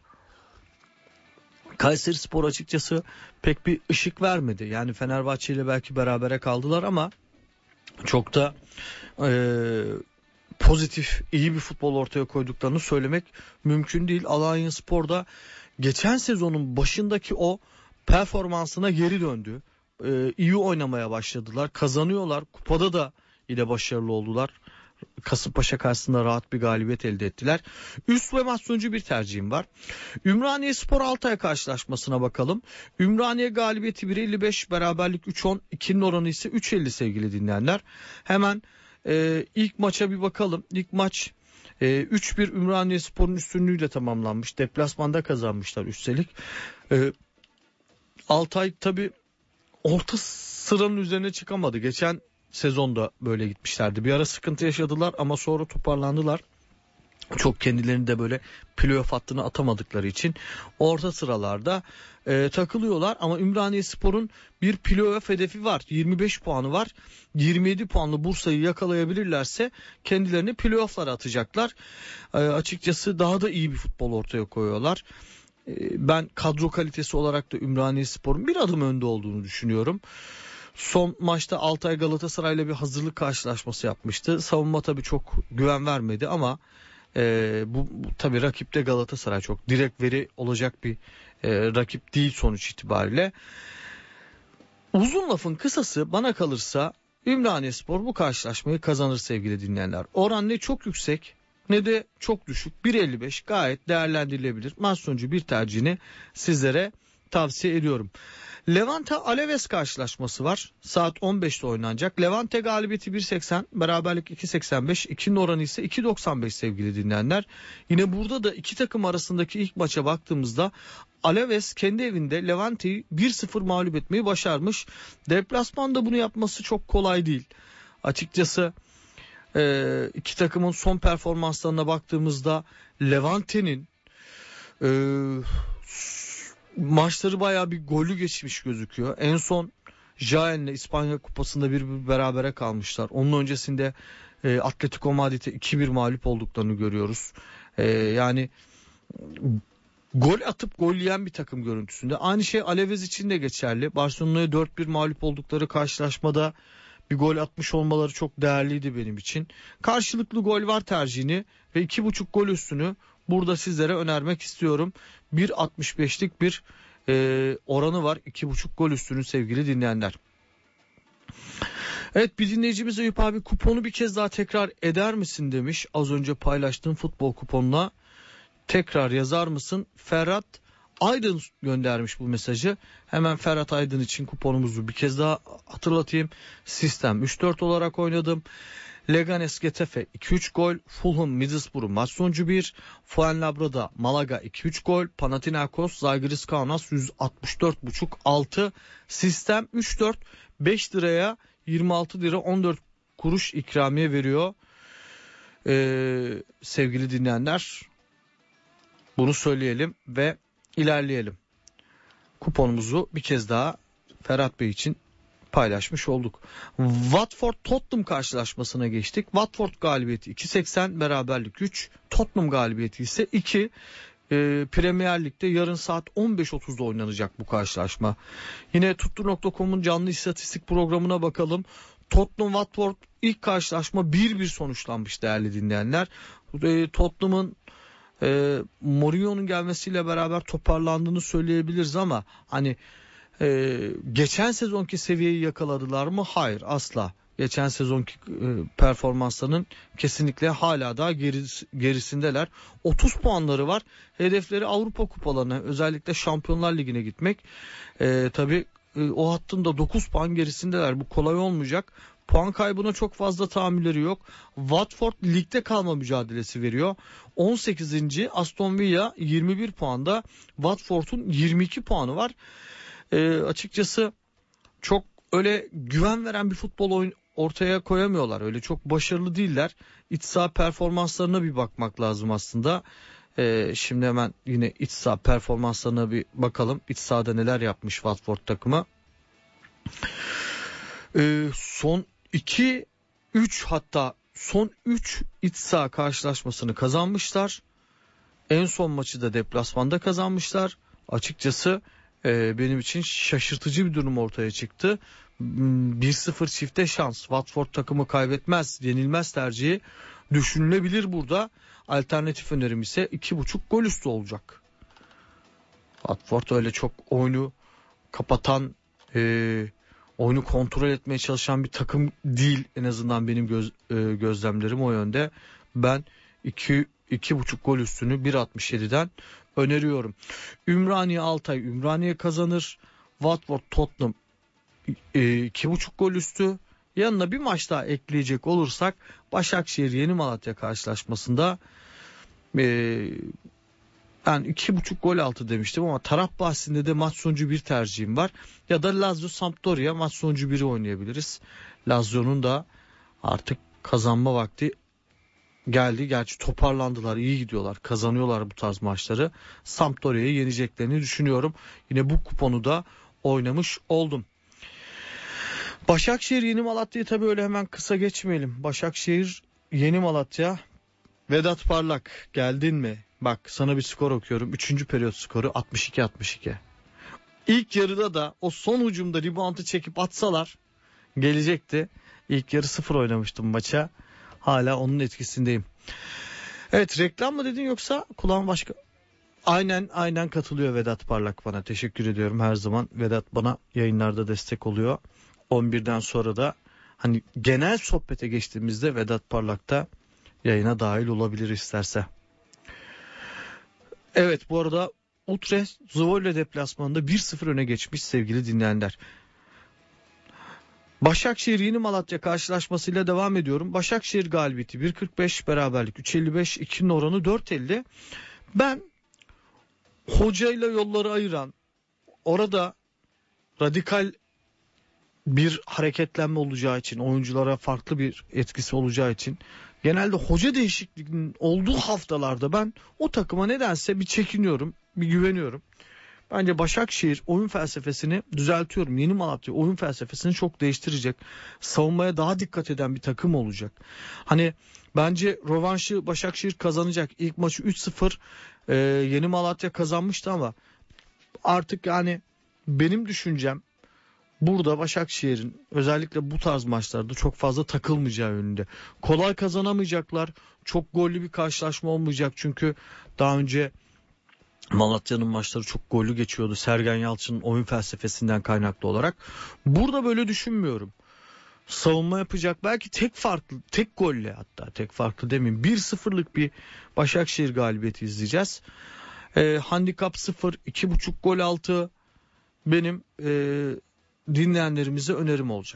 Kayserispor açıkçası pek bir ışık vermedi. Yani Fenerbahçe ile belki berabere kaldılar ama çok da e, pozitif, iyi bir futbol ortaya koyduklarını söylemek mümkün değil. Alanyaspor da geçen sezonun başındaki o performansına geri döndü. Ee, iyi oynamaya başladılar. Kazanıyorlar. Kupada da yine başarılı oldular. Kasımpaşa karşısında rahat bir galibiyet elde ettiler. Üst ve maç sonucu bir tercihim var. Ümraniyespor Altay karşılaşmasına bakalım. Ümraniye galibiyeti bir elli beş, beraberlik üç on, ikinin oranı ise üç elli sevgili dinleyenler. Hemen e, ilk maça bir bakalım. İlk maç e, üç bir Ümraniyespor'un üstünlüğüyle tamamlanmış. Deplasmanda kazanmışlar üstelik. E, Altay tabi orta sıranın üzerine çıkamadı. Geçen sezonda böyle gitmişlerdi. Bir ara sıkıntı yaşadılar ama sonra toparlandılar. Çok kendilerini de böyle playoff hattına atamadıkları için orta sıralarda e, takılıyorlar. Ama Ümraniyespor'un bir playoff hedefi var. yirmi beş puanı var. yirmi yedi puanlı Bursa'yı yakalayabilirlerse kendilerini playoff'lara atacaklar. E, açıkçası daha da iyi bir futbol ortaya koyuyorlar. Ben kadro kalitesi olarak da Ümraniyespor'un bir adım önde olduğunu düşünüyorum. Son maçta Altay Galatasaray'la bir hazırlık karşılaşması yapmıştı. Savunma tabii çok güven vermedi ama e, bu, bu tabii rakipte Galatasaray çok direkt veri olacak bir e, rakip değil sonuç itibariyle. Uzun lafın kısası bana kalırsa Ümraniyespor bu karşılaşmayı kazanır sevgili dinleyenler. Oran ne çok yüksek ne de çok düşük. bir elli beş gayet değerlendirilebilir. Maç sonucu bir tercihini sizlere tavsiye ediyorum. Levante Alaves karşılaşması var. Saat on beşte oynanacak. Levante galibiyeti bir seksen, beraberlik iki seksen beş, ikinin oranı ise iki doksan beş sevgili dinleyenler. Yine burada da iki takım arasındaki ilk maça baktığımızda Alaves kendi evinde Levante'yi bir sıfır mağlup etmeyi başarmış. Deplasmanda bunu yapması çok kolay değil. Açıkçası Ee, iki takımın son performanslarına baktığımızda Levante'nin e, maçları bayağı bir golü geçmiş gözüküyor. En son Jaen'le İspanya Kupası'nda bir, bir berabere kalmışlar. Onun öncesinde e, Atletico Madrid'e iki bir mağlup olduklarını görüyoruz. E, yani gol atıp gol yiyen bir takım görüntüsünde. Aynı şey Alaves için de geçerli. Barcelona'ya dört bir mağlup oldukları karşılaşmada bir gol atmış olmaları çok değerliydi benim için. Karşılıklı gol var tercihini ve iki buçuk gol üstünü burada sizlere önermek istiyorum. bir altmış beşlik bir e, oranı var. iki buçuk gol üstünü sevgili dinleyenler. Evet, bir dinleyicimiz Eyüp abi kuponu bir kez daha tekrar eder misin demiş. Az önce paylaştığım futbol kuponuna tekrar yazar mısın? Ferhat Aydın göndermiş bu mesajı. Hemen Ferhat Aydın için kuponumuzu bir kez daha hatırlatayım. Sistem üç dört olarak oynadım. Leganes Getafe iki üç gol. Fulham Middlesbrough maç sonucu bir. Fuenlabrada Malaga iki üç gol. Panathinaikos Zalgiris Kaunas yüz altmış dört buçuk altı. Sistem üç dört beş liraya yirmi altı lira on dört kuruş ikramiye veriyor. Ee, sevgili dinleyenler, bunu söyleyelim ve ilerleyelim. Kuponumuzu bir kez daha Ferhat Bey için paylaşmış olduk. Watford Tottenham karşılaşmasına geçtik. Watford galibiyeti iki seksen, beraberlik üç. Tottenham galibiyeti ise iki. E, Premier Lig'de yarın saat on beş otuzda oynanacak bu karşılaşma. Yine tuttur nokta com'un canlı istatistik programına bakalım. Tottenham Watford ilk karşılaşma bir bir sonuçlanmış değerli dinleyenler. E, Tottenham'ın e, Mourinho'nun gelmesiyle beraber toparlandığını söyleyebiliriz ama hani e, geçen sezonki seviyeyi yakaladılar mı? Hayır, asla. Geçen sezonki e, performanslarının kesinlikle hala daha geris, gerisindeler. otuz puanları var. Hedefleri Avrupa kupalarına, özellikle Şampiyonlar Ligi'ne gitmek. E, tabii e, o hattın da dokuz puan gerisindeler. Bu kolay olmayacak. Puan kaybına çok fazla tahammülleri yok. Watford ligde kalma mücadelesi veriyor. on sekizinci Aston Villa yirmi bir puanda. Watford'un yirmi iki puanı var. E, açıkçası çok öyle güven veren bir futbol oyun ortaya koyamıyorlar. Öyle çok başarılı değiller. İç saha performanslarına bir bakmak lazım aslında. Ee, şimdi hemen yine iç saha performanslarına bir bakalım. İç sahada neler yapmış Watford takımı. Ee, son iki üç hatta son üç iç saha karşılaşmasını kazanmışlar. En son maçı da deplasmanda kazanmışlar. Açıkçası e, benim için şaşırtıcı bir durum ortaya çıktı. bir sıfır çifte şans. Watford takımı kaybetmez, yenilmez tercihi düşünülebilir burada. Alternatif önerim ise iki buçuk gol üstü olacak. Watford öyle çok oyunu kapatan, e, oyunu kontrol etmeye çalışan bir takım değil. En azından benim göz, e, gözlemlerim o yönde. Ben iki iki buçuk gol üstünü bir altmış yediden öneriyorum. Ümraniye Altay, Ümraniye kazanır. Watford Tottenham iki buçuk gol üstü. Yanına bir maç daha ekleyecek olursak Başakşehir Yeni Malatya karşılaşmasında e, ben iki buçuk gol altı demiştim ama taraf bahsinde de maç sonucu bir tercihim var. Ya da Lazio Sampdoria maç sonucu biri oynayabiliriz. Lazio'nun da artık kazanma vakti geldi. Gerçi toparlandılar, iyi gidiyorlar, kazanıyorlar bu tarz maçları. Sampdoria'yı yeneceklerini düşünüyorum. Yine bu kuponu da oynamış oldum. Başakşehir Yeni Malatya'yı tabii öyle hemen kısa geçmeyelim. Başakşehir Yeni Malatya. Vedat Parlak geldin mi? Bak sana bir skor okuyorum. Üçüncü periyot skoru altmış iki altmış iki. İlk yarıda da o son hücumda rebound'ı çekip atsalar gelecekti. İlk yarı sıfır oynamıştım maça. Hala onun etkisindeyim. Evet, reklam mı dedin yoksa kulağın başka? Aynen aynen katılıyor Vedat Parlak bana. Teşekkür ediyorum her zaman. Vedat bana yayınlarda destek oluyor. on birden sonra da hani genel sohbete geçtiğimizde Vedat Parlak da yayına dahil olabilir isterse. Evet, bu arada Utrecht Zwolle deplasmanında bir sıfır öne geçmiş sevgili dinleyenler. Başakşehir Yeni Malatya karşılaşmasıyla devam ediyorum. Başakşehir galibiyeti bir kırk beş, beraberlik üç elli beş, ikinin oranı dört elli. Ben hocayla yolları ayıran, orada radikal bir hareketlenme olacağı için, oyunculara farklı bir etkisi olacağı için, genelde hoca değişikliğinin olduğu haftalarda ben o takıma nedense bir çekiniyorum, bir güveniyorum. Bence Başakşehir oyun felsefesini düzeltiyorum. Yeni Malatya oyun felsefesini çok değiştirecek. Savunmaya daha dikkat eden bir takım olacak. Hani bence rövanşı Başakşehir kazanacak. İlk maçı üç sıfır e, Yeni Malatya kazanmıştı ama artık yani benim düşüncem burada Başakşehir'in özellikle bu tarz maçlarda çok fazla takılmayacağı yönünde. Kolay kazanamayacaklar. Çok gollü bir karşılaşma olmayacak çünkü daha önce Malatya'nın maçları çok gollü geçiyordu. Sergen Yalçın'ın oyun felsefesinden kaynaklı olarak. Burada böyle düşünmüyorum. Savunma yapacak. Belki tek farklı, tek golle, hatta tek farklı demeyeyim, bir sıfırlık bir Başakşehir galibiyeti izleyeceğiz. E, handikap sıfır, iki buçuk gol altı benim e, dinleyenlerimize önerim olacak.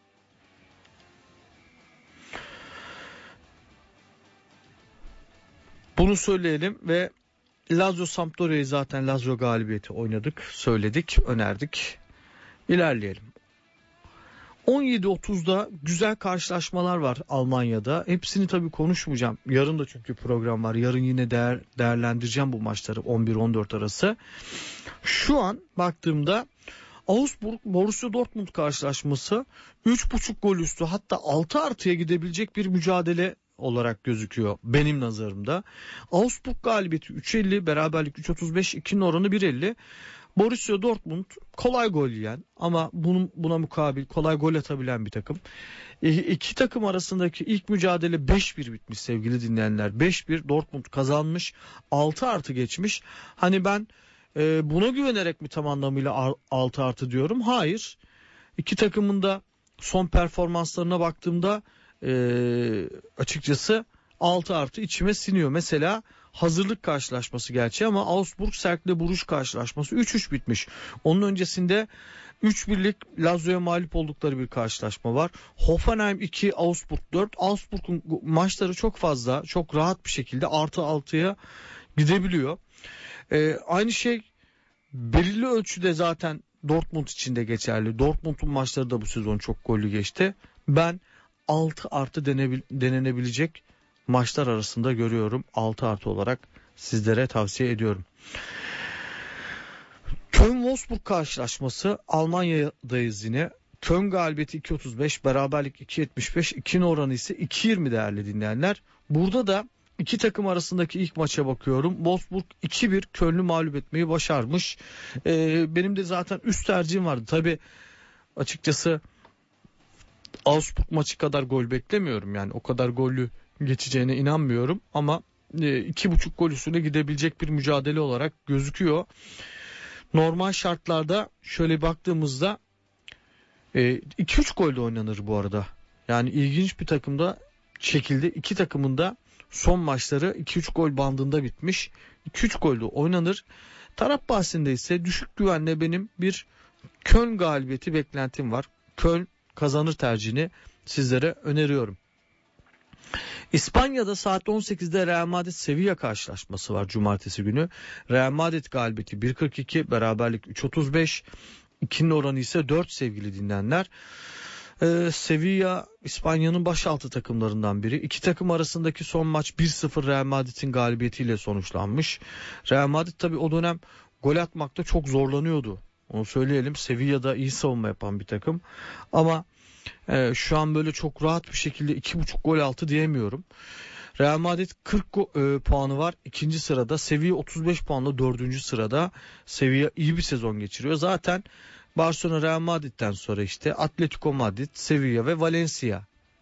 Bunu söyleyelim ve Lazio Sampdoria'yı zaten Lazio galibiyeti oynadık, söyledik, önerdik. İlerleyelim. on yedi otuzda güzel karşılaşmalar var Almanya'da. Hepsini tabii konuşmayacağım. Yarın da çünkü program var. Yarın yine değer, değerlendireceğim bu maçları on bir on dört arası. Şu an baktığımda Augsburg Borussia Dortmund karşılaşması üç buçuk gol üstü, hatta altı artıya gidebilecek bir mücadele olarak gözüküyor benim nazarımda. Augsburg galibiyeti üç elli, beraberlik üç otuz beş, ikinin oranı bir elli. Borussia Dortmund kolay gol yiyen ama bunun buna mukabil kolay gol atabilen bir takım. E, iki takım arasındaki ilk mücadele beş bir bitmiş sevgili dinleyenler. beş bir Dortmund kazanmış. altı artı geçmiş. Hani ben e, buna güvenerek mi tam anlamıyla altı artı diyorum? Hayır. İki takımın da son performanslarına baktığımda e, açıkçası altı artı içime siniyor. Mesela hazırlık karşılaşması gerçi ama Augsburg Cercle Bruges karşılaşması üç üç bitmiş. Onun öncesinde üç birlik Lazio'ya mağlup oldukları bir karşılaşma var. Hoffenheim iki, Augsburg dört. Augsburg'un maçları çok fazla, çok rahat bir şekilde artı altıya gidebiliyor. Ee, aynı şey belirli ölçüde zaten Dortmund için de geçerli. Dortmund'un maçları da bu sezon çok gollü geçti. Ben altı artı denebil- denenebilecek maçlar arasında görüyorum. altı artı olarak sizlere tavsiye ediyorum. Köln-Wolfsburg karşılaşması, Almanya'dayız yine. Köln galibiyeti iki otuz beş, beraberlik iki yetmiş beş, ikinin oranı ise iki yirmi değerli dinleyenler. Burada da iki takım arasındaki ilk maça bakıyorum. Wolfsburg iki bir Köln'ü mağlup etmeyi başarmış. Ee, benim de zaten üst tercihim vardı. Tabii açıkçası Augsburg maçı kadar gol beklemiyorum. Yani o kadar gollü geçeceğine inanmıyorum. Ama e, iki buçuk gol üstüne gidebilecek bir mücadele olarak gözüküyor. Normal şartlarda şöyle baktığımızda iki üç gol de oynanır bu arada. Yani ilginç bir takımda şekilde iki takımın da son maçları iki üç gol bandında bitmiş. iki üç gol de oynanır. Taraf bahsinde ise düşük güvenle benim bir Köln galibiyeti beklentim var. Köln kazanır tercihini sizlere öneriyorum. İspanya'da saat on sekizde Real Madrid Sevilla karşılaşması var cumartesi günü. Real Madrid galibiyeti bir kırk iki, beraberlik üç otuz beş, ikinin oranı ise dört sevgili dinleyenler. Ee, Sevilla İspanya'nın başaltı takımlarından biri. İki takım arasındaki son maç bir sıfır Real Madrid'in galibiyetiyle sonuçlanmış. Real Madrid tabii o dönem gol atmakta çok zorlanıyordu. Onu söyleyelim. Sevilla'da iyi savunma yapan bir takım. Ama Ee, şu an böyle çok rahat bir şekilde iki buçuk gol altı diyemiyorum. Real Madrid kırk e, puanı var ikinci sırada. Sevilla otuz beş puanla dördüncü sırada. Sevilla iyi bir sezon geçiriyor. Zaten Barcelona, Real Madrid'den sonra işte Atletico Madrid, Sevilla ve Valencia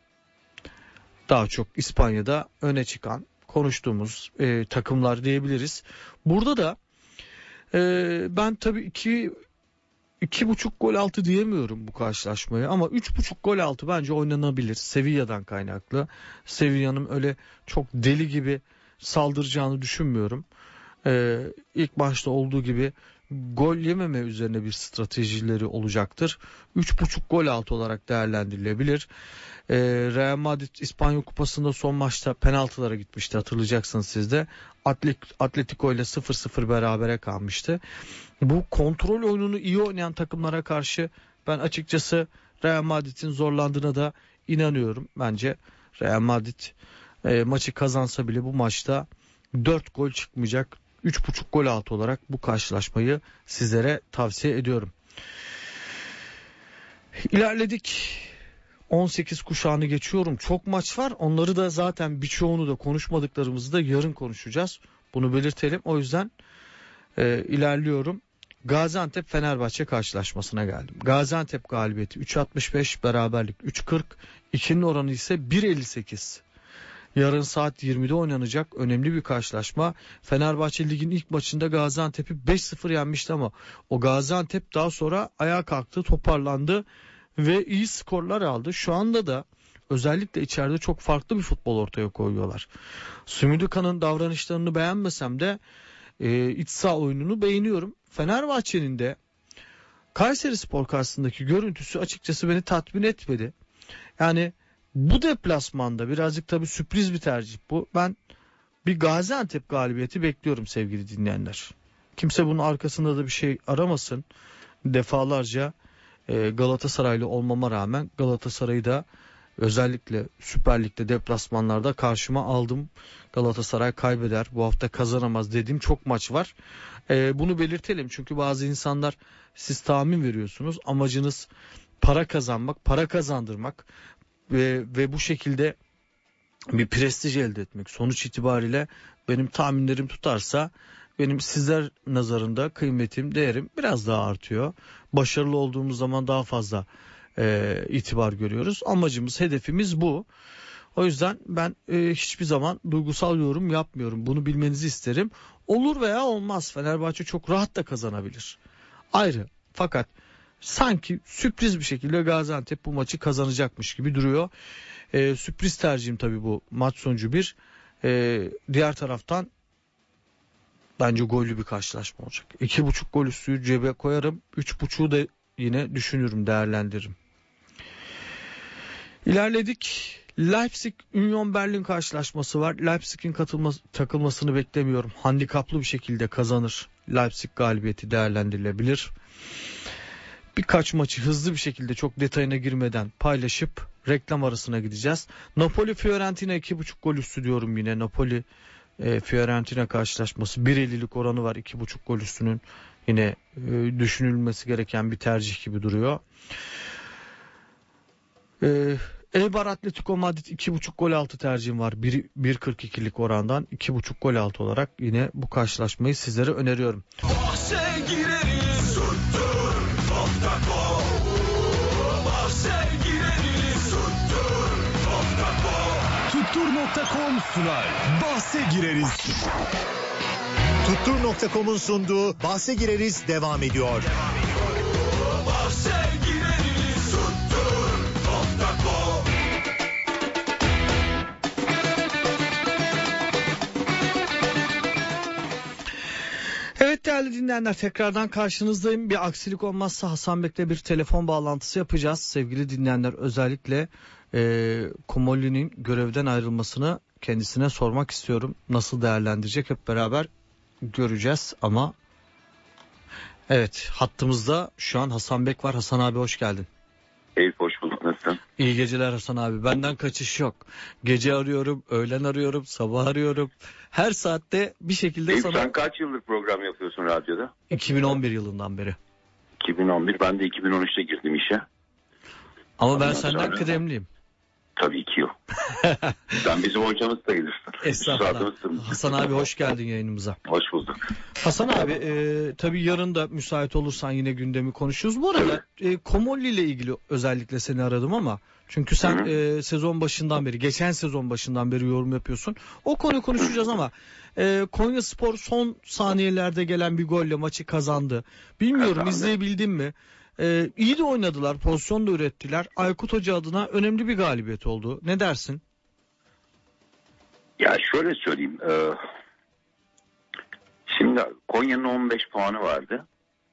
daha çok İspanya'da öne çıkan konuştuğumuz e, takımlar diyebiliriz. Burada da e, ben tabii iki İki buçuk gol altı diyemiyorum bu karşılaşmaya ama üç buçuk gol altı bence oynanabilir. Sevilla'dan kaynaklı. Sevilla'nın öyle çok deli gibi saldıracağını düşünmüyorum. Ee, ilk başta olduğu gibi gol yememe üzerine bir stratejileri olacaktır. üç buçuk gol altı olarak değerlendirilebilir. Ee, Real Madrid İspanya Kupası'nda son maçta penaltılara gitmişti, hatırlayacaksınız siz de. Atlet, Atletico ile sıfır sıfır berabere kalmıştı. Bu kontrol oyununu iyi oynayan takımlara karşı ben açıkçası Real Madrid'in zorlandığına da inanıyorum. Bence Real Madrid e, maçı kazansa bile bu maçta dört gol çıkmayacak. üç buçuk gol altı olarak bu karşılaşmayı sizlere tavsiye ediyorum. İlerledik. on sekiz kuşağını geçiyorum. Çok maç var. Onları da zaten birçoğunu da konuşmadıklarımızı da yarın konuşacağız. Bunu belirtelim. O yüzden e, ilerliyorum. Gaziantep Fenerbahçe karşılaşmasına geldim. Gaziantep galibiyeti üç altmış beş, beraberlik üç kırk, ikinin oranı ise bir elli sekiz. Yarın saat yirmide oynanacak önemli bir karşılaşma. Fenerbahçe ligin ilk maçında Gaziantep'i beş sıfır yenmişti ama o Gaziantep daha sonra ayağa kalktı, toparlandı ve iyi skorlar aldı. Şu anda da özellikle içeride çok farklı bir futbol ortaya koyuyorlar. Sümüdüka'nın davranışlarını beğenmesem de e, iç saha oyununu beğeniyorum. Fenerbahçe'nin de Kayserispor karşısındaki görüntüsü açıkçası beni tatmin etmedi. Yani bu deplasmanda birazcık tabii sürpriz bir tercih bu. Ben bir Gaziantep galibiyeti bekliyorum sevgili dinleyenler. Kimse bunun arkasında da bir şey aramasın. Defalarca e, Galatasaraylı olmama rağmen Galatasaray'ı da özellikle Süper Lig'de deplasmanlarda karşıma aldım. Galatasaray kaybeder, bu hafta kazanamaz dediğim çok maç var. E, bunu belirtelim çünkü bazı insanlar siz tahmin veriyorsunuz. Amacınız para kazanmak, para kazandırmak ve, ve bu şekilde bir prestij elde etmek. Sonuç itibariyle benim tahminlerim tutarsa benim sizler nazarında kıymetim, değerim biraz daha artıyor. Başarılı olduğumuz zaman daha fazla e, itibar görüyoruz. Amacımız, hedefimiz bu. O yüzden ben e, hiçbir zaman duygusal yorum yapmıyorum. Bunu bilmenizi isterim. Olur veya olmaz. Fenerbahçe çok rahat da kazanabilir. Ayrı. Fakat sanki sürpriz bir şekilde Gaziantep bu maçı kazanacakmış gibi duruyor. E, sürpriz tercihim tabii bu maç sonucu bir. E, diğer taraftan bence gollü bir karşılaşma olacak. İki buçuk gol üstü cebe koyarım. Üç buçuğu da yine düşünürüm, değerlendiririm. İlerledik. Leipzig Union Berlin karşılaşması var. Leipzig'in katılması, takılmasını beklemiyorum. Handikaplı bir şekilde kazanır. Leipzig galibiyeti değerlendirilebilir. Birkaç maçı hızlı bir şekilde çok detayına girmeden paylaşıp reklam arasına gideceğiz. Napoli Fiorentina iki buçuk gol üstü diyorum yine. Napoli e, Fiorentina karşılaşması bir ellilik oranı var. iki buçuk gol üstünün yine e, düşünülmesi gereken bir tercih gibi duruyor. Eee Eibar Atletico Madrid iki buçuk gol altı tercihim var. bir kırk ikilik orandan iki buçuk gol altı olarak yine bu karşılaşmayı sizlere öneriyorum. Bahse gireriz tuttur nokta com. Bahse gireriz tuttur nokta com. Tuttur nokta com sunar. Bahse gireriz. Tuttur nokta com'un sunduğu Bahse Gireriz devam ediyor. Bahse gireriz tuttur nokta com. Evet değerli dinleyenler, tekrardan karşınızdayım. Bir aksilik olmazsa Hasan Bek'le bir telefon bağlantısı yapacağız. Sevgili dinleyenler, özellikle e, Komolli'nin görevden ayrılmasını kendisine sormak istiyorum. Nasıl değerlendirecek hep beraber göreceğiz ama evet, hattımızda şu an Hasan Bek var. Hasan abi hoş geldin. Eyüp hoş bulduk, nasılsın? İyi geceler Hasan abi. Benden kaçış yok. Gece arıyorum, öğlen arıyorum, sabah arıyorum. Her saatte bir şekilde Eyüp, sana... sen kaç yıldır program yapıyorsun radyoda? iki bin on bir yılından beri. iki bin on bir, ben de iki bin on üçte girdim işe. Ama ben Ondan senden sonra- kıdemliyim. Tabii iki yıl. Sen bizim hocamız sayılırsın. Estağfurullah. Üstadımızsın. Hasan abi hoş geldin yayınımıza. Hoş bulduk. Hasan abi e, tabii yarın da müsait olursan yine gündemi konuşuruz. Bu arada e, Komolli ile ilgili özellikle seni aradım ama çünkü sen e, sezon başından beri, geçen sezon başından beri yorum yapıyorsun. O konuyu konuşacağız ama e, Konyaspor son saniyelerde gelen bir golle maçı kazandı. Bilmiyorum Kazandı. izleyebildin mi? E, iyi de oynadılar, pozisyon da ürettiler. Aykut Hoca adına önemli bir galibiyet oldu. Ne dersin? Ya şöyle söyleyeyim. E, şimdi Konya'nın on beş puanı vardı.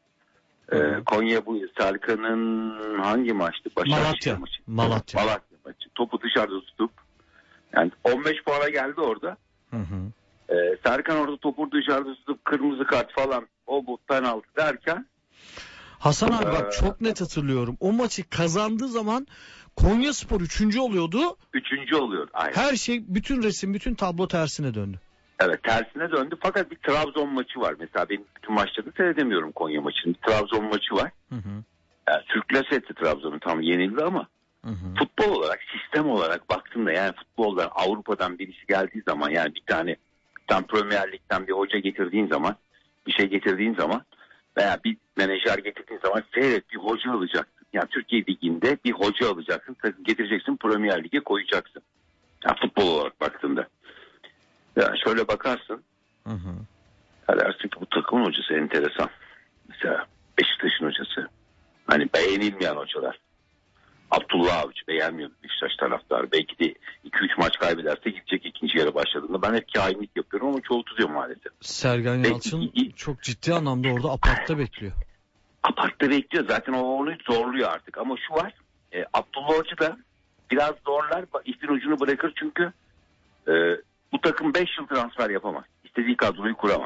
E, Konya bu Serkan'ın hangi maçtı? Başakşehir Malatya. maçı. Malatya. Malatya maçı. Topu dışarıda tutup yani on beş puana geldi orada. Hı hı. Ee, Serkan orada topu dışarıda tutup kırmızı kart falan, o bu penaltı derken Hasan abi bak, Ee, çok net hatırlıyorum. O maçı kazandığı zaman Konyaspor üçüncü oluyordu. üçüncü oluyor. Aynen. Her şey, bütün resim, bütün tablo tersine döndü. Evet, tersine döndü, fakat bir Trabzon maçı var. Mesela benim bütün maçları seyredemiyorum Konya maçını. Bir Trabzon maçı var. Hı hı. Yani sürklase etti Trabzon'u, tam yenildi ama Hı hı. futbol olarak, sistem olarak baktığımda, yani futboldan Avrupa'dan birisi geldiği zaman, yani bir tane tam Premier Lig'den bir hoca getirdiğin zaman, bir şey getirdiğin zaman veya bir menajer getirdiğin zaman seyret, bir hoca alacaksın. Yani Türkiye Ligi'nde bir hoca alacaksın, getireceksin, Premier Lig'e koyacaksın. Yani futbol olarak baktığında. Yani şöyle bakarsın, Hı hı. ya dersin ki bu takımın hocası enteresan. Mesela Beşiktaş'ın hocası. Hani beğenilmeyen hocalar. Abdullah Avcı beğenmiyor Beşiktaş taraftarı. Belki de iki üç maç kaybederse gidecek ikinci yarı başladığında. Ben hep kainlik yapıyorum ama çoğu tutuyor maalesef. Sergen Yalçın Belki- çok ciddi anlamda orada apartta bekliyor. Apartta bekliyor. Zaten o onu zorluyor artık. Ama şu var. E, Abdullah Avcı da biraz zorlar. İpin ucunu bırakır çünkü e, bu takım beş yıl transfer yapamaz. İstediği kadroyu kuramaz.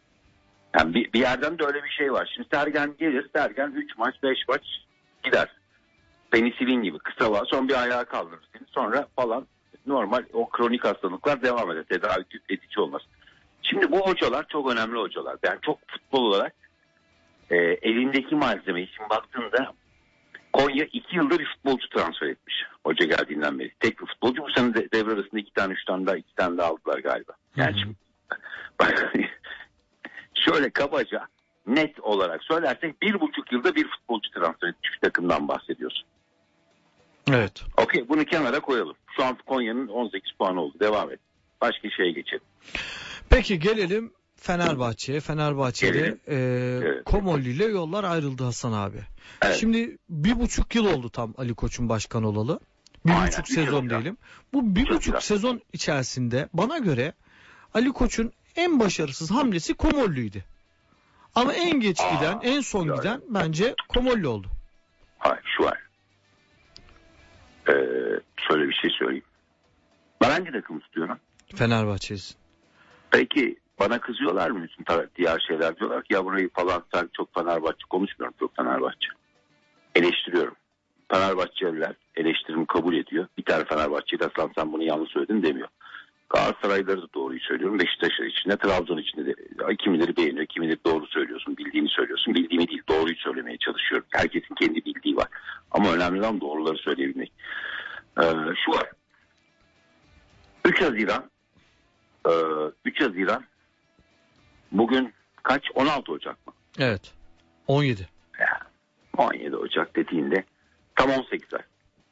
Yani bir, bir yerden de öyle bir şey var. Şimdi Sergen gelir. Sergen üç maç beş maç gider. Penisilin gibi kısa var. Sonra bir ayağa kaldırır seni. Sonra falan normal o kronik hastalıklar devam eder. Tedavi edici olmaz. Şimdi bu hocalar çok önemli hocalar. Yani çok futbol olarak e, elindeki malzemeyi şimdi baktığında Konya iki yıldır bir futbolcu transfer etmiş. Hoca geldiğinden beri. Tek bir futbolcu. Bu sene de, devre arasında iki tane üç tane daha iki tane daha aldılar galiba. Yani Hı hı. şimdi, bak, şöyle kabaca net olarak söylersek bir buçuk yılda bir futbolcu transfer etmiş bir takımdan bahsediyorsun. Evet. Okey, bunu kenara koyalım. Şu an Konya'nın on sekiz puanı oldu. Devam et. Başka şeye geçelim. Peki gelelim Fenerbahçe'ye. Fenerbahçe'de Gelelim. e, Evet. Komolli ile yollar ayrıldı Hasan abi. Evet. Şimdi bir buçuk yıl oldu tam Ali Koç'un başkan olalı. Bir Aynen, buçuk üç sezon yıl ya. diyelim. Bu bir Üç yıl buçuk ya. sezon içerisinde bana göre Ali Koç'un en başarısız hamlesi Komolli'ydi. Ama en geç Aa, giden, en son yani. giden bence Komolli oldu. Hayır, şu var. Ee, şöyle bir şey söyleyeyim. Ben hangi takımı tutuyorum? Fenerbahçe'sin. Peki bana kızıyorlar mı bütün tar- diğer şeyler, diyorlar ki ya burayı falan sen çok Fenerbahçe konuşmuyorum, çok Fenerbahçe. Eleştiriyorum. Fenerbahçeliler eleştirimi kabul ediyor. Bir tane Fenerbahçe'yi de sen, sen bunu yanlış söyledin demiyor. Galatasaraylıları da doğruyu söylüyorum. Beşiktaş içinde, Trabzon içinde de kimileri beğeniyor, kimileri doğru söylüyorsun, bildiğini söylüyorsun. Bildiğimi değil, doğruyu söylemeye çalışıyorum. Herkesin kendi bildiği var. Ama önemli olan doğruları söyleyebilmek. Ee, şu var. üç Haziran e, üç Haziran bugün kaç? on altı Ocak mı? Evet. on yedi. Ya, on yedi Ocak dediğinde tam on sekiz ay.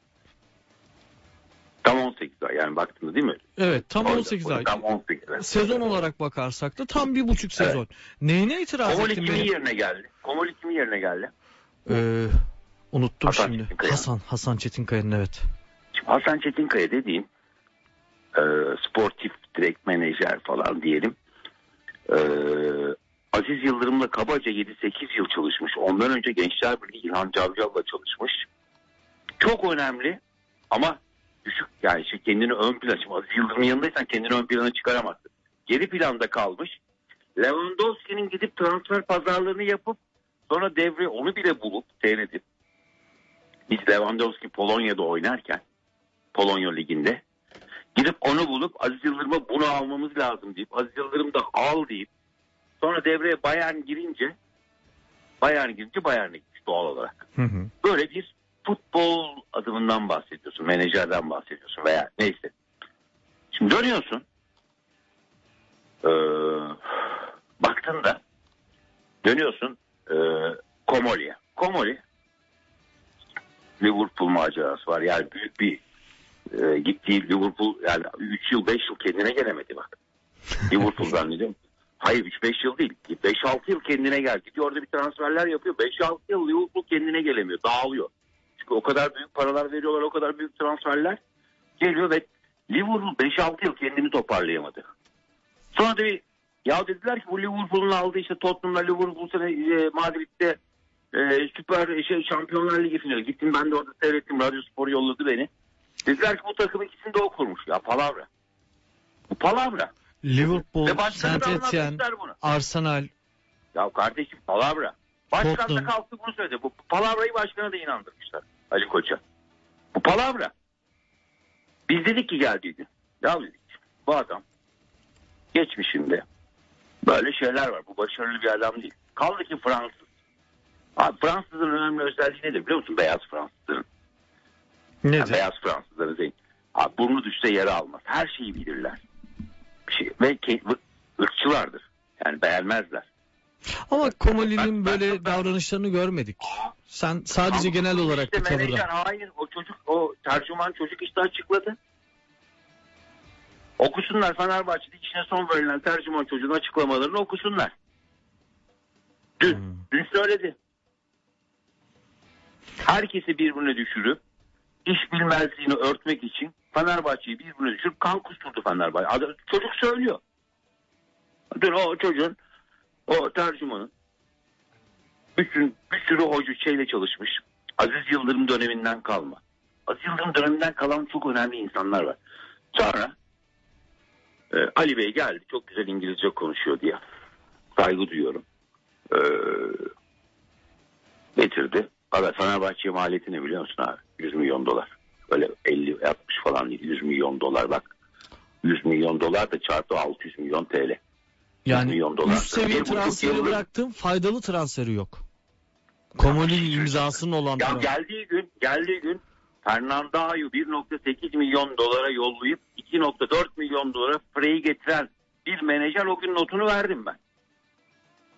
Tam on sekiz ay yani baktığında değil mi? Evet, tam Orada, on sekiz orada ay. Tam on sekiz ay. Sezon olarak bakarsak da tam bir buçuk sezon. Evet. Neyine itiraz Komoli ettin kimin benim? yerine geldi? Komoli kimin yerine geldi? Ee, unuttum Hasan şimdi. Çetinkaya. Hasan Hasan Çetinkaya'nın evet. Şimdi Hasan Çetinkaya dediğin e, sportif direkt menajer falan diyelim. E, Aziz Yıldırım'la kabaca yedi sekiz yıl çalışmış. Ondan önce Gençler Birliği İlhan Cavcav'la çalışmış. Çok önemli ama düşük yani işte kendini ön plana, şimdi Aziz Yıldırım'ın yanındaysan kendini ön plana çıkaramazsın. Geri planda kalmış. Lewandowski'nin gidip transfer pazarlığını yapıp sonra devre onu bile bulup seyredip biz Lewandowski Polonya'da oynarken Polonya Ligi'nde gidip onu bulup Aziz Yıldırım'a bunu almamız lazım deyip Aziz Yıldırım da al deyip sonra devreye Bayern girince Bayern girince Bayern'e gitmiş doğal olarak. Hı hı. Böyle bir futbol adımından bahsediyorsun, menajerden bahsediyorsun veya neyse. Şimdi dönüyorsun ee, baktığında dönüyorsun ee, Komoli'ye. Komoli Liverpool macerası var. Yani büyük bir e, gittiği Liverpool yani üç yıl beş yıl kendine gelemedi bak. Liverpool zannediyorum. Hayır üç beş yıl değil. beş altı yıl kendine geldi. Gidiyor orada bir transferler yapıyor. beş altı yıl Liverpool kendine gelemiyor. Dağılıyor. Çünkü o kadar büyük paralar veriyorlar. O kadar büyük transferler geliyor ve Liverpool beş altı yıl kendini toparlayamadı. Sonra da bir ya dediler ki bu Liverpool'un aldığı işte Tottenham'la Liverpool sene e, Madrid'de e, süper şey, Şampiyonlar Ligi finali. Gittim ben de orada seyrettim. Radyo Spor yolladı beni. Dediler ki bu takım ikisini de o kurmuş. Ya palavra. Bu palavra. Liverpool, Ve başkanı da Saint Etienne, anlatmışlar bunu. Arsenal. Ya kardeşim palavra. Başkan da Tottenham. kalktı bunu söyledi. Bu palavrayı başkana da inandırmışlar Ali Koç'a. Bu palavra. Biz dedik ki geldiği gün. Ya dedik bu adam geçmişinde böyle şeyler var. Bu başarılı bir adam değil. Kaldı ki Fransız. Abi Fransızların önemli özelliği nedir biliyor musun? Beyaz Fransızların. Nedir? Yani beyaz Fransızların zengin. Abi burnu düşse yere almaz. Her şeyi bilirler. Bir şey. Ve ke- ırkçılardır. Yani beğenmezler. Ama Komoli'nin Ben- ben- böyle ben- davranışlarını görmedik. Sen sadece Ama genel olarak işte bir tavırda. menajer, hayır o çocuk o tercüman çocuk işte açıkladı. Okusunlar Fenerbahçe'de içine son verilen tercüman çocuğun açıklamalarını okusunlar. Dün, Hmm. dün söyledi. Herkesi birbirine düşürüp iş bilmezliğini örtmek için Fenerbahçe'yi birbirine düşürüp kan kusturdu Fenerbahçe. Adam, çocuk söylüyor. Dün o çocuğun o tercümanın bütün bir sürü hoca şeyle çalışmış. Aziz Yıldırım döneminden kalma. Aziz Yıldırım döneminden kalan çok önemli insanlar var. Sonra e, Ali Bey geldi. Çok güzel İngilizce konuşuyor diye. Saygı duyuyorum. E, getirdi. Abi Fenerbahçe'ye maliyeti ne biliyor musun abi? yüz milyon dolar. Böyle elli altmış falan değil. yüz milyon dolar bak. yüz milyon dolar da çarpı altı yüz milyon T L. Yani milyon dolar. üst seviye Bir buçuk transferi yıllık- bıraktım, faydalı transferi yok. Komoli'nin imzasının olan Ya taraf. geldiği gün, geldiği gün Fernando'yu bir nokta sekiz milyon dolara yollayıp iki nokta dört milyon dolara Frey'i getiren bir menajer o gün notunu verdim ben.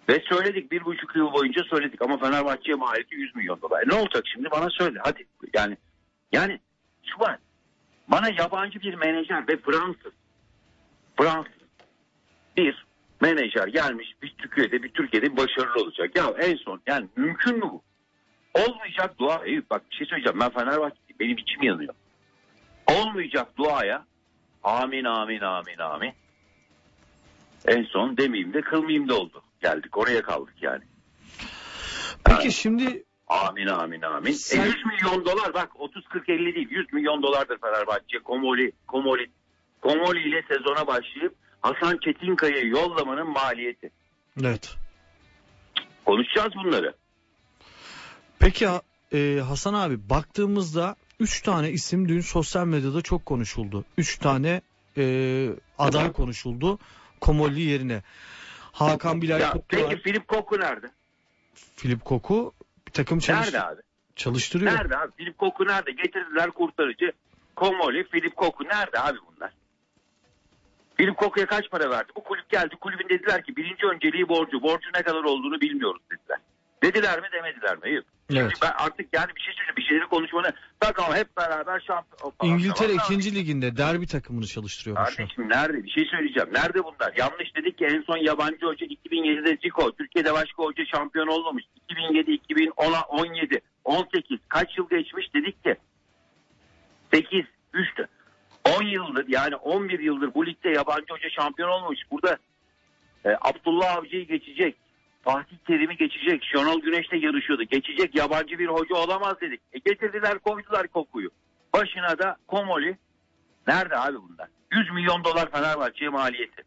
Ve söyledik, bir buçuk yıl boyunca söyledik ama Fenerbahçe'ye maliyeti yüz milyon dolar. E ne olacak şimdi, bana söyle hadi. Yani yani şu var, bana yabancı bir menajer ve Fransız Fransız bir menajer gelmiş, bir Türkiye'de bir Türkiye'de başarılı olacak. Ya en son yani mümkün mü bu? Olmayacak dua. Eyüp bak bir şey söyleyeceğim, ben Fenerbahçe'yim, benim içim yanıyor. Olmayacak duaya amin amin amin amin. En son demeyeyim de kılmayayım da oldu. Geldik oraya kaldık yani. Peki yani, şimdi amin amin amin. Sen... E yüz milyon dolar bak, otuz kırk elli değil, yüz milyon dolardır Fenerbahçe. Komoli, Komoli, Komoli ile sezona başlayıp Hasan Çetinkaya'yı yollamanın maliyeti. Evet. Konuşacağız bunları. Peki e, Hasan abi, baktığımızda üç tane isim dün sosyal medyada çok konuşuldu. üç tane e, aday evet. konuşuldu Komoli yerine. Hakan Bilal ya, Kutlu peki var. Filip Koku nerede? Filip Koku bir takım çalıştı. Nerede abi? Çalıştırıyor. Nerede abi? Filip Koku nerede? Getirdiler kurtarıcı. Komoli, Filip Koku nerede abi bunlar? Filip Koku'ya kaç para verdi? Bu kulüp geldi. Kulübün dediler ki birinci önceliği borcu. Borcu ne kadar olduğunu bilmiyoruz dediler. Dediler mi demediler mi? Eyüp. Evet. Ben artık yani bir şey söyleyeyim. Bir şeyleri konuşmanı. Bak ama hep beraber şampiyon. İngiltere ikinci liginde derbi takımını çalıştırıyor. Kardeşim nerede? Bir şey söyleyeceğim. Nerede bunlar? Yanlış dedik ki en son yabancı hoca iki bin yedide Zico. Türkiye'de başka hoca şampiyon olmamış. iki bin yedi, iki bin on yedi, on sekiz. Kaç yıl geçmiş dedik ki? sekiz, üç, on yıldır yani on bir yıldır bu ligde yabancı hoca şampiyon olmamış. Burada e, Abdullah Avcı'yı geçecek. Fatih Terim'i geçecek. Şenol Güneş'le yarışıyordu. Geçecek yabancı bir hoca olamaz dedik. E getirdiler, koydular Koku'yu. Başına da Komoli. Nerede abi bunlar? yüz milyon dolar Fenerbahçe'ye maliyeti.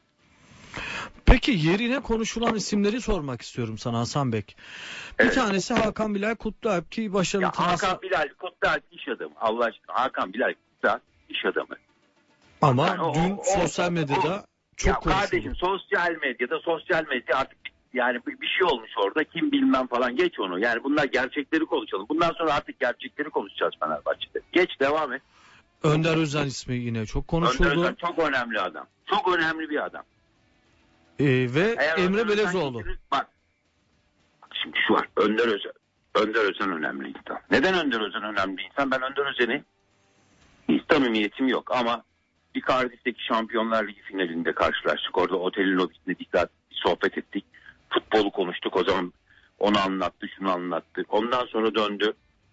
Peki yerine konuşulan isimleri sormak istiyorum sana Hasan Bek. Bir evet. tanesi Hakan Bilal Kutlualp ki başarılı. Ya transfer... Hakan Bilal Kutlualp iş adamı. Allah aşkına Hakan Bilal Kutlualp iş adamı. Ama yani dün o, sosyal medyada o, çok ya konuşuldu. Kardeşim sosyal medyada sosyal medya artık yani bir şey olmuş orada, kim bilmem falan, geç onu. Yani bunlar gerçekleri konuşalım. Bundan sonra artık gerçekleri konuşacağız Fenerbahçe'de. Geç, devam et. Önder Özen ismi yine çok konuşuldu. Önder Özen çok önemli adam. Çok önemli bir adam. Ee, ve Eğer Emre Belezoğlu. Bak şimdi şu var. Önder Özen. Önder Özen önemli insan. Neden Önder Özen önemli insan? Ben Önder Özen'i hiç samimiyetim yok ama bir Cardiff'teki Şampiyonlar Ligi finalinde karşılaştık. Orada otelin lobisinde bir saat sohbet ettik. Futbolu konuştuk. O zaman onu anlattı, şunu anlattı. Ondan sonra döndü.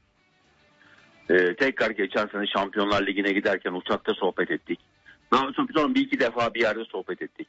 Ee, tekrar geçen sene Şampiyonlar Ligi'ne giderken uçakta sohbet ettik. Daha sonra bir iki defa bir yerde sohbet ettik.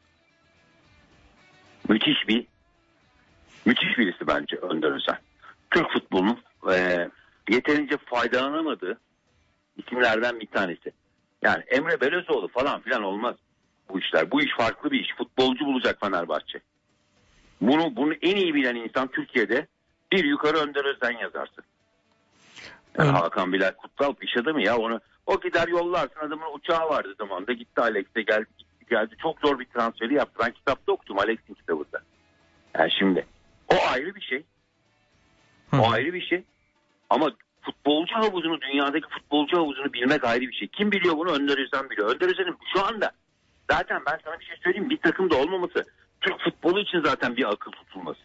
Müthiş bir müthiş birisi bence Önder Özen. Türk futbolunun e, yeterince faydalanamadığı isimlerden bir tanesi. Yani Emre Belezoğlu falan filan olmaz bu işler. Bu iş farklı bir iş. Futbolcu bulacak Fenerbahçe. Bunu bunu en iyi bilen insan Türkiye'de bir yukarı Önder Özen yazarsın. Yani evet. Hakan Bilal Kutlualp iş adamı ya, onu o gider yollarsın, adamın uçağı vardı zamanında, gitti Alex'e geldi gitti geldi, çok zor bir transferi yaptı. Ben kitapta okudum, Alex'in kitabında. Yani şimdi o ayrı bir şey. Hı. O ayrı bir şey. Ama futbolcu havuzunu, dünyadaki futbolcu havuzunu bilmek ayrı bir şey. Kim biliyor bunu? Önder Özen biliyor. Önder Özen'in şu anda zaten ben sana bir şey söyleyeyim, bir takımda olmaması Türk futbolu için zaten bir akıl tutulması.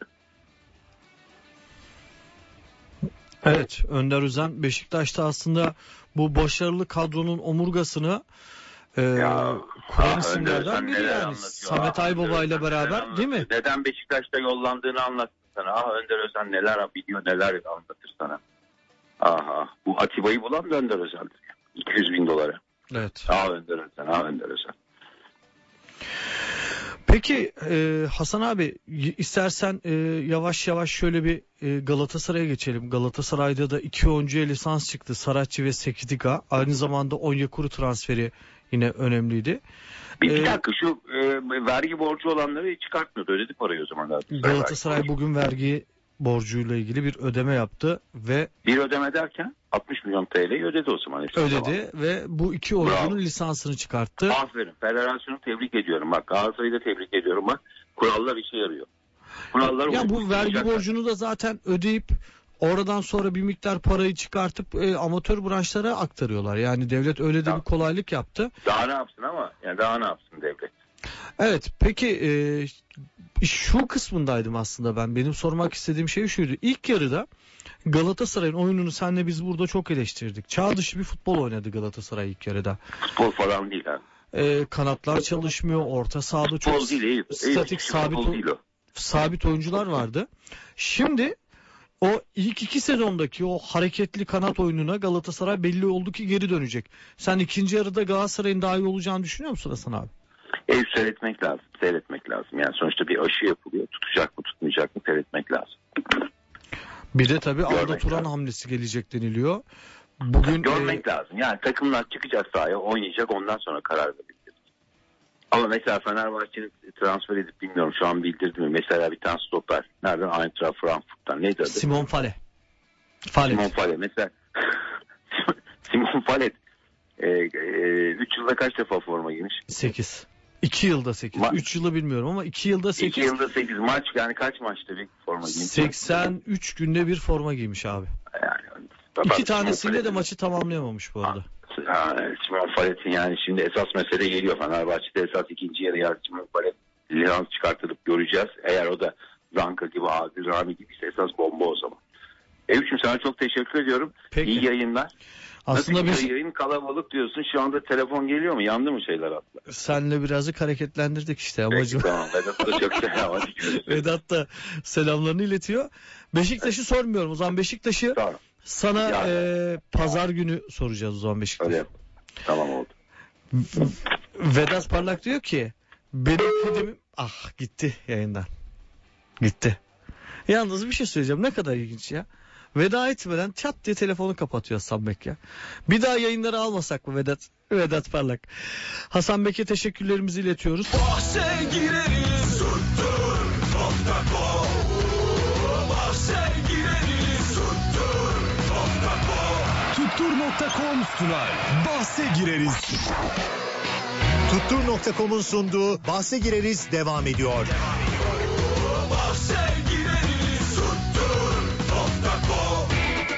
Evet, Önder Özen Beşiktaş'ta aslında bu başarılı kadronun omurgasını e, ya, kuran isimlerden biri yani. Samet Aybaba ile beraber değil mi? Neden Beşiktaş'ta yollandığını anlattı sana. Ah Önder Özen neler biliyor, neler anlatır sana. Aha, bu Atiba'yı bulan da Önder Özen'dir. iki yüz bin dolara. Evet. Ah Önder Özen, ah Önder Özen. Peki e, Hasan abi, istersen e, yavaş yavaş şöyle bir e, Galatasaray'a geçelim. Galatasaray'da da iki oyuncuya lisans çıktı. Saratçı ve Sekidika. Aynı zamanda Onyekuru transferi yine önemliydi. Bir, bir dakika şu e, vergi borcu olanları çıkartmıyordu. Ödedi parayı o zaman. Galatasaray, Galatasaray bugün vergi borcuyla ilgili bir ödeme yaptı ve... Bir ödeme derken altmış milyon T L'yi ödedi o zaman. Ödedi zaman. Ve bu iki oyuncunun lisansını çıkarttı. Aferin. Federasyonu tebrik ediyorum. Bak Galatasaray'ı da tebrik ediyorum. Bak kurallar işe yarıyor. Kurallar ya bu vergi borcunu da zaten ödeyip oradan sonra bir miktar parayı çıkartıp e, amatör branşlara aktarıyorlar. Yani devlet öyle de ya, bir kolaylık yaptı. Daha ne yapsın ama? Yani daha ne yapsın devlet? Evet. Peki e, şu kısmındaydım aslında ben. Benim sormak istediğim şey şuydu. İlk yarıda Galatasaray'ın oyununu senle biz burada çok eleştirdik. Çağ dışı bir futbol oynadı Galatasaray ilk yarıda. Futbol falan değil abi. Ee, kanatlar çalışmıyor. Orta sahada çok Futbol değil, Eyüp. statik Eyüp, sabit, futbol değil o. sabit oyuncular vardı. Şimdi o ilk iki sezondaki o hareketli kanat oyununa Galatasaray belli oldu ki geri dönecek. Sen ikinci yarıda Galatasaray'ın daha iyi olacağını düşünüyor musun Hasan abi? Eyüp seyretmek lazım. Seyretmek lazım. Yani sonuçta bir aşı yapılıyor. Tutacak mı tutmayacak mı seyretmek lazım. Bir de tabii Arda Görmek Turan lazım. hamlesi gelecek deniliyor. Bugün Görmek e, lazım. Yani takımlar çıkacak sahaya, oynayacak, ondan sonra karar verecek. Ama mesela Fenerbahçe'nin transfer edip bilmiyorum şu an bildirdi mi? Mesela bir tane stoper. Nereden? Eintracht Frankfurt'tan. Neydi adı? Simon Fale. Fale. Simon Fallet. Mesela Simon Fallet üç yılda kaç defa forma giymiş? sekiz. iki yılda sekiz. Ma- üç yılı bilmiyorum ama iki yılda iki sekiz. yılda sekiz maç, yani kaç maçta bir forma giymiş? seksen üç günde bir forma giymiş abi. Yani, İki tanesiyle de maçı tamamlayamamış bu arada. Ha, Simon Fallet'in yani şimdi esas mesele geliyor. Fenerbahçe'de esas ikinci yarı yarı Simon Fallet lisans çıkartılıp göreceğiz. Eğer o da Zanka gibi, Adil Rami gibi ise esas bomba o zaman. Eyüp'cüğüm sana çok teşekkür ediyorum. Peki. İyi yayınlar. Aslında Nasıl biz yayın kalabalık diyorsun. Şu anda telefon geliyor mu? Yandı mı şeyler atla? senle birazcık hareketlendirdik işte amacım. Tamam. Vedat da çok selam. Hadi görüşürüz. Vedat da selamlarını iletiyor. Beşiktaş'ı sormuyorum. O zaman Beşiktaş'ı Tamam. sana Ya. e, pazar günü soracağız o zaman Beşiktaş'ı. Öyle. Tamam oldu. Vedat Parlak diyor ki benim kıdemim ah gitti yayından. Gitti. Yalnız bir şey söyleyeceğim. Ne kadar ilginç ya. Veda etmeden çat diye telefonu kapatıyor Hasan Bek ya. Bir daha yayınları almasak mı Vedat? Vedat Parlak. Hasan Bek'e teşekkürlerimizi iletiyoruz. Bahse gireriz tuttur nokta com. Bahse gireriz tuttur nokta com. Tuttur nokta com sunar. Bahse gireriz. Tuttur nokta com'un sunduğu Bahse Gireriz devam ediyor. Bahse gireriz tuttur nokta com.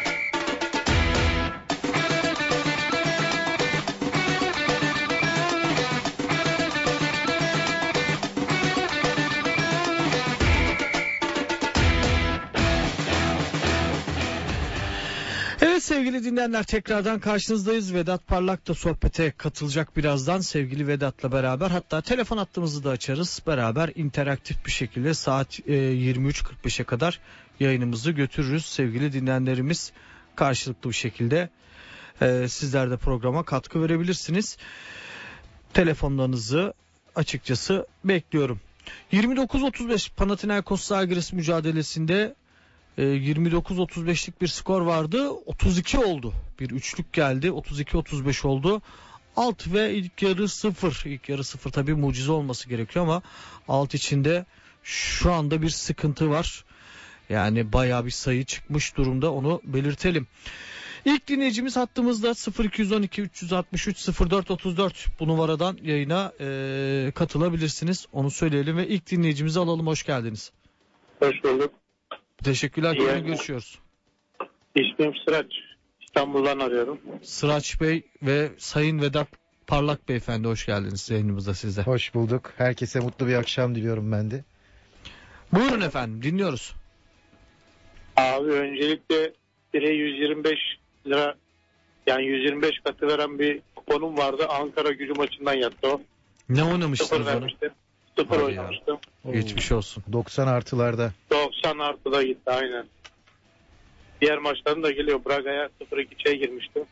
Evet sevgili dinleyenler, tekrardan karşınızdayız. Vedat Parlak da sohbete katılacak birazdan sevgili Vedat'la beraber. Hatta telefon hattımızı da açarız. Beraber interaktif bir şekilde saat yirmi üç kırk beşe kadar yayınımızı götürürüz. Sevgili dinleyenlerimiz karşılıklı bir şekilde e, sizler de programa katkı verebilirsiniz. Telefonlarınızı açıkçası bekliyorum. yirmi dokuz otuz beş Panathinaikos Zalgiris mücadelesinde yirmi dokuz otuz beşlik bir skor vardı. otuz iki oldu. Bir üçlük geldi. otuz iki otuz beş oldu. Alt ve ilk yarı sıfır. İlk yarı sıfır tabii mucize olması gerekiyor ama alt içinde şu anda bir sıkıntı var. Yani bayağı bir sayı çıkmış durumda, onu belirtelim. İlk dinleyicimiz hattımızda sıfır iki on iki üç altı üç sıfır dört otuz dört bu numaradan yayına e, katılabilirsiniz. Onu söyleyelim ve ilk dinleyicimizi alalım. Hoş geldiniz. Hoş bulduk. Teşekkürler. İyi. Kimle görüşüyoruz? İsmim Sıraç. İstanbul'dan arıyorum. Sıraç Bey ve Sayın Vedat Parlak Beyefendi, hoş geldiniz yayınımızda sizde. Hoş bulduk. Herkese mutlu bir akşam diliyorum ben de. Buyurun efendim, dinliyoruz. Abi öncelikle bire yüz yirmi beş lira, yani yüz yirmi beş katı veren bir kuponum vardı. Ankara Gücü maçından yattı o. Ne Sıfır oynamıştınız onu? vermiştim. Sıfır Hadi oynamıştım. Geçmiş olsun. doksan artılarda. doksan artıda gitti aynen. Diğer maçların da geliyor. Braga'ya sıfır iki şey girmiştim.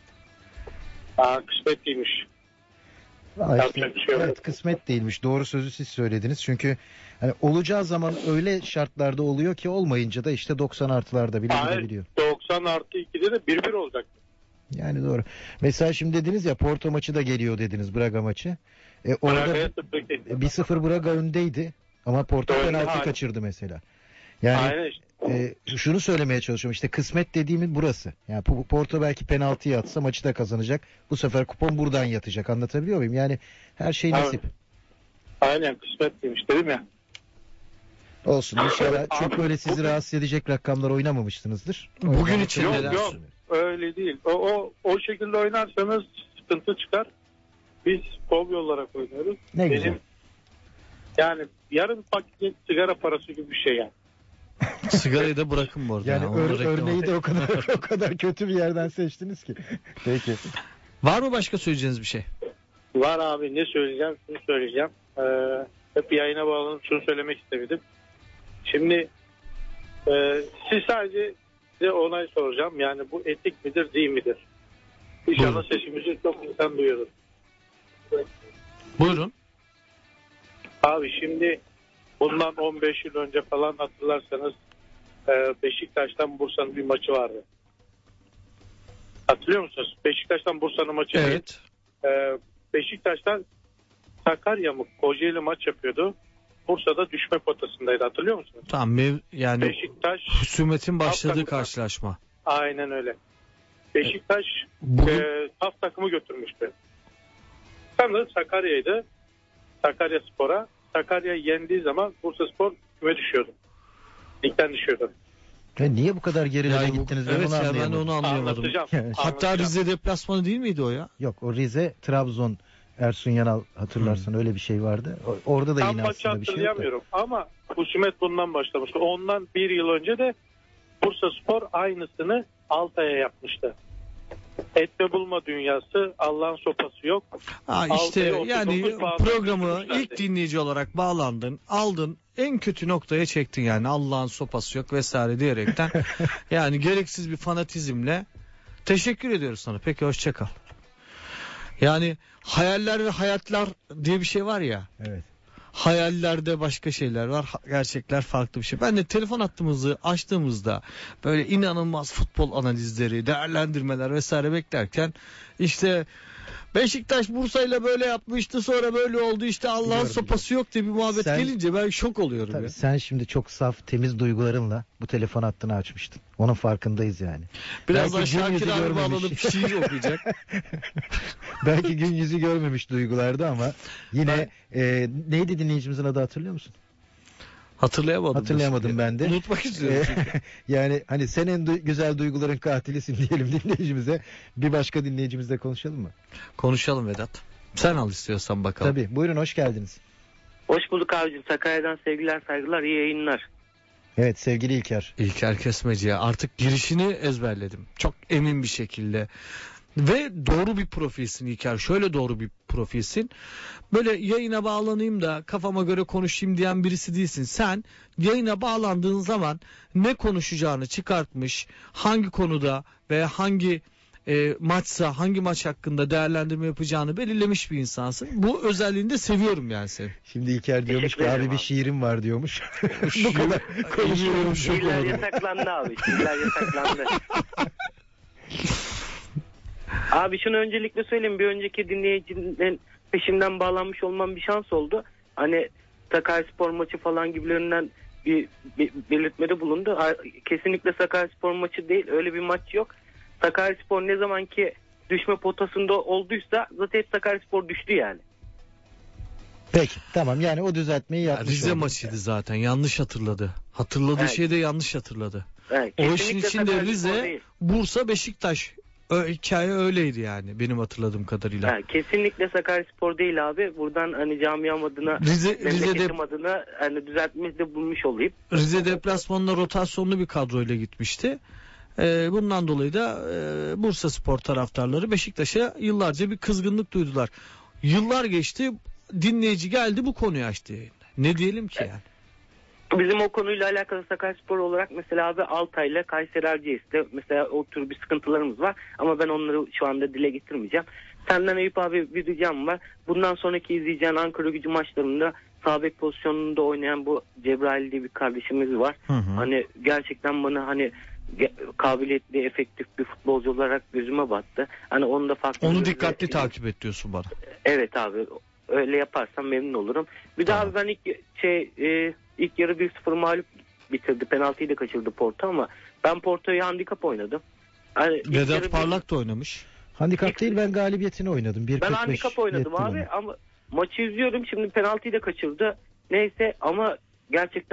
Aa, kısmetliymiş. Aa, işte, Yapacak bir şey yok. evet, kısmet değilmiş. Doğru sözü siz söylediniz. Çünkü hani olacağı zaman öyle şartlarda oluyor ki olmayınca da işte doksan artılarda bile Hayır, gidebiliyor. doksan artı ikide de bir bir olacak. Yani doğru. Mesela şimdi dediniz ya, Porto maçı da geliyor dediniz, Braga maçı. E, orada Braga'ya sıfır iki. bir sıfır Braga öndeydi ama Porto Öyle, penaltı hayır. kaçırdı mesela. Yani Aynen işte. e, şunu söylemeye çalışıyorum, işte kısmet dediğimiz burası. Yani Porto belki penaltıyı atsa maçı da kazanacak. Bu sefer kupon buradan yatacak. Anlatabiliyor muyum? Yani her şey Evet. nasip. Aynen kısmetliymiş dedim ya. Olsun inşallah. Evet, Çok abi, böyle sizi bugün- rahatsız edecek rakamlar oynamamışsınızdır. Bugün için Yok neler? yok öyle değil. O, o, o şekilde oynarsanız sıkıntı çıkar. Biz kol olarak oynuyoruz. Ne Benim güzel. Yani yarım paket sigara parası gibi bir şey yani. Sigarayı da bırakın bu arada. Yani Yani ör- onu reklam- örneği de o kadar o kadar kötü bir yerden seçtiniz ki. Peki. Var mı başka söyleyeceğiniz bir şey? Var abi, ne söyleyeceğim? Şunu söyleyeceğim. Ee, hep yayına bağlanıp şunu söylemek istemedim. Şimdi e, siz sadece size onay soracağım. Yani bu etik midir değil midir? İnşallah Buyurun. sesimizi çok insan duyuyoruz. Buyurun. Abi şimdi bundan on beş yıl önce falan hatırlarsanız e, Beşiktaş'tan Bursa'nın bir maçı vardı. Hatırlıyor musunuz? Beşiktaş'tan Bursa'nın maçı. Evet. E, Beşiktaş'tan Sakarya mı Kocaeli maç yapıyordu. Bursa'da düşme potasındaydı, hatırlıyor musunuz? Tamam, mev- yani Beşiktaş husumetin başladığı Hafta- karşılaşma. aynen öyle. Beşiktaş Bugün e, taf takımı götürmüştü. Sanırım Sakarya'ydı. Sakarya Spor'a. Sakarya yendiği zaman Bursa Spor küme düşüyordu. Ligden düşüyordu. Ya niye bu kadar gerilere yani bu- gittiniz? Ben evet onu ya ben anlayamadım. onu anlayamadım. Anlatacağım. Yani- Hatta Anlatacağım. Rize deplasmanı değil miydi o ya? Yok, o Rize, Trabzon, Ersun Yanal hatırlarsan öyle bir şey vardı. O- Orada da Tam yine maçı aslında bir şey yok da. hatırlayamıyorum ama husumet bundan başlamıştı. Ondan bir yıl önce de Bursa Spor aynısını Altay'a yapmıştı. Etme bulma dünyası, Allah'ın sopası yok. Ha işte Altay'a yani otuz dokuz bağlı programı tutmuşlardı. ilk dinleyici olarak bağlandın, aldın, en kötü noktaya çektin yani Allah'ın sopası yok vesaire diyerekten. Yani gereksiz bir fanatizmle teşekkür ediyoruz sana. Peki, hoşça kal. Yani hayaller ve hayatlar diye bir şey var ya. Evet. Hayallerde başka şeyler var, ha- gerçekler farklı bir şey. Ben de telefon hattımızı açtığımızda böyle inanılmaz futbol analizleri, değerlendirmeler vesaire beklerken işte Beşiktaş Bursa'yla böyle yapmıştı, sonra böyle oldu, işte Allah'ın Biliyorum, sopası yok diye bir muhabbet Sen- gelince ben şok oluyorum Tabii ya. sen şimdi çok saf, temiz duygularınla bu telefon hattını açmıştın. Onun farkındayız yani. Birazdan belki gün Şakir yüzü abi görmemiş. bağlanıp şiir okuyacak. Belki gün yüzü görmemiş duygulardı ama yine e, neydi dinleyicimizin adı, hatırlıyor musun? Hatırlayamadım. Hatırlayamadım ben de. Unutmak istiyorum E, çünkü. yani hani sen en du- güzel duyguların katilisin diyelim dinleyicimize. Bir başka dinleyicimizle konuşalım mı? Konuşalım Vedat. Sen al istiyorsan bakalım. Tabii. Buyurun, hoş geldiniz. Hoş bulduk abicim. Sakarya'dan sevgiler, saygılar, iyi yayınlar. Evet sevgili İlker. İlker Kesmeci'ye artık girişini ezberledim. Çok emin bir şekilde. Ve doğru bir profilsin İlker. Şöyle doğru bir profilsin. Böyle yayına bağlanayım da kafama göre konuşayım diyen birisi değilsin. Sen yayına bağlandığın zaman ne konuşacağını çıkartmış, hangi konuda veya hangi e, maçsa, hangi maç hakkında değerlendirme yapacağını belirlemiş bir insansın. Bu özelliğini de seviyorum yani seni. Şimdi İlker diyormuş ki Teşekkür ederim abi bir abi. şiirim var diyormuş. Bu kadar konuşuyorum, şok Şiirler oldum. yasaklandı abi. Şiirler yasaklandı. Abi şunu öncelikle söyleyeyim. Bir önceki dinleyicinin peşinden bağlanmış olmam bir şans oldu. Hani Sakaryaspor maçı falan gibilerinden bir, bir belirtmede bulundu. Ha, kesinlikle Sakaryaspor maçı değil. Öyle bir maç yok. Sakaryaspor ne zaman ki düşme potasında olduysa zaten hep Sakaryaspor düştü yani. Peki tamam, yani o düzeltmeyi Ya yapmış Rize olduk. maçıydı zaten. Yanlış hatırladı. Hatırladığı Evet. şeyi de yanlış hatırladı. Evet, O işin kesinlikle içinde Sakaryaspor Rize, değil. Bursa, Beşiktaş. Ö, hikaye öyleydi yani benim hatırladığım kadarıyla. Ha, kesinlikle Sakaryaspor değil abi. Buradan hani camiam adına, Rize, Rize'de memleketim adına hani düzeltmede bulmuş olayım. Rize deplasmanına rotasyonlu bir kadroyla gitmişti. Ee, bundan dolayı da e, Bursa Spor taraftarları Beşiktaş'a yıllarca bir kızgınlık duydular. Yıllar geçti, dinleyici geldi bu konuyu açtı yayında. Ne diyelim ki yani? Bizim o konuyla alakalı Sakaryaspor olarak mesela abi Altay'la Kayseri Erciyes'te mesela o tür bir sıkıntılarımız var. Ama ben onları şu anda dile getirmeyeceğim. Senden Eyüp abi bir ricam var. Bundan sonraki izleyeceğin Ankara Gücü maçlarında sağ bek pozisyonunda oynayan bu Cebrail diye bir kardeşimiz var. Hı hı. Hani gerçekten bana hani ge- kabiliyetli, efektif bir futbolcu olarak gözüme battı. Hani onu da farklı Onu bir- dikkatli takip et diyorsun bana. Evet abi, öyle yaparsam memnun olurum. Bir daha Tamam. abi ben ilk şey e, ilk yarı bir sıfır mağlup bitirdi. Penaltıyı da kaçırdı Porto ama ben Porto'yu handikap oynadım. Hani ilk yarı Vedat bir- Parlak da oynamış. Handikap değil, ben galibiyetini oynadım. bir ben kırk beş handikap oynadım yetti abi bana. ama maçı izliyorum, şimdi penaltıyı da kaçırdı. Neyse ama gerçekten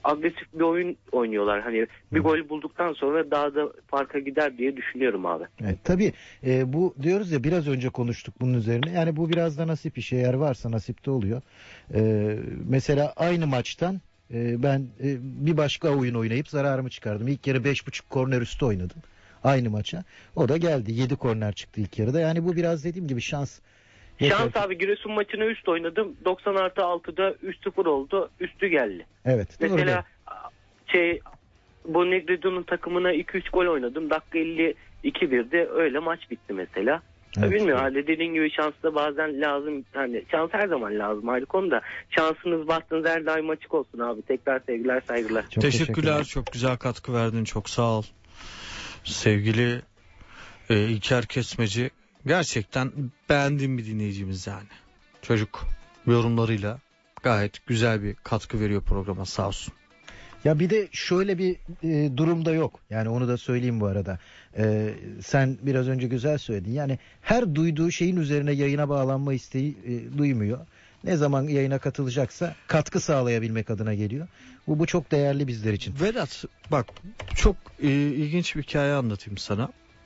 agresif bir oyun oynuyorlar. Hani bir gol bulduktan sonra daha da farka gider diye düşünüyorum abi. Evet, tabii e, bu diyoruz ya, biraz önce konuştuk bunun üzerine. Yani bu biraz da nasip işi, eğer varsa nasipte oluyor. E, mesela aynı maçtan e, ben e, bir başka oyun oynayıp zararımı çıkardım. İlk yarı beş buçuk korner üstü oynadım. Aynı maça. O da geldi. yedi korner çıktı ilk yarıda. Yani bu biraz dediğim gibi şans. Şans Yeter. abi, Giresun maçını üst oynadım. doksan artı altıda üç sıfır oldu. Üstü geldi. Evet. Mesela şey bu Negredo'nun takımına iki üç gol oynadım. Dakika elli iki birde öyle maç bitti mesela. Evet. Bilmiyorum, hani dediğin gibi şans da bazen lazım. Hani şans her zaman lazım, ayrı konu da. Şansınız, bahtınız her daim açık olsun abi. Tekrar sevgiler, saygılar. Teşekkürler. Çok teşekkürler. Çok güzel katkı verdin. Çok sağ ol. Sevgili e, İlker Kesmeci, gerçekten beğendiğim bir dinleyicimiz yani. Çocuk yorumlarıyla gayet güzel bir katkı veriyor programa, sağ olsun. Ya bir de şöyle bir e, durum da yok. Yani onu da söyleyeyim bu arada. E, sen biraz önce güzel söyledin. Yani her duyduğu şeyin üzerine yayına bağlanma isteği e, duymuyor. Ne zaman yayına katılacaksa katkı sağlayabilmek adına geliyor. Bu bu çok değerli bizler için. Vedat, bak çok e, ilginç bir hikaye anlatayım sana.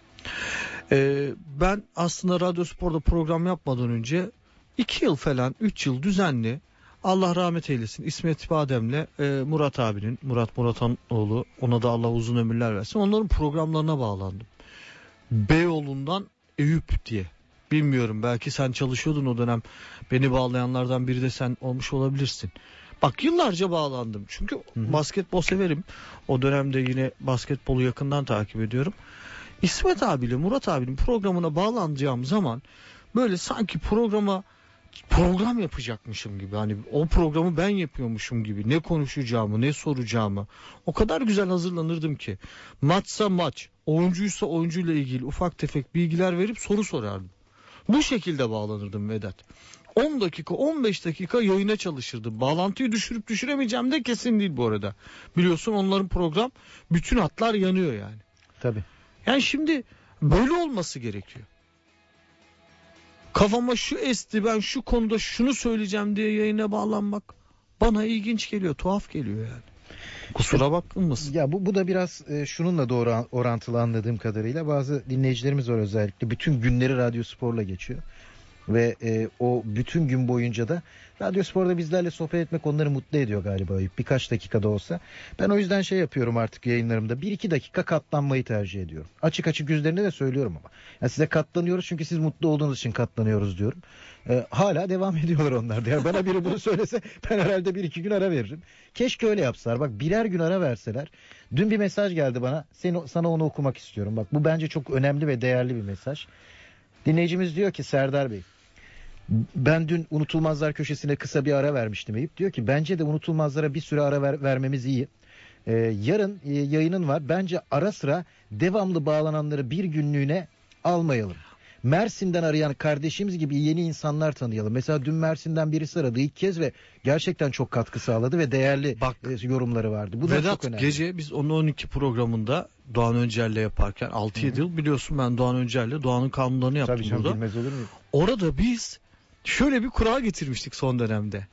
E, ben aslında Radyo Spor'da program yapmadan önce iki yıl falan, üç yıl düzenli, Allah rahmet eylesin, İsmet Badem'le e, Murat abinin, Murat Muratanoğlu, ona da Allah uzun ömürler versin, onların programlarına bağlandım. Beyoğlu'ndan Eyüp diye. Bilmiyorum, belki sen çalışıyordun o dönem. Beni bağlayanlardan biri de sen olmuş olabilirsin. Bak, yıllarca bağlandım. Çünkü Hı-hı. basketbol severim. O dönemde yine basketbolu yakından takip ediyorum. İsmet abiyle Murat abinin programına bağlanacağım zaman böyle sanki programa program yapacakmışım gibi, hani o programı ben yapıyormuşum gibi, ne konuşacağımı, ne soracağımı o kadar güzel hazırlanırdım ki, maçsa maç, oyuncuysa oyuncuyla ilgili ufak tefek bilgiler verip soru sorardım. Bu şekilde bağlanırdım Vedat. on dakika on beş dakika yayına çalışırdım. Bağlantıyı düşürüp düşüremeyeceğim de kesin değil bu arada. Biliyorsun onların program bütün hatlar yanıyor yani. Tabii. Yani şimdi böyle olması gerekiyor. Kafama şu esti, ben şu konuda şunu söyleyeceğim diye yayına bağlanmak bana ilginç geliyor, tuhaf geliyor yani. Kusura bakılmasın. Ya bu, bu da biraz e, şununla doğru orantılı anladığım kadarıyla. Bazı dinleyicilerimiz var özellikle. Bütün günleri Radyo Spor'la geçiyor. Ve e, o bütün gün boyunca da Radyo Spor'da bizlerle sohbet etmek onları mutlu ediyor galiba. Birkaç dakikada olsa. Ben o yüzden şey yapıyorum artık yayınlarımda. Bir iki dakika katlanmayı tercih ediyorum. Açık açık yüzlerine de söylüyorum ama. Yani size katlanıyoruz çünkü siz mutlu olduğunuz için katlanıyoruz diyorum. E, hala devam ediyorlar onlar da. Yani bana biri bunu söylese ben herhalde bir iki gün ara veririm. Keşke öyle yapsalar. Bak, birer gün ara verseler. Dün bir mesaj geldi bana. Seni, sana onu okumak istiyorum. Bak, bu bence çok önemli ve değerli bir mesaj. Dinleyicimiz diyor ki, Serdar Bey, ben dün Unutulmazlar köşesine kısa bir ara vermiştim Eyüp. Diyor ki bence de Unutulmazlara bir süre ara ver, vermemiz iyi. Ee, yarın e, yayının var. Bence ara sıra devamlı bağlananları bir günlüğüne almayalım. Mersin'den arayan kardeşimiz gibi yeni insanlar tanıyalım. Mesela dün Mersin'den birisi aradı ilk kez ve gerçekten çok katkı sağladı ve değerli Bak, e, yorumları vardı. Bu da Vedat, çok önemli. gece biz on on iki programında Doğan Öncel'le yaparken altı yedi yıl biliyorsun ben Doğan Öncel'le Doğan'ın kanunlarını yaptım. Tabii canım, burada. bilmez olur mu? Orada biz şöyle bir kural getirmiştik son dönemde.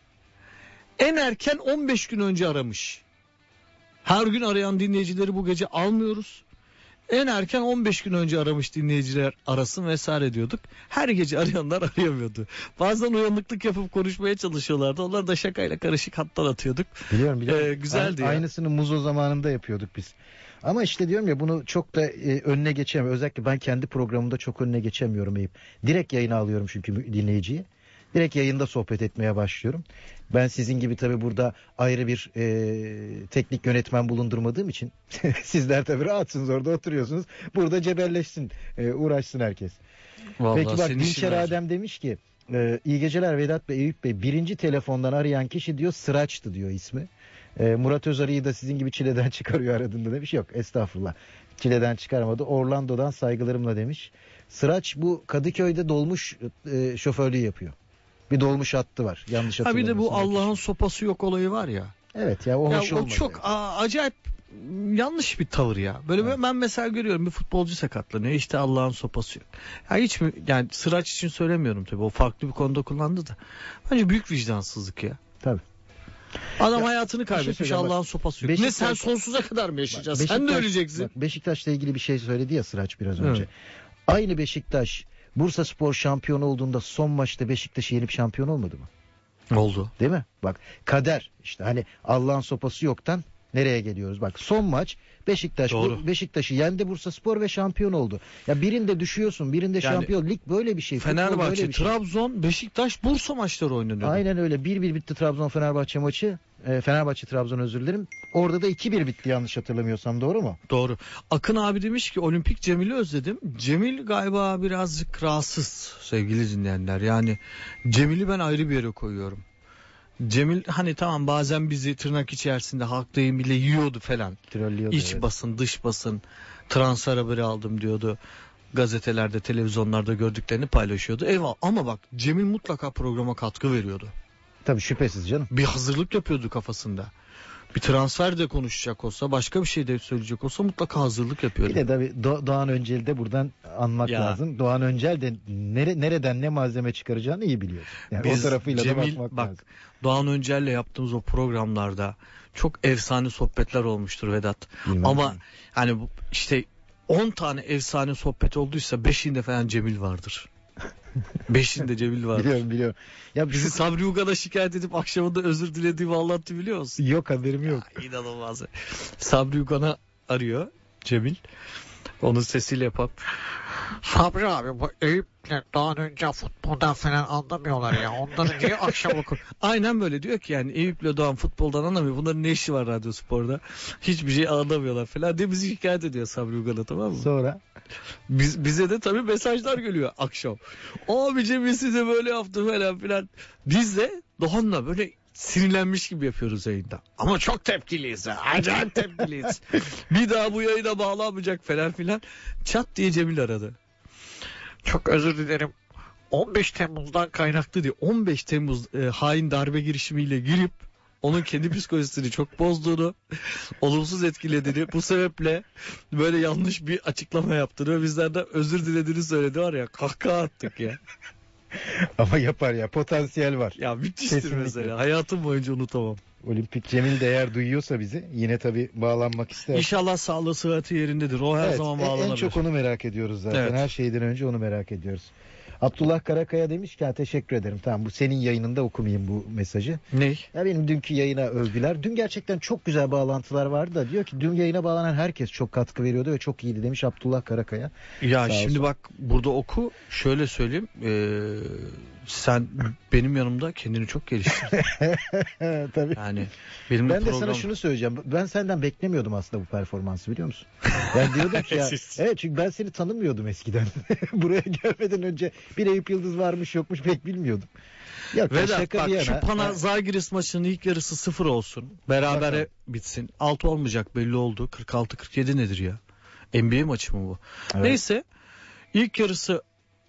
En erken on beş gün önce aramış. Her gün arayan dinleyicileri bu gece almıyoruz. En erken on beş gün önce aramış dinleyiciler arasın vesaire diyorduk. Her gece arayanlar arayamıyordu. Bazen uyanıklık yapıp konuşmaya çalışıyorlardı. Onları da şakayla karışık hatlar atıyorduk. Biliyorum biliyorum. Ee, güzeldi A- ya. Aynısını Muzo zamanında yapıyorduk biz. Ama işte diyorum ya, bunu çok da e, önüne geçemiyorum. Özellikle ben kendi programımda çok önüne geçemiyorum Eyüp. Direkt yayına alıyorum çünkü dinleyiciyi. Direkt yayında sohbet etmeye başlıyorum. Ben sizin gibi tabii burada ayrı bir e, teknik yönetmen bulundurmadığım için sizler tabii rahatsınız, orada oturuyorsunuz. Burada cebelleşsin, e, uğraşsın herkes. Vallahi Peki bak, senin işin Dinçer var. Adem demiş ki e, iyi geceler Vedat Bey, Eyüp Bey. Birinci telefondan arayan kişi diyor Sıraç'tı diyor ismi. E, Murat Özarı'yı da sizin gibi çileden çıkarıyor aradığında demiş. Yok estağfurullah, çileden çıkarmadı. Orlando'dan saygılarımla demiş. Sıraç bu Kadıköy'de dolmuş e, şoförlüğü yapıyor. Bir dolmuş hattı var. Yanlış Ha bir hatırlamıyorsam. de bu Allah'ın sopası yok olayı var ya. Evet ya, o Ya hoş o olmadı. çok a- acayip yanlış bir tavır ya. Böyle Evet. ben mesela görüyorum bir futbolcu sakatlanıyor. İşte Allah'ın sopası yok. Ya hiç mi, yani Sıraç için söylemiyorum tabii. O farklı bir konuda kullandı da. Bence büyük vicdansızlık ya. Tabii. Adam Ya, hayatını bir şey kaybetmiş, söyleyeceğim, Allah'ın bak, sopası yok. Ne Beşiktaş- sen sonsuza kadar mı yaşayacaksın? Bak, Sen de Beşiktaş- öleceksin. Bak, Beşiktaş'la ilgili bir şey söyledi ya Sıraç biraz önce. Evet. Aynı Beşiktaş Bursaspor şampiyon olduğunda son maçta Beşiktaş'ı yenip şampiyon olmadı mı? Oldu. Değil mi? Bak kader işte hani Allah'ın sopası yoktan nereye geliyoruz? Bak son maç Beşiktaş Doğru. Beşiktaş'ı yendi Bursaspor ve şampiyon oldu. Ya birinde düşüyorsun, birinde Yani şampiyon. Lig böyle bir şey. futbol böyle Fenerbahçe, bir şey. Trabzon, Beşiktaş, Bursa maçları oynanıyordu. Aynen öyle. bir bir bitti Trabzon Fenerbahçe maçı. E, Fenerbahçe Trabzon özür dilerim. Orada da iki bir bitti yanlış hatırlamıyorsam, doğru mu? Doğru. Akın abi demiş ki Olimpik Cemil'i özledim. Cemil galiba birazcık rahatsız sevgili dinleyenler. Yani Cemil'i ben ayrı bir yere koyuyorum. Cemil hani tamam bazen bizi tırnak içerisinde halk deyimiyle yiyordu falan. Trollüyordu, İç evet. basın, dış basın, transfer haberi aldım diyordu. Gazetelerde, televizyonlarda gördüklerini paylaşıyordu. Eyvallah ama bak Cemil mutlaka programa katkı veriyordu. Tabii şüphesiz canım. Bir hazırlık yapıyordu kafasında. Bir transfer de konuşacak olsa, başka bir şey de söyleyecek olsa mutlaka hazırlık yapıyordu. Bir de tabii Do- Doğan Öncel'i de buradan anmak Ya. lazım. Doğan Öncel de nere- nereden ne malzeme çıkaracağını iyi biliyor. Yani Biz o tarafıyla Cemil, da bakmak bak, lazım. Doğan Öncel'le yaptığımız o programlarda çok efsane sohbetler olmuştur Vedat. Bilmem Ama mi? hani bu işte on tane efsane sohbet olduysa beşinde falan Cemil vardır. Beşinde Cemil vardır. Biliyorum biliyorum. Ya Bizi şu- Sabri Ugan'a şikayet edip akşamında özür dilediğimi anlattı biliyor musun? yok haberim yok. Ya, inanılmaz. Sabri Ugan'a arıyor Cemil. Onun sesiyle yapıp Sabri abi bu Eyüp'le daha önce futboldan falan anlamıyorlar ya. Onları niye akşam okur? Aynen böyle diyor ki yani Eyüp'le Doğan futboldan anlamıyor. Bunların ne işi var Radyo Spor'da? Hiçbir şey anlamıyorlar falan diye bizi şikayet ediyor Sabri Ugan'a, tamam mı? Sonra Biz, bize de tabii mesajlar geliyor akşam. Abi Cemil size böyle yaptı falan filan. Biz de Doğan'la böyle sinirlenmiş gibi yapıyoruz yayında. Ama çok tepkiliyiz ha. Acayip tepkiliyiz. Bir daha bu yayına bağlanmayacak falan filan. Çat diye Cemil aradı. Çok özür dilerim. on beş Temmuz'dan kaynaklı diye. on beş Temmuz e, hain darbe girişimiyle girip onun kendi psikolojisini çok bozduğunu, olumsuz etkilediğini, bu sebeple böyle yanlış bir açıklama yaptığını, bizden de özür dilediğini söyledi, var ya kahkaha attık ya. ama yapar ya, potansiyel var. Ya müthiştir Kesinlikle. mesela. Hayatım boyunca unutamam. Olimpik Cemil de eğer duyuyorsa bizi yine tabii bağlanmak ister. İnşallah sağlığı sıhhati yerindedir. O her Evet, zaman en- bağlanabilir. En çok onu merak ediyoruz zaten. Evet. Her şeyden önce onu merak ediyoruz. Abdullah Karakaya demiş ki ha, teşekkür ederim. Tamam, bu senin yayınında okumayayım bu mesajı. Ney? Ya benim dünkü yayına övgüler. Dün gerçekten çok güzel bağlantılar vardı da diyor ki dün yayına bağlanan herkes çok katkı veriyordu ve çok iyiydi demiş Abdullah Karakaya. Ya Sağ şimdi olsun. bak burada oku. Şöyle söyleyeyim. Ee, sen benim yanımda kendini çok geliştirdin. Tabii. Yani benim de Ben de program... sana şunu söyleyeceğim. Ben senden beklemiyordum aslında bu performansı, biliyor musun? Ben diyordum ki ya, evet çünkü ben seni tanımıyordum eskiden. Buraya gelmeden önce bir Eyüp Yıldız varmış yokmuş pek bilmiyordum. Yok, Vedat şaka bak bir şu yana. Pana Ha, Zalgiris maçının ilk yarısı sıfır olsun. Berabere Bakalım. bitsin. altı olmayacak belli oldu. kırk altı kırk yedi nedir ya? N B A maçı mı bu? Evet. Neyse ilk yarısı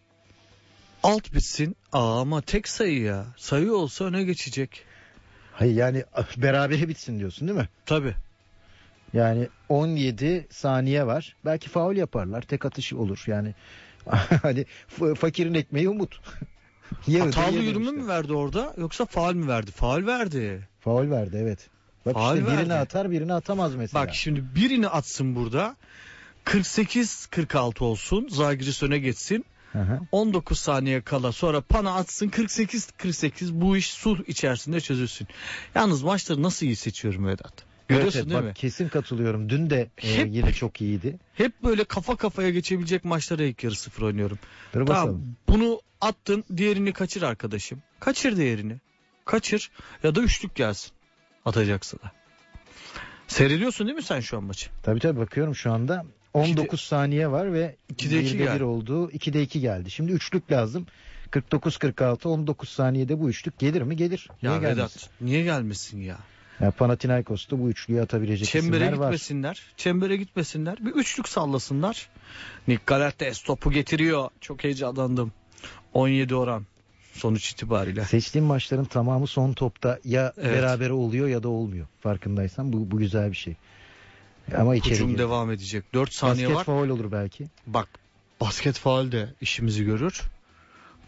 alt bitsin. Aa, ama tek sayı ya. Sayı olsa öne geçecek. Hayır yani berabere bitsin diyorsun değil mi? Tabii. Yani on yedi saniye var. Belki faul yaparlar. Tek atış olur. Yani hani f- fakirin ekmeği umut. Yeriz de Hatalı yerim yürüme işte. mi verdi orada yoksa faul mü verdi? Faul verdi. Faul verdi, evet. Bak Faul işte birini verdi. atar birini atamaz mesela. Bak şimdi birini atsın burada. kırk sekiz kırk altı olsun. Zalgiris öne geçsin. Hı hı. on dokuz saniye kala sonra Pana atsın kırk sekiz kırk sekiz, bu iş sulh içerisinde çözülsün. Yalnız maçları nasıl iyi seçiyorum Vedat? Görüyorsun Evet, evet, değil bak, mi? kesin katılıyorum. Dün de e, Hep- yine çok iyiydi. Hep böyle kafa kafaya geçebilecek maçlara ilk yarı sıfır oynuyorum. Dur Tamam, bakalım. bunu attın, diğerini kaçır arkadaşım. Kaçır diğerini. Kaçır ya da üçlük gelsin. Atacaksın da. Seyrediyorsun değil mi sen şu an maçı? Tabii tabii bakıyorum şu anda. on dokuz saniye var ve ikide iki birde bir geldi. oldu. ikide iki geldi. Şimdi üçlük lazım. kırk dokuz kırk altı on dokuz saniyede bu üçlük gelir mi? Gelir. Ya Niye Vedat gelmesin? niye gelmesin ya? Ya Panathinaikos'ta bu üçlüyü atabilecek Çembere isimler var. gitmesinler. Çembere gitmesinler. Bir üçlük sallasınlar. Nick Galates topu getiriyor. Çok heyecanlandım. on yedi oran sonuç itibariyle. Seçtiğim maçların tamamı son topta ya Evet. beraber oluyor ya da olmuyor. Farkındaysan bu, bu güzel bir şey. Ama içeri Hücum girdi. devam edecek. dört saniye Basket var. faul olur belki. Bak basket faul de işimizi görür.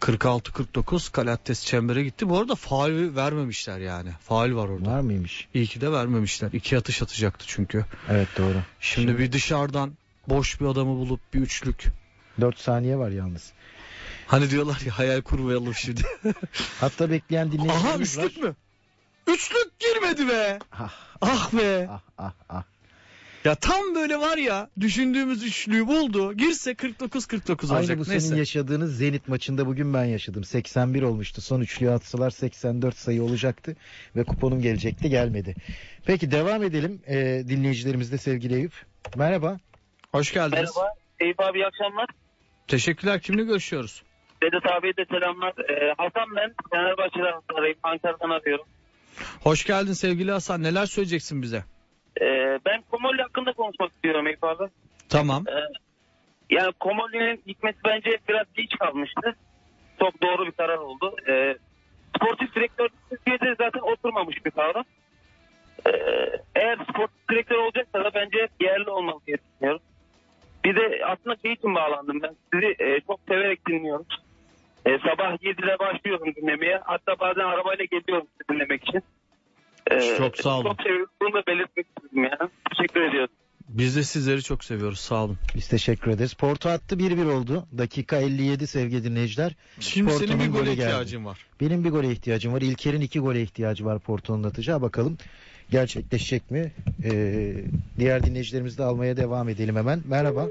kırk altı kırk dokuz Kalates çembere gitti. Bu arada faul vermemişler yani. Faul var orada. Var mıymış? İyi ki de vermemişler. İki atış atacaktı çünkü. Evet doğru. Şimdi, Şimdi bir dışarıdan boş bir adamı bulup bir üçlük. dört saniye var yalnız. Hani diyorlar ya hayal kurmayalım şimdi. Hatta bekleyen dinleyicilerimiz Aha üçlük var. mü? Üçlük girmedi be. Ah, ah be. Ah ah ah. Ya tam böyle var ya düşündüğümüz üçlüyü buldu. Girse kırk dokuz kırk dokuz olacak. Aynı bu Neyse. senin yaşadığınız Zenit maçında bugün ben yaşadım. seksen bir olmuştu. Son üçlüyü atsalar seksen dört sayı olacaktı. Ve kuponum gelecekti, gelmedi. Peki devam edelim. Ee, dinleyicilerimizle sevgili Eyüp. Merhaba. Hoş geldiniz. Merhaba. Eyüp abi iyi akşamlar. Teşekkürler. Kimle görüşüyoruz? Vedat abiye de selamlar. Ee, Hasan ben. Fenerbahçe'den arayıp Ankara'dan arıyorum. Hoş geldin sevgili Hasan. Neler söyleyeceksin bize? Ee, ben Komolli hakkında konuşmak istiyorum Eyüp abi. Tamam. Ee, yani Komolli'nin gitmesi bence biraz geç kalmıştı. Çok doğru bir karar oldu. Ee, sportif direktör Türkiye'de zaten oturmamış bir kavram. Ee, eğer sportif direktör olacaksa da bence yerli olmalı diye düşünüyorum. Bir de aslında şey için bağlandım ben. Sizi e, çok severek dinliyorum. E, sabah yedide başlıyorum dinlemeye. Hatta bazen arabayla geliyorum sizi dinlemek için. E, çok sağ olun. Çok seviyorum. Bunu da belirtmek istedim ya. Teşekkür ediyorum. Biz de sizleri çok seviyoruz. Sağ olun. Biz teşekkür ederiz. Porto attı bir bir oldu. Dakika elli yedi sevgili dinleyiciler. Şimdi Porto'nun senin bir gole golü ihtiyacın geldi. var. Benim bir gole ihtiyacım var. İlker'in iki gole ihtiyacı var Porto'nun atacağı. Bakalım gerçekleşecek mi? Ee, diğer dinleyicilerimizi de almaya devam edelim hemen. Merhaba.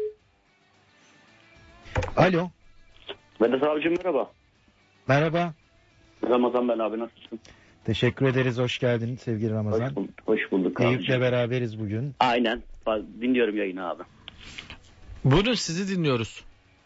Alo. Vedat abicim merhaba. Merhaba. Ramazan ben abi, nasılsın? Teşekkür ederiz. Hoş geldin sevgili Ramazan. Hoş bulduk, hoş bulduk abi. Eyüp'le beraberiz bugün. Aynen. Dinliyorum yayını abi. Buyurun sizi dinliyoruz.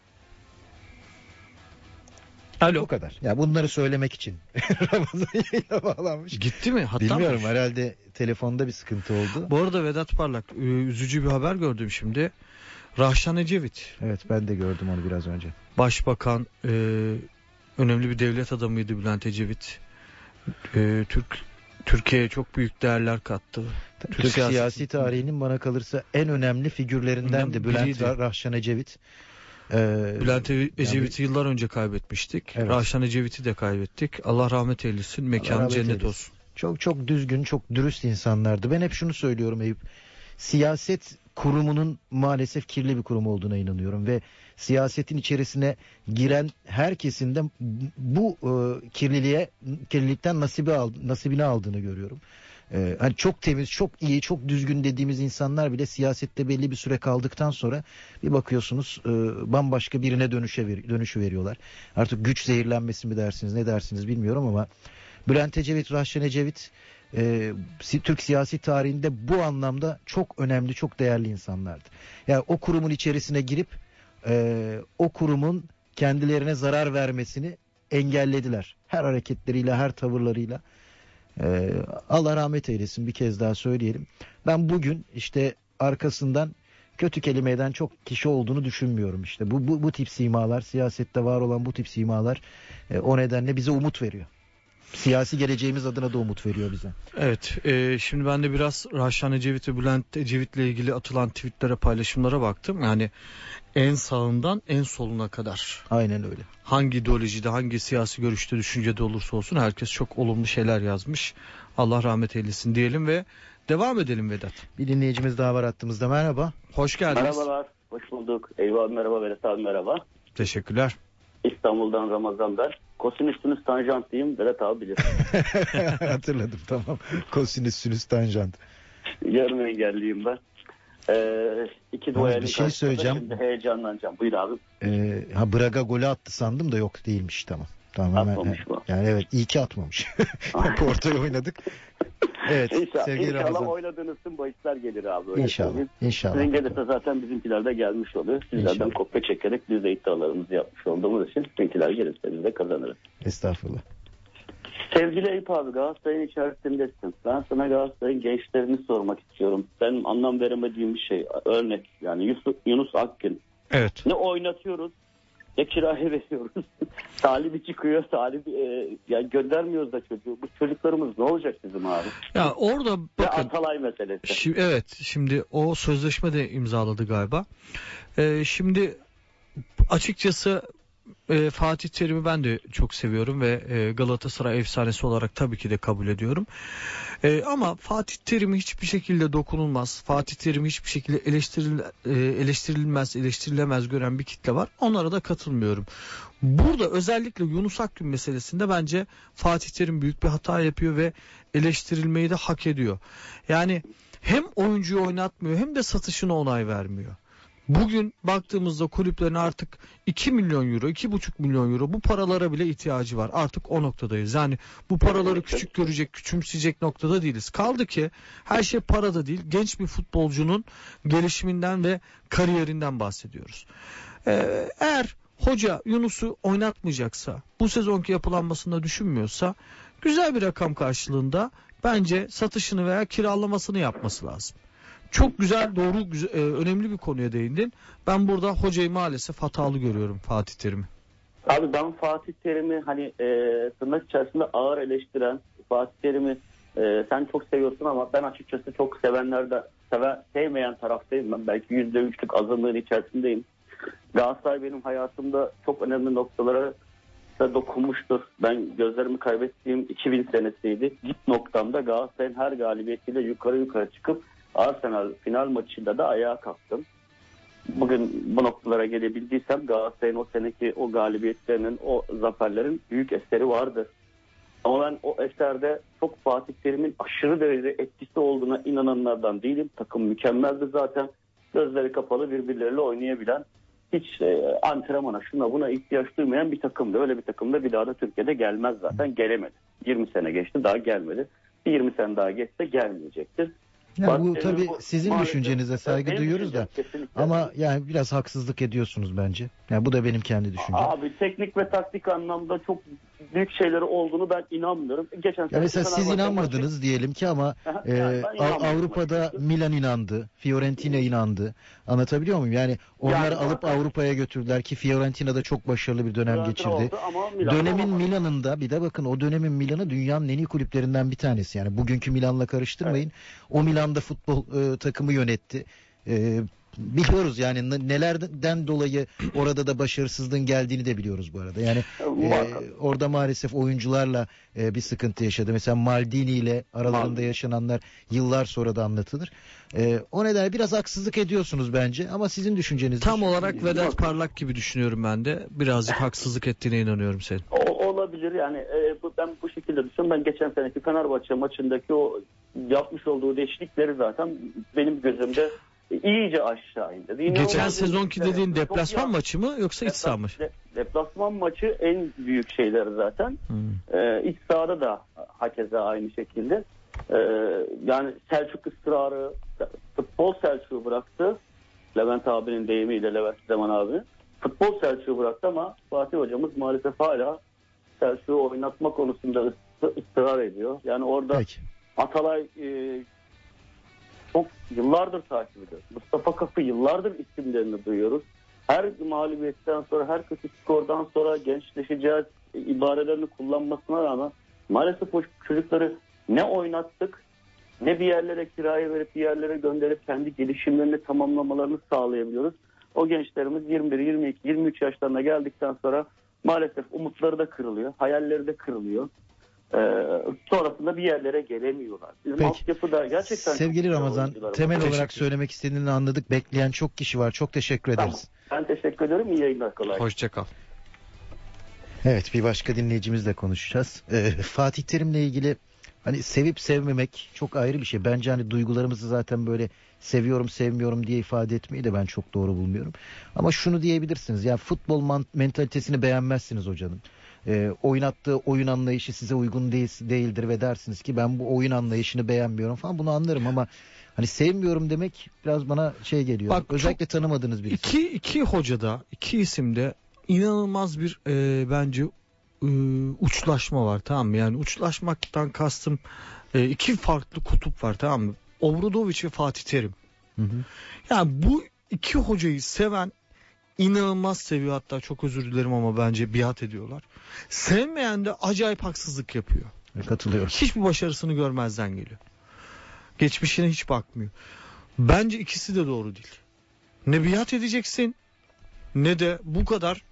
Alo. Bu kadar. Ya bunları söylemek için Ramazan yayına bağlanmış. Gitti mi? Hatta bilmiyorum mı? herhalde telefonda bir sıkıntı oldu. Bu arada Vedat Parlak üzücü bir haber gördüm şimdi. Rahşan Ecevit. Evet ben de gördüm onu biraz önce. Başbakan, e, önemli bir devlet adamıydı Bülent Ecevit. E, Türk Türkiye'ye çok büyük değerler kattı. Türk, Türk siyasi, siyasi tarihinin bana kalırsa en önemli figürlerinden de Bülent biriydi. Rahşan Ecevit. Ee, Bülent Ecevit'i yani, yıllar önce kaybetmiştik. Evet. Rahşan Ecevit'i de kaybettik. Allah rahmet eylesin. Mekanı cennet eylesin. Olsun. Çok çok düzgün, çok dürüst insanlardı. Ben hep şunu söylüyorum Eyüp. Siyaset kurumunun maalesef kirli bir kurum olduğuna inanıyorum ve siyasetin içerisine giren herkesin de bu e, kirliliğe kirlilikten nasibi al, nasibini aldığını görüyorum. E, hani çok temiz, çok iyi, çok düzgün dediğimiz insanlar bile siyasette belli bir süre kaldıktan sonra bir bakıyorsunuz e, bambaşka birine dönüşe ver, dönüşü veriyorlar. Artık güç zehirlenmesi mi dersiniz, ne dersiniz bilmiyorum ama Bülent Ecevit, Rahşan Ecevit e, Türk siyasi tarihinde bu anlamda çok önemli, çok değerli insanlardı. Yani o kurumun içerisine girip e, o kurumun kendilerine zarar vermesini engellediler. Her hareketleriyle, her tavırlarıyla. E, Allah rahmet eylesin, bir kez daha söyleyelim. Ben bugün işte arkasından kötü kelimeden çok kişi olduğunu düşünmüyorum işte. Bu, bu, bu tip simalar, siyasette var olan bu tip simalar e, o nedenle bize umut veriyor. Siyasi geleceğimiz adına da umut veriyor bize. Evet, e, şimdi ben de biraz Rahşan Ecevit ve Bülent Ecevit'le ilgili atılan tweetlere, paylaşımlara baktım. Yani en sağından en soluna kadar. Aynen öyle. Hangi ideolojide, hangi siyasi görüşte, düşüncede olursa olsun herkes çok olumlu şeyler yazmış. Allah rahmet eylesin diyelim ve devam edelim Vedat. Bir dinleyicimiz daha var hattımızda. Merhaba. Hoş geldiniz. Merhabalar. Hoş bulduk. Eyvah merhaba, Vedat abi merhaba. Teşekkürler. İstanbul'dan Ramazan ben. Kosinüsünüz tanjant diyeyim, Vedat abi bilir. Hatırladım, tamam. Kosinüsünüz tanjant. Yarım engelliyim ben. Ee, iki bir şey söyleyeceğim. Şimdi heyecanlanacağım. Buyur abi. Ee, ha Braga golü attı sandım da yok değilmiş, tamam. Tamam hemen. Atmamış bu. Yani evet, iyi ki atmamış. Porto'yu oynadık. Evet, İnşallah, sevgili inşallah Ramazan. oynadığınız tüm bahisler gelir abi. Öyle İnşallah. söyleyeyim. İnşallah. Sizin gelirse zaten bizimkiler de gelmiş oluyor. Sizlerden İnşallah. kopya çekerek biz de iddialarımızı yapmış olduğumuz için bizimkiler gelirse biz de kazanırız. Estağfurullah. Sevgili Eyüp abi, Galatasaray'ın içerisindesin. Ben sana Galatasaray'ın gençlerini sormak istiyorum. Benim anlam veremediğim bir şey. Örnek yani Yusuf, Yunus Akgün. Evet. Ne oynatıyoruz ne kiraya veriyoruz. Talibi çıkıyor, talibi e, yani göndermiyoruz da çocuğu. Bu çocuklarımız ne olacak bizim abi? Ya orada bakın. Ve Atalay meselesi. Şimdi, evet, şimdi o sözleşme de imzaladı galiba. Ee, şimdi açıkçası e, Fatih Terim'i ben de çok seviyorum ve e, Galatasaray efsanesi olarak tabii ki de kabul ediyorum. E, ama Fatih Terim'i hiçbir şekilde dokunulmaz, Fatih Terim'i hiçbir şekilde eleştiril, e, eleştirilmez, eleştirilemez gören bir kitle var. Onlara da katılmıyorum. Burada özellikle Yunus Akgün meselesinde bence Fatih Terim büyük bir hata yapıyor ve eleştirilmeyi de hak ediyor. Yani hem oyuncuyu oynatmıyor hem de satışına onay vermiyor. Bugün baktığımızda kulüplerin artık iki milyon euro, iki buçuk milyon euro bu paralara bile ihtiyacı var. Artık o noktadayız. Yani bu paraları küçük görecek, küçümseyecek noktada değiliz. Kaldı ki her şey parada değil. Genç bir futbolcunun gelişiminden ve kariyerinden bahsediyoruz. Ee, eğer hoca Yunus'u oynatmayacaksa, bu sezonki yapılanmasında düşünmüyorsa güzel bir rakam karşılığında bence satışını veya kiralamasını yapması lazım. Çok güzel, doğru, güzel, e, önemli bir konuya değindin. Ben burada hocayı maalesef hatalı görüyorum, Fatih Terim'i. Abi ben Fatih Terim'i hani e, tırnak içerisinde ağır eleştiren Fatih Terim'i e, sen çok seviyorsun ama ben açıkçası çok sevenlerde seven, sevmeyen taraftayım. Ben belki yüzde üçlük azınlığın içerisindeyim. Galatasaray benim hayatımda çok önemli noktalara da dokunmuştur. Ben gözlerimi kaybettiğim iki bin senesiydi. Dip noktamda Galatasaray'ın her galibiyetiyle yukarı yukarı çıkıp Arsenal final maçında da ayağa kalktım. Bugün bu noktalara gelebildiysem Galatasaray'ın o seneki o galibiyetlerinin, o zaferlerin büyük eseri vardır. Ama ben o eserde çok Fatih Terim'in aşırı derecede etkisi olduğuna inananlardan değilim. Takım mükemmeldi zaten. Gözleri kapalı birbirleriyle oynayabilen, hiç e, antrenmana şuna buna ihtiyaç duymayan bir takımdı. Öyle bir takımda bir daha da Türkiye'de gelmez zaten. Gelemedi. yirmi sene geçti, daha gelmedi. Bir yirmi sene daha geçse gelmeyecektir. Ya bu tabii sizin düşüncenize saygı duyuyoruz da kesinlikle. Ama yani biraz haksızlık ediyorsunuz bence. Yani bu da benim kendi düşüncem. Abi teknik ve taktik anlamda çok büyük şeyleri olduğunu ben inanmıyorum. Geçen ya mesela siz inanmadınız maçı... diyelim ki ama e, yani Avrupa'da açıkçası. Milan inandı, Fiorentina inandı. Anlatabiliyor muyum? Yani onları yani, alıp Avrupa'ya götürdüler ki Fiorentina'da çok başarılı bir dönem Fiorentina geçirdi. Milan dönemin Milan'ında bir de bakın o dönemin Milan'ı dünyanın en iyi kulüplerinden bir tanesi. Yani bugünkü Milan'la karıştırmayın. Evet. O Milan'da futbol e, takımı yönetti. E, biliyoruz yani nelerden dolayı orada da başarısızlığın geldiğini de biliyoruz bu arada. Yani e, orada maalesef oyuncularla e, bir sıkıntı yaşadı. Mesela Maldini ile aralarında yaşananlar yıllar sonra da anlatılır. E, o nedenle biraz haksızlık ediyorsunuz bence ama sizin düşünceniz... Tam olarak Vedat Parlak gibi düşünüyorum ben de. Birazcık haksızlık ettiğine inanıyorum senin. O, olabilir yani e, bu, ben bu şekilde düşünüyorum. Ben geçen seneki Fenerbahçe maçındaki o yapmış olduğu değişiklikleri zaten benim gözümde iyice aşağı indi. Yine geçen sezonki dediğin deplasman maçı mı yoksa iç saha mı? Deplasman maçı en büyük şeyleri zaten. Hmm. Ee, iç sahada da hakeza aynı şekilde. Ee, yani Selçuk ısrarı, futbol Selçuk'u bıraktı. Levent abinin deyimiyle Levent Zaman abi. Futbol Selçuk'u bıraktı ama Fatih hocamız maalesef hala Selçuk'u oynatma konusunda ısrar ediyor. Yani orada Peki. Atalay e, çok yıllardır takip ediyoruz. Mustafa Kapı yıllardır isimlerini duyuyoruz. Her mağlubiyetten sonra, her kötü skordan sonra gençleşeceğiz ibarelerini kullanmasına rağmen maalesef o çocukları ne oynattık ne bir yerlere kiraya verip bir yerlere gönderip kendi gelişimlerini tamamlamalarını sağlayabiliyoruz. O gençlerimiz yirmi bir, yirmi iki, yirmi üç yaşlarına geldikten sonra maalesef umutları da kırılıyor, hayalleri de kırılıyor. Ee, sonrasında bir yerlere gelemiyorlar. Bizim altyapıda gerçekten sevgili Ramazan, temel olarak teşekkür. Söylemek istediğini anladık. Bekleyen çok kişi var. Çok teşekkür ederiz. Tamam. Ben teşekkür ederim. İyi yayınlar, kolay. Hoşça kal. Evet, bir başka dinleyicimizle konuşacağız. Ee, Fatih Terim'le ilgili hani sevip sevmemek çok ayrı bir şey. Bence hani duygularımızı zaten böyle seviyorum sevmiyorum diye ifade etmeyi de ben çok doğru bulmuyorum. Ama şunu diyebilirsiniz. Ya futbol man- mentalitesini beğenmezsiniz hocanın. E, oynattığı oyun anlayışı size uygun değil, değildir ve dersiniz ki ben bu oyun anlayışını beğenmiyorum falan, bunu anlarım ama hani sevmiyorum demek biraz bana şey geliyor. Bak, özellikle tanımadığınız birisi. İki, iki hocada, iki isimde inanılmaz bir e, bence e, uçlaşma var, tamam mı? Yani uçlaşmaktan kastım e, iki farklı kutup var, tamam mı? Obradoviç ve Fatih Terim. Hı hı. Yani bu iki hocayı seven İnanılmaz seviyor, hatta çok özür dilerim ama bence biat ediyorlar. Sevmeyen de acayip haksızlık yapıyor. Katılıyorum. Hiçbir başarısını görmezden geliyor. Geçmişine hiç bakmıyor. Bence ikisi de doğru değil. Ne biat edeceksin ne de bu kadar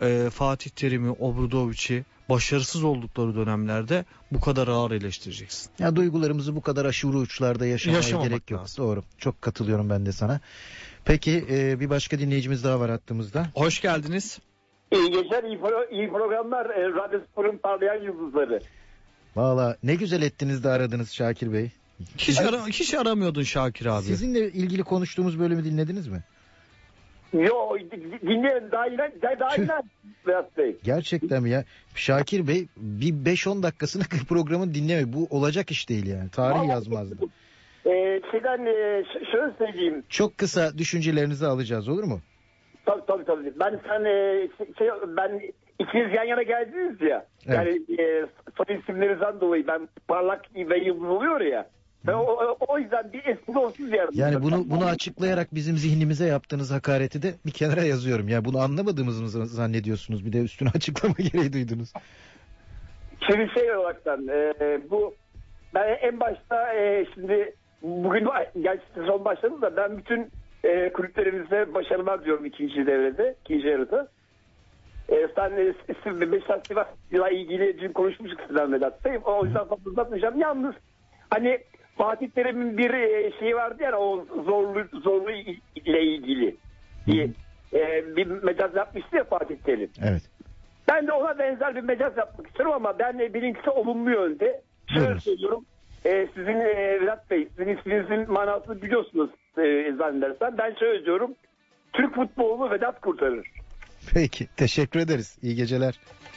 e, Fatih Terim'i, Obradovic'i başarısız oldukları dönemlerde bu kadar ağır eleştireceksin. Ya duygularımızı bu kadar aşırı uçlarda yaşamaya Yaşamamak gerek yok. lazım. Doğru. Çok katılıyorum ben de sana. Peki e, bir başka dinleyicimiz daha var hattımızda. Hoş geldiniz. İyi geceler, iyi, pro- iyi programlar. E, Radyo Spor'un parlayan yıldızları. Valla ne güzel ettiniz de aradınız Şakir Bey. Hiç, ara, hiç aramıyordun Şakir abi. Sizinle ilgili konuştuğumuz bölümü dinlediniz mi? Yo, dinleyelim daha yine, daha yine Berat Bey. Gerçekten mi ya? Şakir Bey bir beş on dakikasını programın dinleme. Bu olacak iş değil yani. Tarih yazmazdı. E, şeyden e, ş- şöyle söyleyeyim. Çok kısa düşüncelerinizi alacağız, olur mu? Tabii tabii tabii. Ben sen e, şey, ben ikiniz yan yana geldiniz ya. Evet. Yani e, soy isimlerinizden dolayı ben parlak ve yıldız oluyor ya. Ben o, o, o yüzden bir espri olsun diye. Yani bunu bunu açıklayarak bizim zihnimize yaptığınız hakareti de bir kenara yazıyorum. Ya bunu anlamadığımızı zannediyorsunuz. Bir de üstüne açıklama gereği duydunuz. Şimdi şey olaraktan e, bu ben en başta e, şimdi bugün gerçi sezon başladı da ben bütün e, kulüplerimize başarılar diyorum ikinci devrede, ikinci yarıda. E, sen e, Beşiktaş Sivas'la ilgili dün konuşmuştuk sizden Vedat Bey. O yüzden fazla uzatmayacağım. Yalnız hani Fatih Terim'in bir e, şeyi vardı ya o zorlu zorlu ile ilgili diye e, bir mecaz yapmıştı ya Fatih Terim. Evet. Ben de ona benzer bir mecaz yapmak istiyorum ama ben de birincisi olumlu yönde. Şöyle Buyurun. söylüyorum. E, sizin e, Vedat Bey, sizin isminizin manasını biliyorsunuz e, zannedersem. Ben şöyle diyorum. Türk futbolunu Vedat kurtarır. Peki. Teşekkür ederiz. İyi geceler.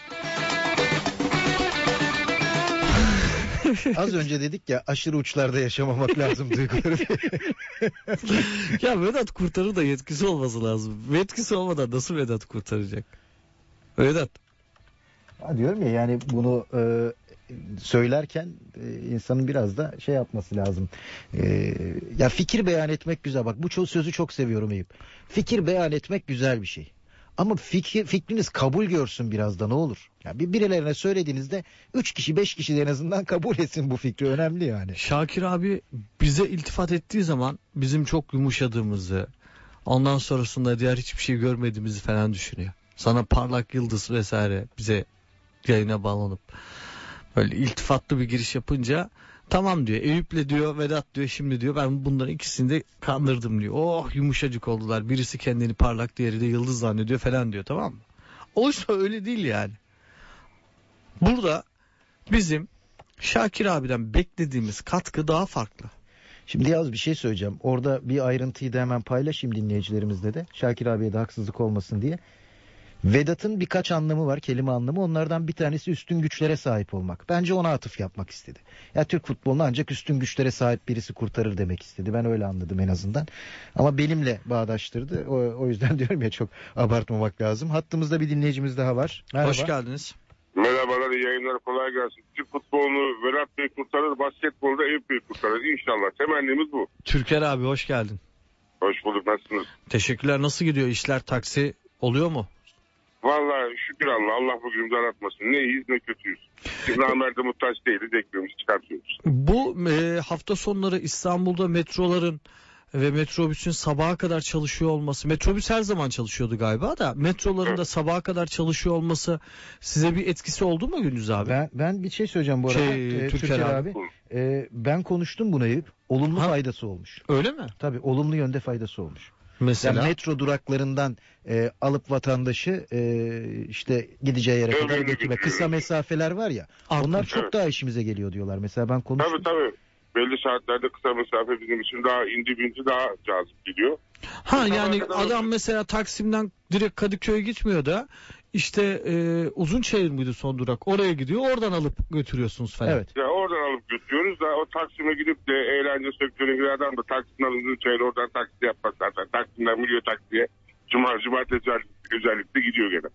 Az önce dedik ya aşırı uçlarda yaşamamak lazım duyguları. Ya Vedat kurtarır da yetkisi olması lazım. Yetkisi olmadan nasıl Vedat kurtaracak? Vedat. Ya diyorum ya yani bunu e, söylerken e, insanın biraz da şey yapması lazım. E, ya fikir beyan etmek güzel. Bak bu çok, sözü çok seviyorum Eyüp. Fikir beyan etmek güzel bir şey. Ama fikir, fikriniz kabul görsün biraz da ne olur. Ya bir birilerine söylediğinizde üç kişi beş kişi de en azından kabul etsin bu fikri. Önemli yani. Şakir abi bize iltifat ettiği zaman bizim çok yumuşadığımızı, ondan sonrasında diğer hiçbir şey görmediğimizi falan düşünüyor. Sana parlak yıldız vesaire bize yayına bağlanıp böyle iltifatlı bir giriş yapınca tamam diyor. Eyüp'le diyor, Vedat diyor, şimdi diyor ben bunların ikisini de kandırdım diyor. Oh yumuşacık oldular. Birisi kendini parlak, diğeri de yıldız zannediyor falan diyor, tamam mı? Oysa öyle değil yani. Burada bizim Şakir abiden beklediğimiz katkı daha farklı. Şimdi yaz bir şey söyleyeceğim. Orada bir ayrıntıyı da hemen paylaşayım dinleyicilerimizle de. Şakir abiye de haksızlık olmasın diye. Vedat'ın birkaç anlamı var, kelime anlamı. Onlardan bir tanesi üstün güçlere sahip olmak. Bence ona atıf yapmak istedi. Ya Türk futbolunu ancak üstün güçlere sahip birisi kurtarır demek istedi. Ben öyle anladım en azından. Ama benimle bağdaştırdı. O, o yüzden diyorum ya çok abartmamak lazım. Hattımızda bir dinleyicimiz daha var. Merhaba. Hoş geldiniz. Merhabalar, iyi yayınlar, kolay gelsin. Türk futbolunu Vedat Bey kurtarır, basketbolu da Eyüp Bey kurtarır. İnşallah. Temennimiz bu. Türker abi hoş geldin. Hoş bulduk, nasılsınız? Teşekkürler. Nasıl gidiyor işler, taksi oluyor mu? Vallahi şükür Allah, Allah bugünümüzü aratmasın. Ne iyiyiz ne kötüyüz. Biz namerde muhtaç değiliz, ekmeğimizi çıkartıyoruz. Bu e, hafta sonları İstanbul'da metroların ve metrobüsün sabaha kadar çalışıyor olması, metrobüs her zaman çalışıyordu galiba da metroların evet. da sabaha kadar çalışıyor olması size bir etkisi oldu mu Gündüz abi? Ben, ben bir şey söyleyeceğim bu arada. Şey, ee, Türker, Türker abi. abi. Ee, ben konuştum buna Eyüp. Olumlu ha? faydası olmuş. Öyle mi? Tabii olumlu yönde faydası olmuş. Mesela yani metro duraklarından e, alıp vatandaşı e, işte gideceği yere kadar götürme. Kısa mesafeler var ya. Artmış. Onlar çok evet. daha işimize geliyor diyorlar. Mesela ben konuştum. Tabii tabii. Belli saatlerde kısa mesafe bizim için daha indi binti daha cazip gidiyor. Ha Kısa yani adam mesela Taksim'den direkt Kadıköy'e gitmiyor da işte e, Uzunçayır mıydı son durak? Oraya gidiyor. Oradan alıp götürüyorsunuz falan. Evet. Ya oradan alıp götürüyoruz da o Taksim'e gidip de eğlence sektörüne giren adam da Taksim'den Uzunçayır oradan taksi yapmak zaten. Taksim'den milyon taksiye cuma cumartesi özellikle gidiyor gene.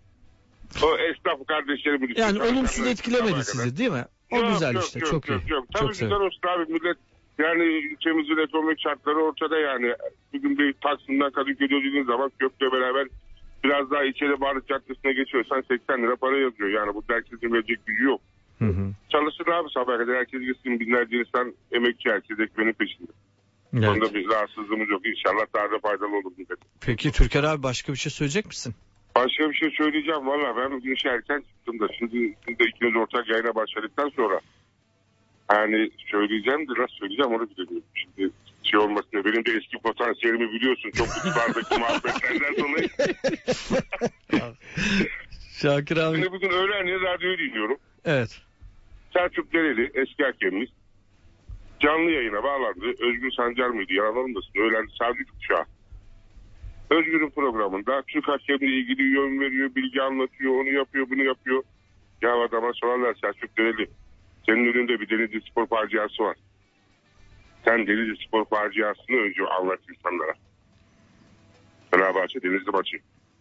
O esnaf kardeşlerim. Yani olumsuz etkilemedi sizi değil mi? O yok, güzel yok, işte yok, çok yok, iyi. Yok. Tabii çok güzel olsun abi millet. Yani ülkemizin ekonomik şartları ortada yani. Bugün bir Taksim'den Kadıköy'e dediğiniz zaman Köprü'yle beraber biraz daha içeri Barış Caddesi'ne geçiyorsan seksen lira para yazıyor. Yani bu herkesin verecek gücü yok. Hı hı. Çalışsın abi sabah kadar herkes gitsin. Binlerce insan emekçi, herkes ekmeğinin peşinde. Evet. Onda bir rahatsızlığımız yok. İnşallah daha da faydalı olur. Peki Türker abi başka bir şey söyleyecek misin? Başka bir şey söyleyeceğim. Valla ben bugün işe erken çıktım da şimdi siz de ikiniz ortak yayına başladıktan sonra yani söyleyeceğim de nasıl söyleyeceğim onu bilemiyorum. Şimdi şey olmasın diye benim de eski potansiyelimi biliyorsun. Çok kutlardaki muhabbetlerden dolayı. Şakir abi. Şimdi bugün öğlenleyin radyoyu dinliyorum. Evet. Selçuk Dereli eski hakemimiz canlı yayına bağlandı. Özgür Sancar mıydı? Yalan olmasın. Öğlen saat üç buçuk. Özgür'ün programında Türk hakemle ilgili yön veriyor, bilgi anlatıyor, onu yapıyor, bunu yapıyor. Ya adama sorarlar Selçuk Dereli. Senin önünde bir Denizli Spor faciası var. Sen Denizli Spor faciasını önce anlat insanlara. Fenerbahçe Denizli maçı.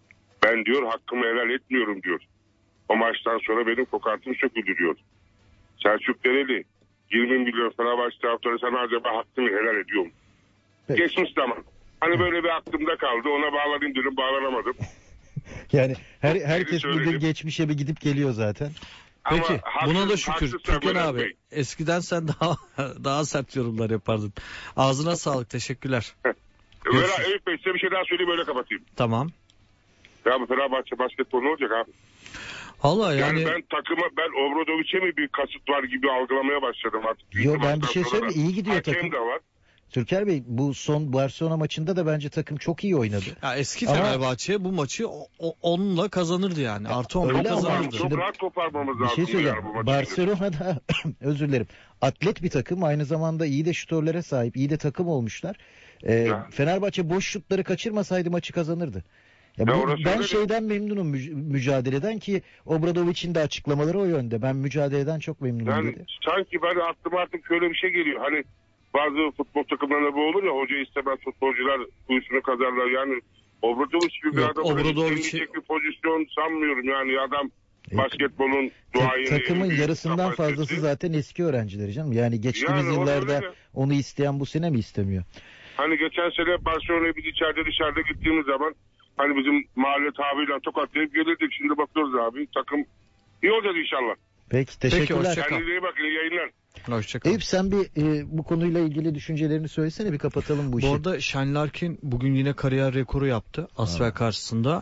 Ben diyor hakkımı helal etmiyorum diyor. O maçtan sonra benim kokartım söküldü diyor. Selçuk Dereli yirmi milyon Fenerbahçe taraftarı sana acaba hakkımı helal ediyor mu? Peki. Geçmiş zaman. Hani böyle bir aklımda kaldı. Ona bağlanayım dedim, bağlanamadım. Yani her, herkes söyledim. bugün geçmişe bir gidip geliyor zaten. Peki Ama haksız- buna da şükür haksız Türkan Mehmet abi. Bey. Eskiden sen daha daha sert yorumlar yapardın. Ağzına sağlık, teşekkürler. Böyle Eyüp Bey size bir şey daha söyleyeyim öyle kapatayım. Tamam. Ya bu Fenerbahçe basketbol ne olacak abi? Valla Yani, yani, ben takıma ben Obradovic'e mi bir kasıt var gibi algılamaya başladım artık. Yo, ben bir şey Sonra söyleyeyim, iyi gidiyor hakem takım. de var. Türker Bey bu son Barcelona maçında da bence takım çok iyi oynadı. ya eski Ama- Fenerbahçe bu maçı o- o- onunla kazanırdı yani. Artı onla öyle ama kazanırdı. Çok Şimdi rahat koparmamız Bir lazım. şey söyleyeyim. yani bu maçı. Barcelona'da özür dilerim. Atlet bir takım, aynı zamanda iyi de şutörlere sahip, iyi de takım olmuşlar. Ee, Ya. Fenerbahçe boş şutları kaçırmasaydı maçı kazanırdı. Ya Ya bu- orası ben öyle. şeyden memnunum müc- mücadeleden ki Obradovic'in de açıklamaları o yönde. Ben mücadeleden çok memnunum Yani dedi. sanki ben aklıma artık şöyle bir şey geliyor. Hani bazı futbol takımlarında bu olur ya, hoca istemez futbolcular kuyusunu kazarlar. Yani Obradovic gibi bir Yok, adam Obradovic'i- istemeyecek bir pozisyon sanmıyorum. Yani adam E, basketbolun Ta- duayeni. takımın en büyük yarısından kapasitesi. fazlası zaten eski öğrencileri canım. Yani geçtiğimiz Yani o da yıllarda öyle. onu isteyen bu sene mi istemiyor? Hani geçen sene Barcelona'ya biz içeride dışarıda gittiğimiz zaman hani bizim mahalle tabiriyle tokatlayıp gelirdik. Şimdi bakıyoruz abi takım iyi olacak inşallah. Peki teşekkürler. hoşça kal. Kendinize iyi bakın, iyi yayınlar. Hoşçakal. Eyüp sen bir e, bu konuyla ilgili düşüncelerini söylesene, bir kapatalım bu işi. Bu arada Shane Larkin bugün yine kariyer rekoru yaptı Asvel karşısında.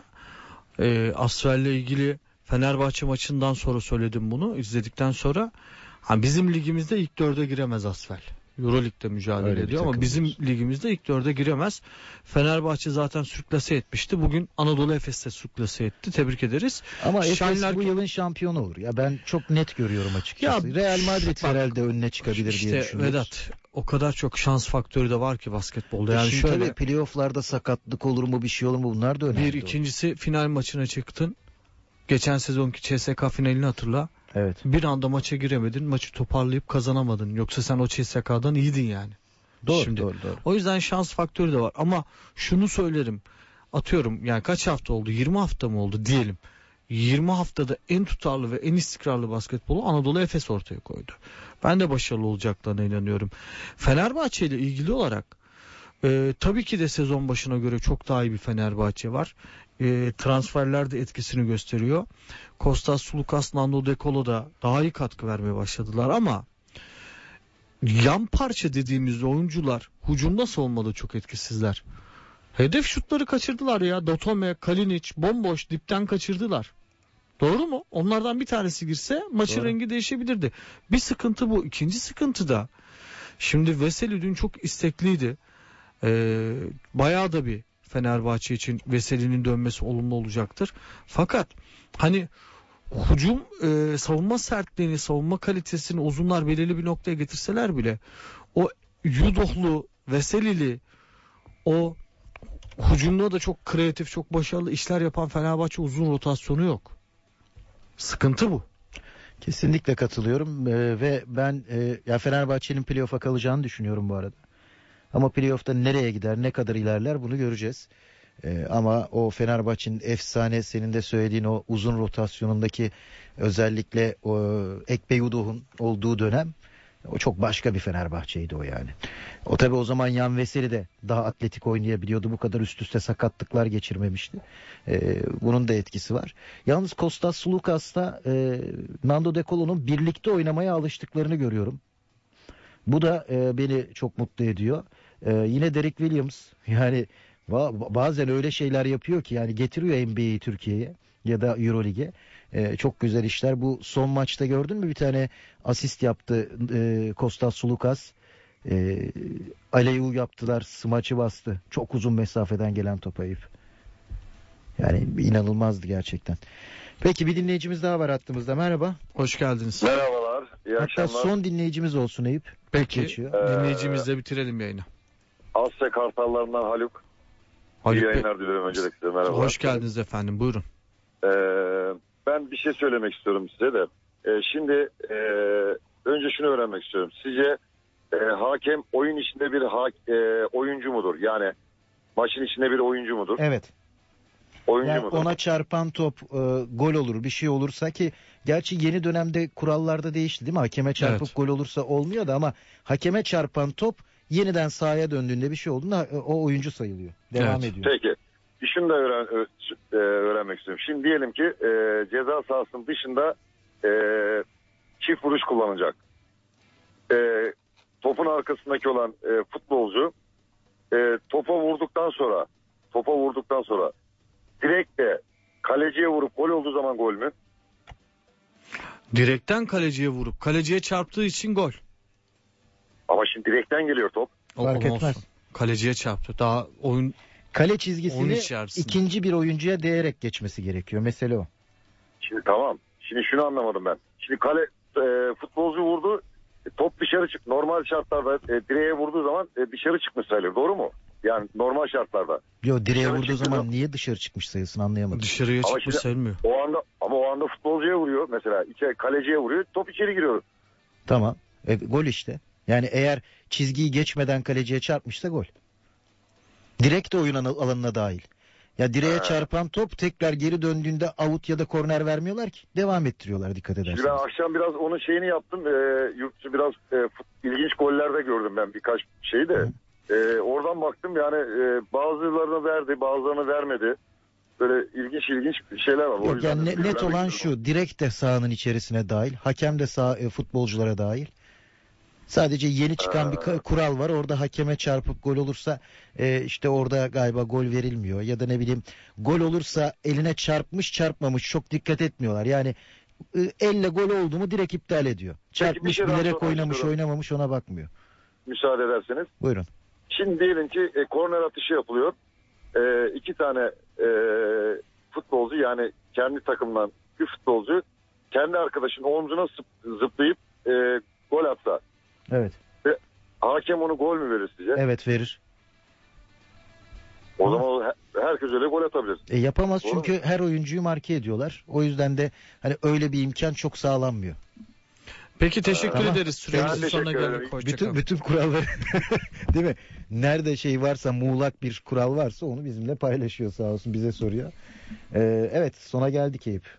Ee, Asvel'le ilgili Fenerbahçe maçından sonra söyledim bunu. İzledikten sonra ha, bizim ligimizde ilk dörde giremez Asvel. Euroleague'de mücadele Öyle bir ediyor ama takım bizim diyorsun. ligimizde ilk dörde giremez. Fenerbahçe zaten sürklase etmişti. Bugün Anadolu Efes'te sürklase etti. Tebrik ederiz. Ama Shane Efes bu Larkin- yılın şampiyonu olur. Ya ben çok net görüyorum açıkçası. Ya, Real Madrid bak, herhalde önüne çıkabilir diye İşte düşünüyoruz. Vedat, o kadar çok şans faktörü de var ki basketbolda. E Yani şimdi şöyle tabii playoff'larda sakatlık olur mu, bir şey olur mu, bunlar da önemli. bir ikincisi final maçına çıktın. Geçen sezonki C S K finalini hatırla. Evet. Bir anda maça giremedin. Maçı toparlayıp kazanamadın. Yoksa sen o C S K'dan iyiydin yani. Doğru, Şimdi, doğru, doğru. O yüzden şans faktörü de var. Ama şunu söylerim. Atıyorum yani kaç hafta oldu? yirmi hafta mı oldu diyelim. yirmi haftada en tutarlı ve en istikrarlı basketbolu Anadolu Efes ortaya koydu. Ben de başarılı olacaklarına inanıyorum. Fenerbahçe ile ilgili olarak e, tabii ki de sezon başına göre çok daha iyi bir Fenerbahçe var. E, transferler de etkisini gösteriyor. Kostas Sulukas, Nando De Colo da daha iyi katkı vermeye başladılar ama yan parça dediğimiz oyuncular hücumda savunmada çok etkisizler. Hedef şutları kaçırdılar ya. Dotome, Kalinic bomboş dipten kaçırdılar. Doğru mu? Onlardan bir tanesi girse maçın Doğru. rengi değişebilirdi. Bir sıkıntı bu. İkinci sıkıntı da şimdi Veseli dün çok istekliydi. Ee, bayağı da bir Fenerbahçe için Veseli'nin dönmesi olumlu olacaktır. Fakat hani hücum e, savunma sertliğini, savunma kalitesini uzunlar belirli bir noktaya getirseler bile o Yudohlu, Veselili, o hücumda da çok kreatif, çok başarılı işler yapan Fenerbahçe uzun rotasyonu yok. Sıkıntı bu. Kesinlikle katılıyorum Ee, ve ben e, ya Fenerbahçe'nin playoff'a kalacağını düşünüyorum bu arada. Ama playoff'ta nereye gider, ne kadar ilerler bunu göreceğiz. Ee, ama o Fenerbahçe'nin efsane, senin de söylediğin o uzun rotasyonundaki özellikle o Ekpe Yudoh'un olduğu dönem, o çok başka bir Fenerbahçe'ydi o yani. O tabii o zaman Yan Veseli de daha atletik oynayabiliyordu. Bu kadar üst üste sakatlıklar geçirmemişti. Ee, bunun da etkisi var. Yalnız Kostas Sulukas'ta e, Nando De Colo'nun birlikte oynamaya alıştıklarını görüyorum. Bu da e, beni çok mutlu ediyor. E, yine Derek Williams, yani Va- bazen öyle şeyler yapıyor ki yani getiriyor N B A'yi Türkiye'ye ya da Euroleague'e. Ee, çok güzel işler. Bu son maçta gördün mü bir tane asist yaptı e, Kostas Sulukas. E, Aleyu yaptılar, smaçı bastı. Çok uzun mesafeden gelen topa Eyüp. Yani inanılmazdı gerçekten. Peki bir dinleyicimiz daha var hattımızda. Merhaba. Hoş geldiniz. Merhabalar. İyi Hatta akşamlar. son dinleyicimiz olsun Eyüp. Peki Geçiyor. dinleyicimizle bitirelim yayını. Asya Kartallarından Haluk. Haluk İyi Bey, yayınlar diliyorum öncelikle size. Merhaba. hoş geldiniz efendim, buyurun. Ee, ben bir şey söylemek istiyorum size de. Ee, şimdi e, önce şunu öğrenmek istiyorum. Sizce e, hakem oyun içinde bir ha, e, oyuncu mudur? Yani maçın içinde bir oyuncu mudur? Evet. Oyuncu Yani mudur? ona çarpan top e, gol olur, bir şey olursa ki gerçi yeni dönemde kurallarda değişti değil mi? Hakeme çarpıp Evet. gol olursa olmuyor da ama hakeme çarpan top yeniden sahaya döndüğünde bir şey olduğunda e, o oyuncu sayılıyor. Devam Evet. ediyor. Peki. Şunu da öğren, ö- e, öğrenmek istiyorum. Şimdi diyelim ki e, ceza sahasının dışında e, çift vuruş kullanacak. E, topun arkasındaki olan e, futbolcu e, topa vurduktan sonra topa vurduktan sonra direkt de kaleciye vurup gol olduğu zaman gol mü? Direkten kaleciye vurup kaleciye çarptığı için gol. Ama şimdi direkten geliyor top. O, Fark olsun. etmez. Kaleciye çarptı. Daha oyun Kale oyun çizgisini içerisinde. ikinci bir oyuncuya değerek geçmesi gerekiyor. Mesele o. Şimdi tamam. Şimdi şunu anlamadım ben. Şimdi kale e, futbolcu vurdu. e, top dışarı çık. Normal şartlarda e, direğe vurduğu zaman e, dışarı çıkmış sayılır. Doğru mu? Yani normal şartlarda. Yo direğe Dışarı vurduğu çıktı zaman da- niye dışarı çıkmış sayısını anlayamadım. Dışarıya Ama çıkmış şimdi- sayılmıyor. O anda ama o anda futbolcuya vuruyor mesela. İçeri, kaleciye vuruyor. Top içeri giriyor. Tamam. E, gol işte. Yani eğer çizgiyi geçmeden kaleciye çarpmışsa gol. Direkt de oyun al- alanına dahil. Ya direğe Ha. çarpan top tekrar geri döndüğünde out ya da korner vermiyorlar ki. Devam ettiriyorlar dikkat Şimdi ben ederseniz. akşam biraz onun şeyini yaptım. E, yurt dışı biraz e, fut- ilginç gollerde gördüm ben birkaç şeyi de. E, oradan baktım yani e, bazılarını verdi, bazılarını vermedi. Böyle ilginç ilginç şeyler var. O Yok, yüzden yani de ne- net öğrenmek olan istiyorum. şu, direkt de sahanın içerisine dahil, hakem de sağ e, futbolculara dahil. Sadece yeni çıkan bir ka- kural var. Orada hakeme çarpıp gol olursa e, işte orada galiba gol verilmiyor. Ya da ne bileyim gol olursa eline çarpmış çarpmamış çok dikkat etmiyorlar. Yani e, elle gol oldu mu direkt iptal ediyor. Çarpmış şey daha bilerek sormak oynamış istiyorum. oynamamış ona bakmıyor. Müsaade ederseniz. Buyurun. Şimdi diyelim ki e, korner atışı yapılıyor. E, iki tane e, futbolcu yani kendi takımdan bir futbolcu kendi arkadaşının omzuna zıp- zıplayıp e, gol atsa. Evet. Ve hakem onu gol mü verir size? Evet verir. O zaman o he- herkes öyle gol atabilir. E, yapamaz Doğru çünkü mu? her oyuncuyu marke ediyorlar. O yüzden de hani öyle bir imkan çok sağlanmıyor. Peki teşekkür Tamam. ederiz. Süremizin Ben sonuna teşekkür geldik. ederim. Hoşça Bütün kalın. bütün kuralları değil mi? Nerede şey varsa muğlak bir kural varsa onu bizimle paylaşıyor sağ olsun bize soruyor. Ee, evet sona geldik Eyüp.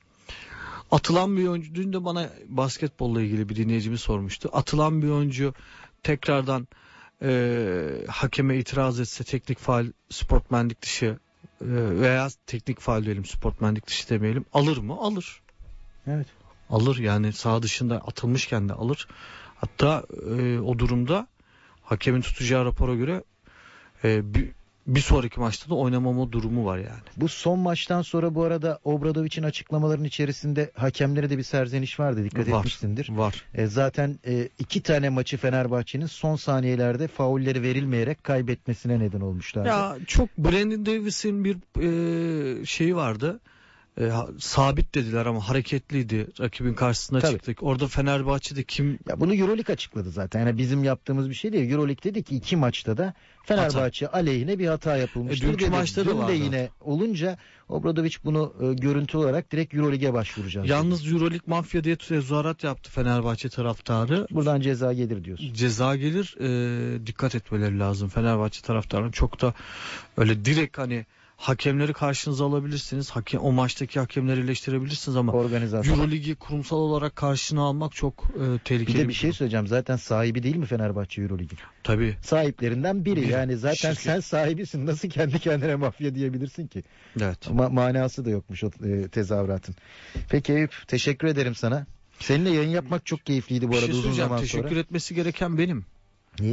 Atılan bir oyuncu, dün de bana basketbolla ilgili bir dinleyicimiz sormuştu. Atılan bir oyuncu tekrardan e, hakeme itiraz etse teknik faul, sportmenlik dışı e, veya teknik faul diyelim, sportmenlik dışı demeyelim, alır mı? Alır. Evet. Alır yani, saha dışında atılmışken de alır. Hatta e, o durumda hakemin tutacağı rapora göre e, bir, bir sonraki maçta da oynamama durumu var yani. Bu son maçtan sonra bu arada Obradovic'in açıklamalarının içerisinde hakemlere de bir serzeniş vardı dikkat Var, etmişsindir. Var. E, zaten e, iki tane maçı Fenerbahçe'nin son saniyelerde faulleri verilmeyerek kaybetmesine neden olmuşlardı. Ya çok Brandon Davis'in bir e, şeyi vardı. E, ha- sabit dediler ama hareketliydi. Rakibin karşısına Tabii. çıktık. Orada Fenerbahçe'de kim Ya bunu Euroleague açıkladı zaten. Yani bizim yaptığımız bir şey değil. Euroleague dedi ki iki maçta da Fenerbahçe aleyhine bir hata yapılmıştır. E, dünkü dedi. maçta da Dün de vardı. yine olunca Obradovic bunu e, görüntü olarak direkt Euroleague'e başvuracağız. yalnız Euroleague mafya diye tezahürat yaptı Fenerbahçe taraftarı. dedi. Buradan ceza gelir diyorsun. Ceza gelir. E, dikkat etmeleri lazım Fenerbahçe taraftarının. Çok da öyle direkt hani hakemleri karşınıza alabilirsiniz. Hakem, o maçtaki hakemleri eleştirebilirsiniz ama Organizasyon. Euroligi kurumsal olarak karşına almak çok e, tehlikeli. Bir de bir şey söyleyeceğim. Zaten sahibi değil mi Fenerbahçe Euroleague'in? Tabii. Sahiplerinden biri. Biri. Yani zaten Şirket. sen sahibisin. Nasıl kendi kendine mafya diyebilirsin ki? Evet. Ma- manası da yokmuş o e, tezahüratın. Peki Eyüp teşekkür ederim sana. Seninle yayın yapmak çok keyifliydi bu Bir arada şey uzun söyleyeceğim. zaman Teşekkür sonra. etmesi gereken benim. Niye?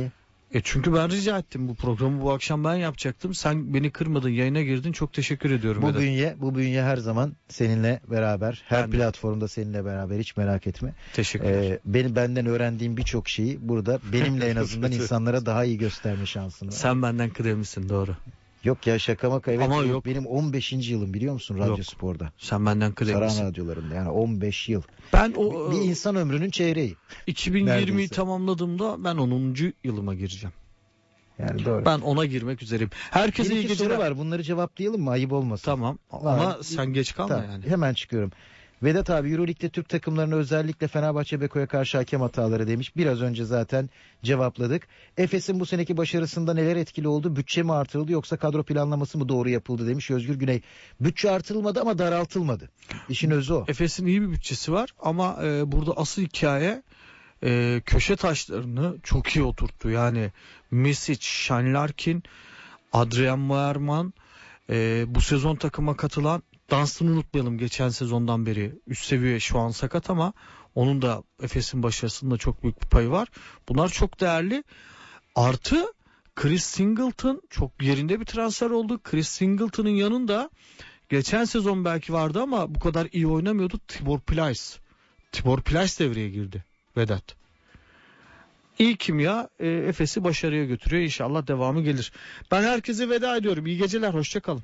E çünkü ben rica ettim, bu programı bu akşam ben yapacaktım. Sen beni kırmadın, yayına girdin. Çok teşekkür ediyorum. Bu Vedat. bünye, bu bünye her zaman seninle beraber. Her Ben de. platformda seninle beraber, hiç merak etme. Teşekkürler. Ee, benim benden öğrendiğim birçok şeyi burada benimle en azından insanlara daha iyi gösterme şansın var. Sen benden kıdemlisin, doğru. Yok ya, şaka maka. Evet, Ama yok. yok. Benim on beşinci yılım biliyor musun Radyo Yok. Spor'da. Sen benden kıdemlisin. Saran radyolarında yani on beş yıl. Ben o bir, bir insan ömrünün çeyreği. iki bin yirmiyi Neredeyse. tamamladığımda ben onuncu yılıma gireceğim. Yani doğru. Ben ona girmek üzereyim. Herkese Bir iyi iki geceler. soru var, bunları cevaplayalım mı? Ayıp olmasın. Tamam Var. ama sen geç kalma Tamam, yani. Hemen çıkıyorum. Vedat abi, Euroleague'de Türk takımlarına özellikle Fenerbahçe Beko'ya karşı hakem hataları demiş. Biraz önce zaten cevapladık. Efes'in bu seneki başarısında neler etkili oldu? Bütçe mi artırıldı yoksa kadro planlaması mı doğru yapıldı demiş Özgür Güney. Bütçe artırılmadı ama daraltılmadı. İşin özü o. Efes'in iyi bir bütçesi var ama e, burada asıl hikaye e, köşe taşlarını çok iyi oturttu. Yani Misic, Sean Larkin, Adrian Moerman, e, bu sezon takıma katılan Dunstan'ı unutmayalım, geçen sezondan beri üst seviye, şu an sakat ama onun da Efes'in başarısında çok büyük bir payı var. Bunlar çok değerli. Artı Chris Singleton çok yerinde bir transfer oldu. Chris Singleton'ın yanında geçen sezon belki vardı ama bu kadar iyi oynamıyordu Tibor Plyce. Tibor Plyce devreye girdi Vedat. İyi kimya e, Efes'i başarıya götürüyor. İnşallah devamı gelir. Ben herkese veda ediyorum. İyi geceler. Hoşça kalın.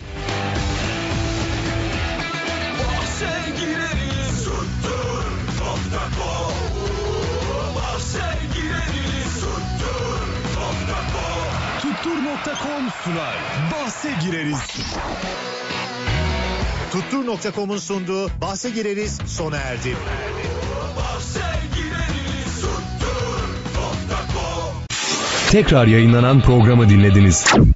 Bahse gireriz tuttur nokta com. Bahse gireriz tuttur nokta com. Tuttur nokta com sunar. Bahse gireriz. Tuttur nokta com'un sunduğu Bahse Gireriz sona erdi. Bahse gireriz tuttur nokta com. Tekrar yayınlanan programı dinlediniz.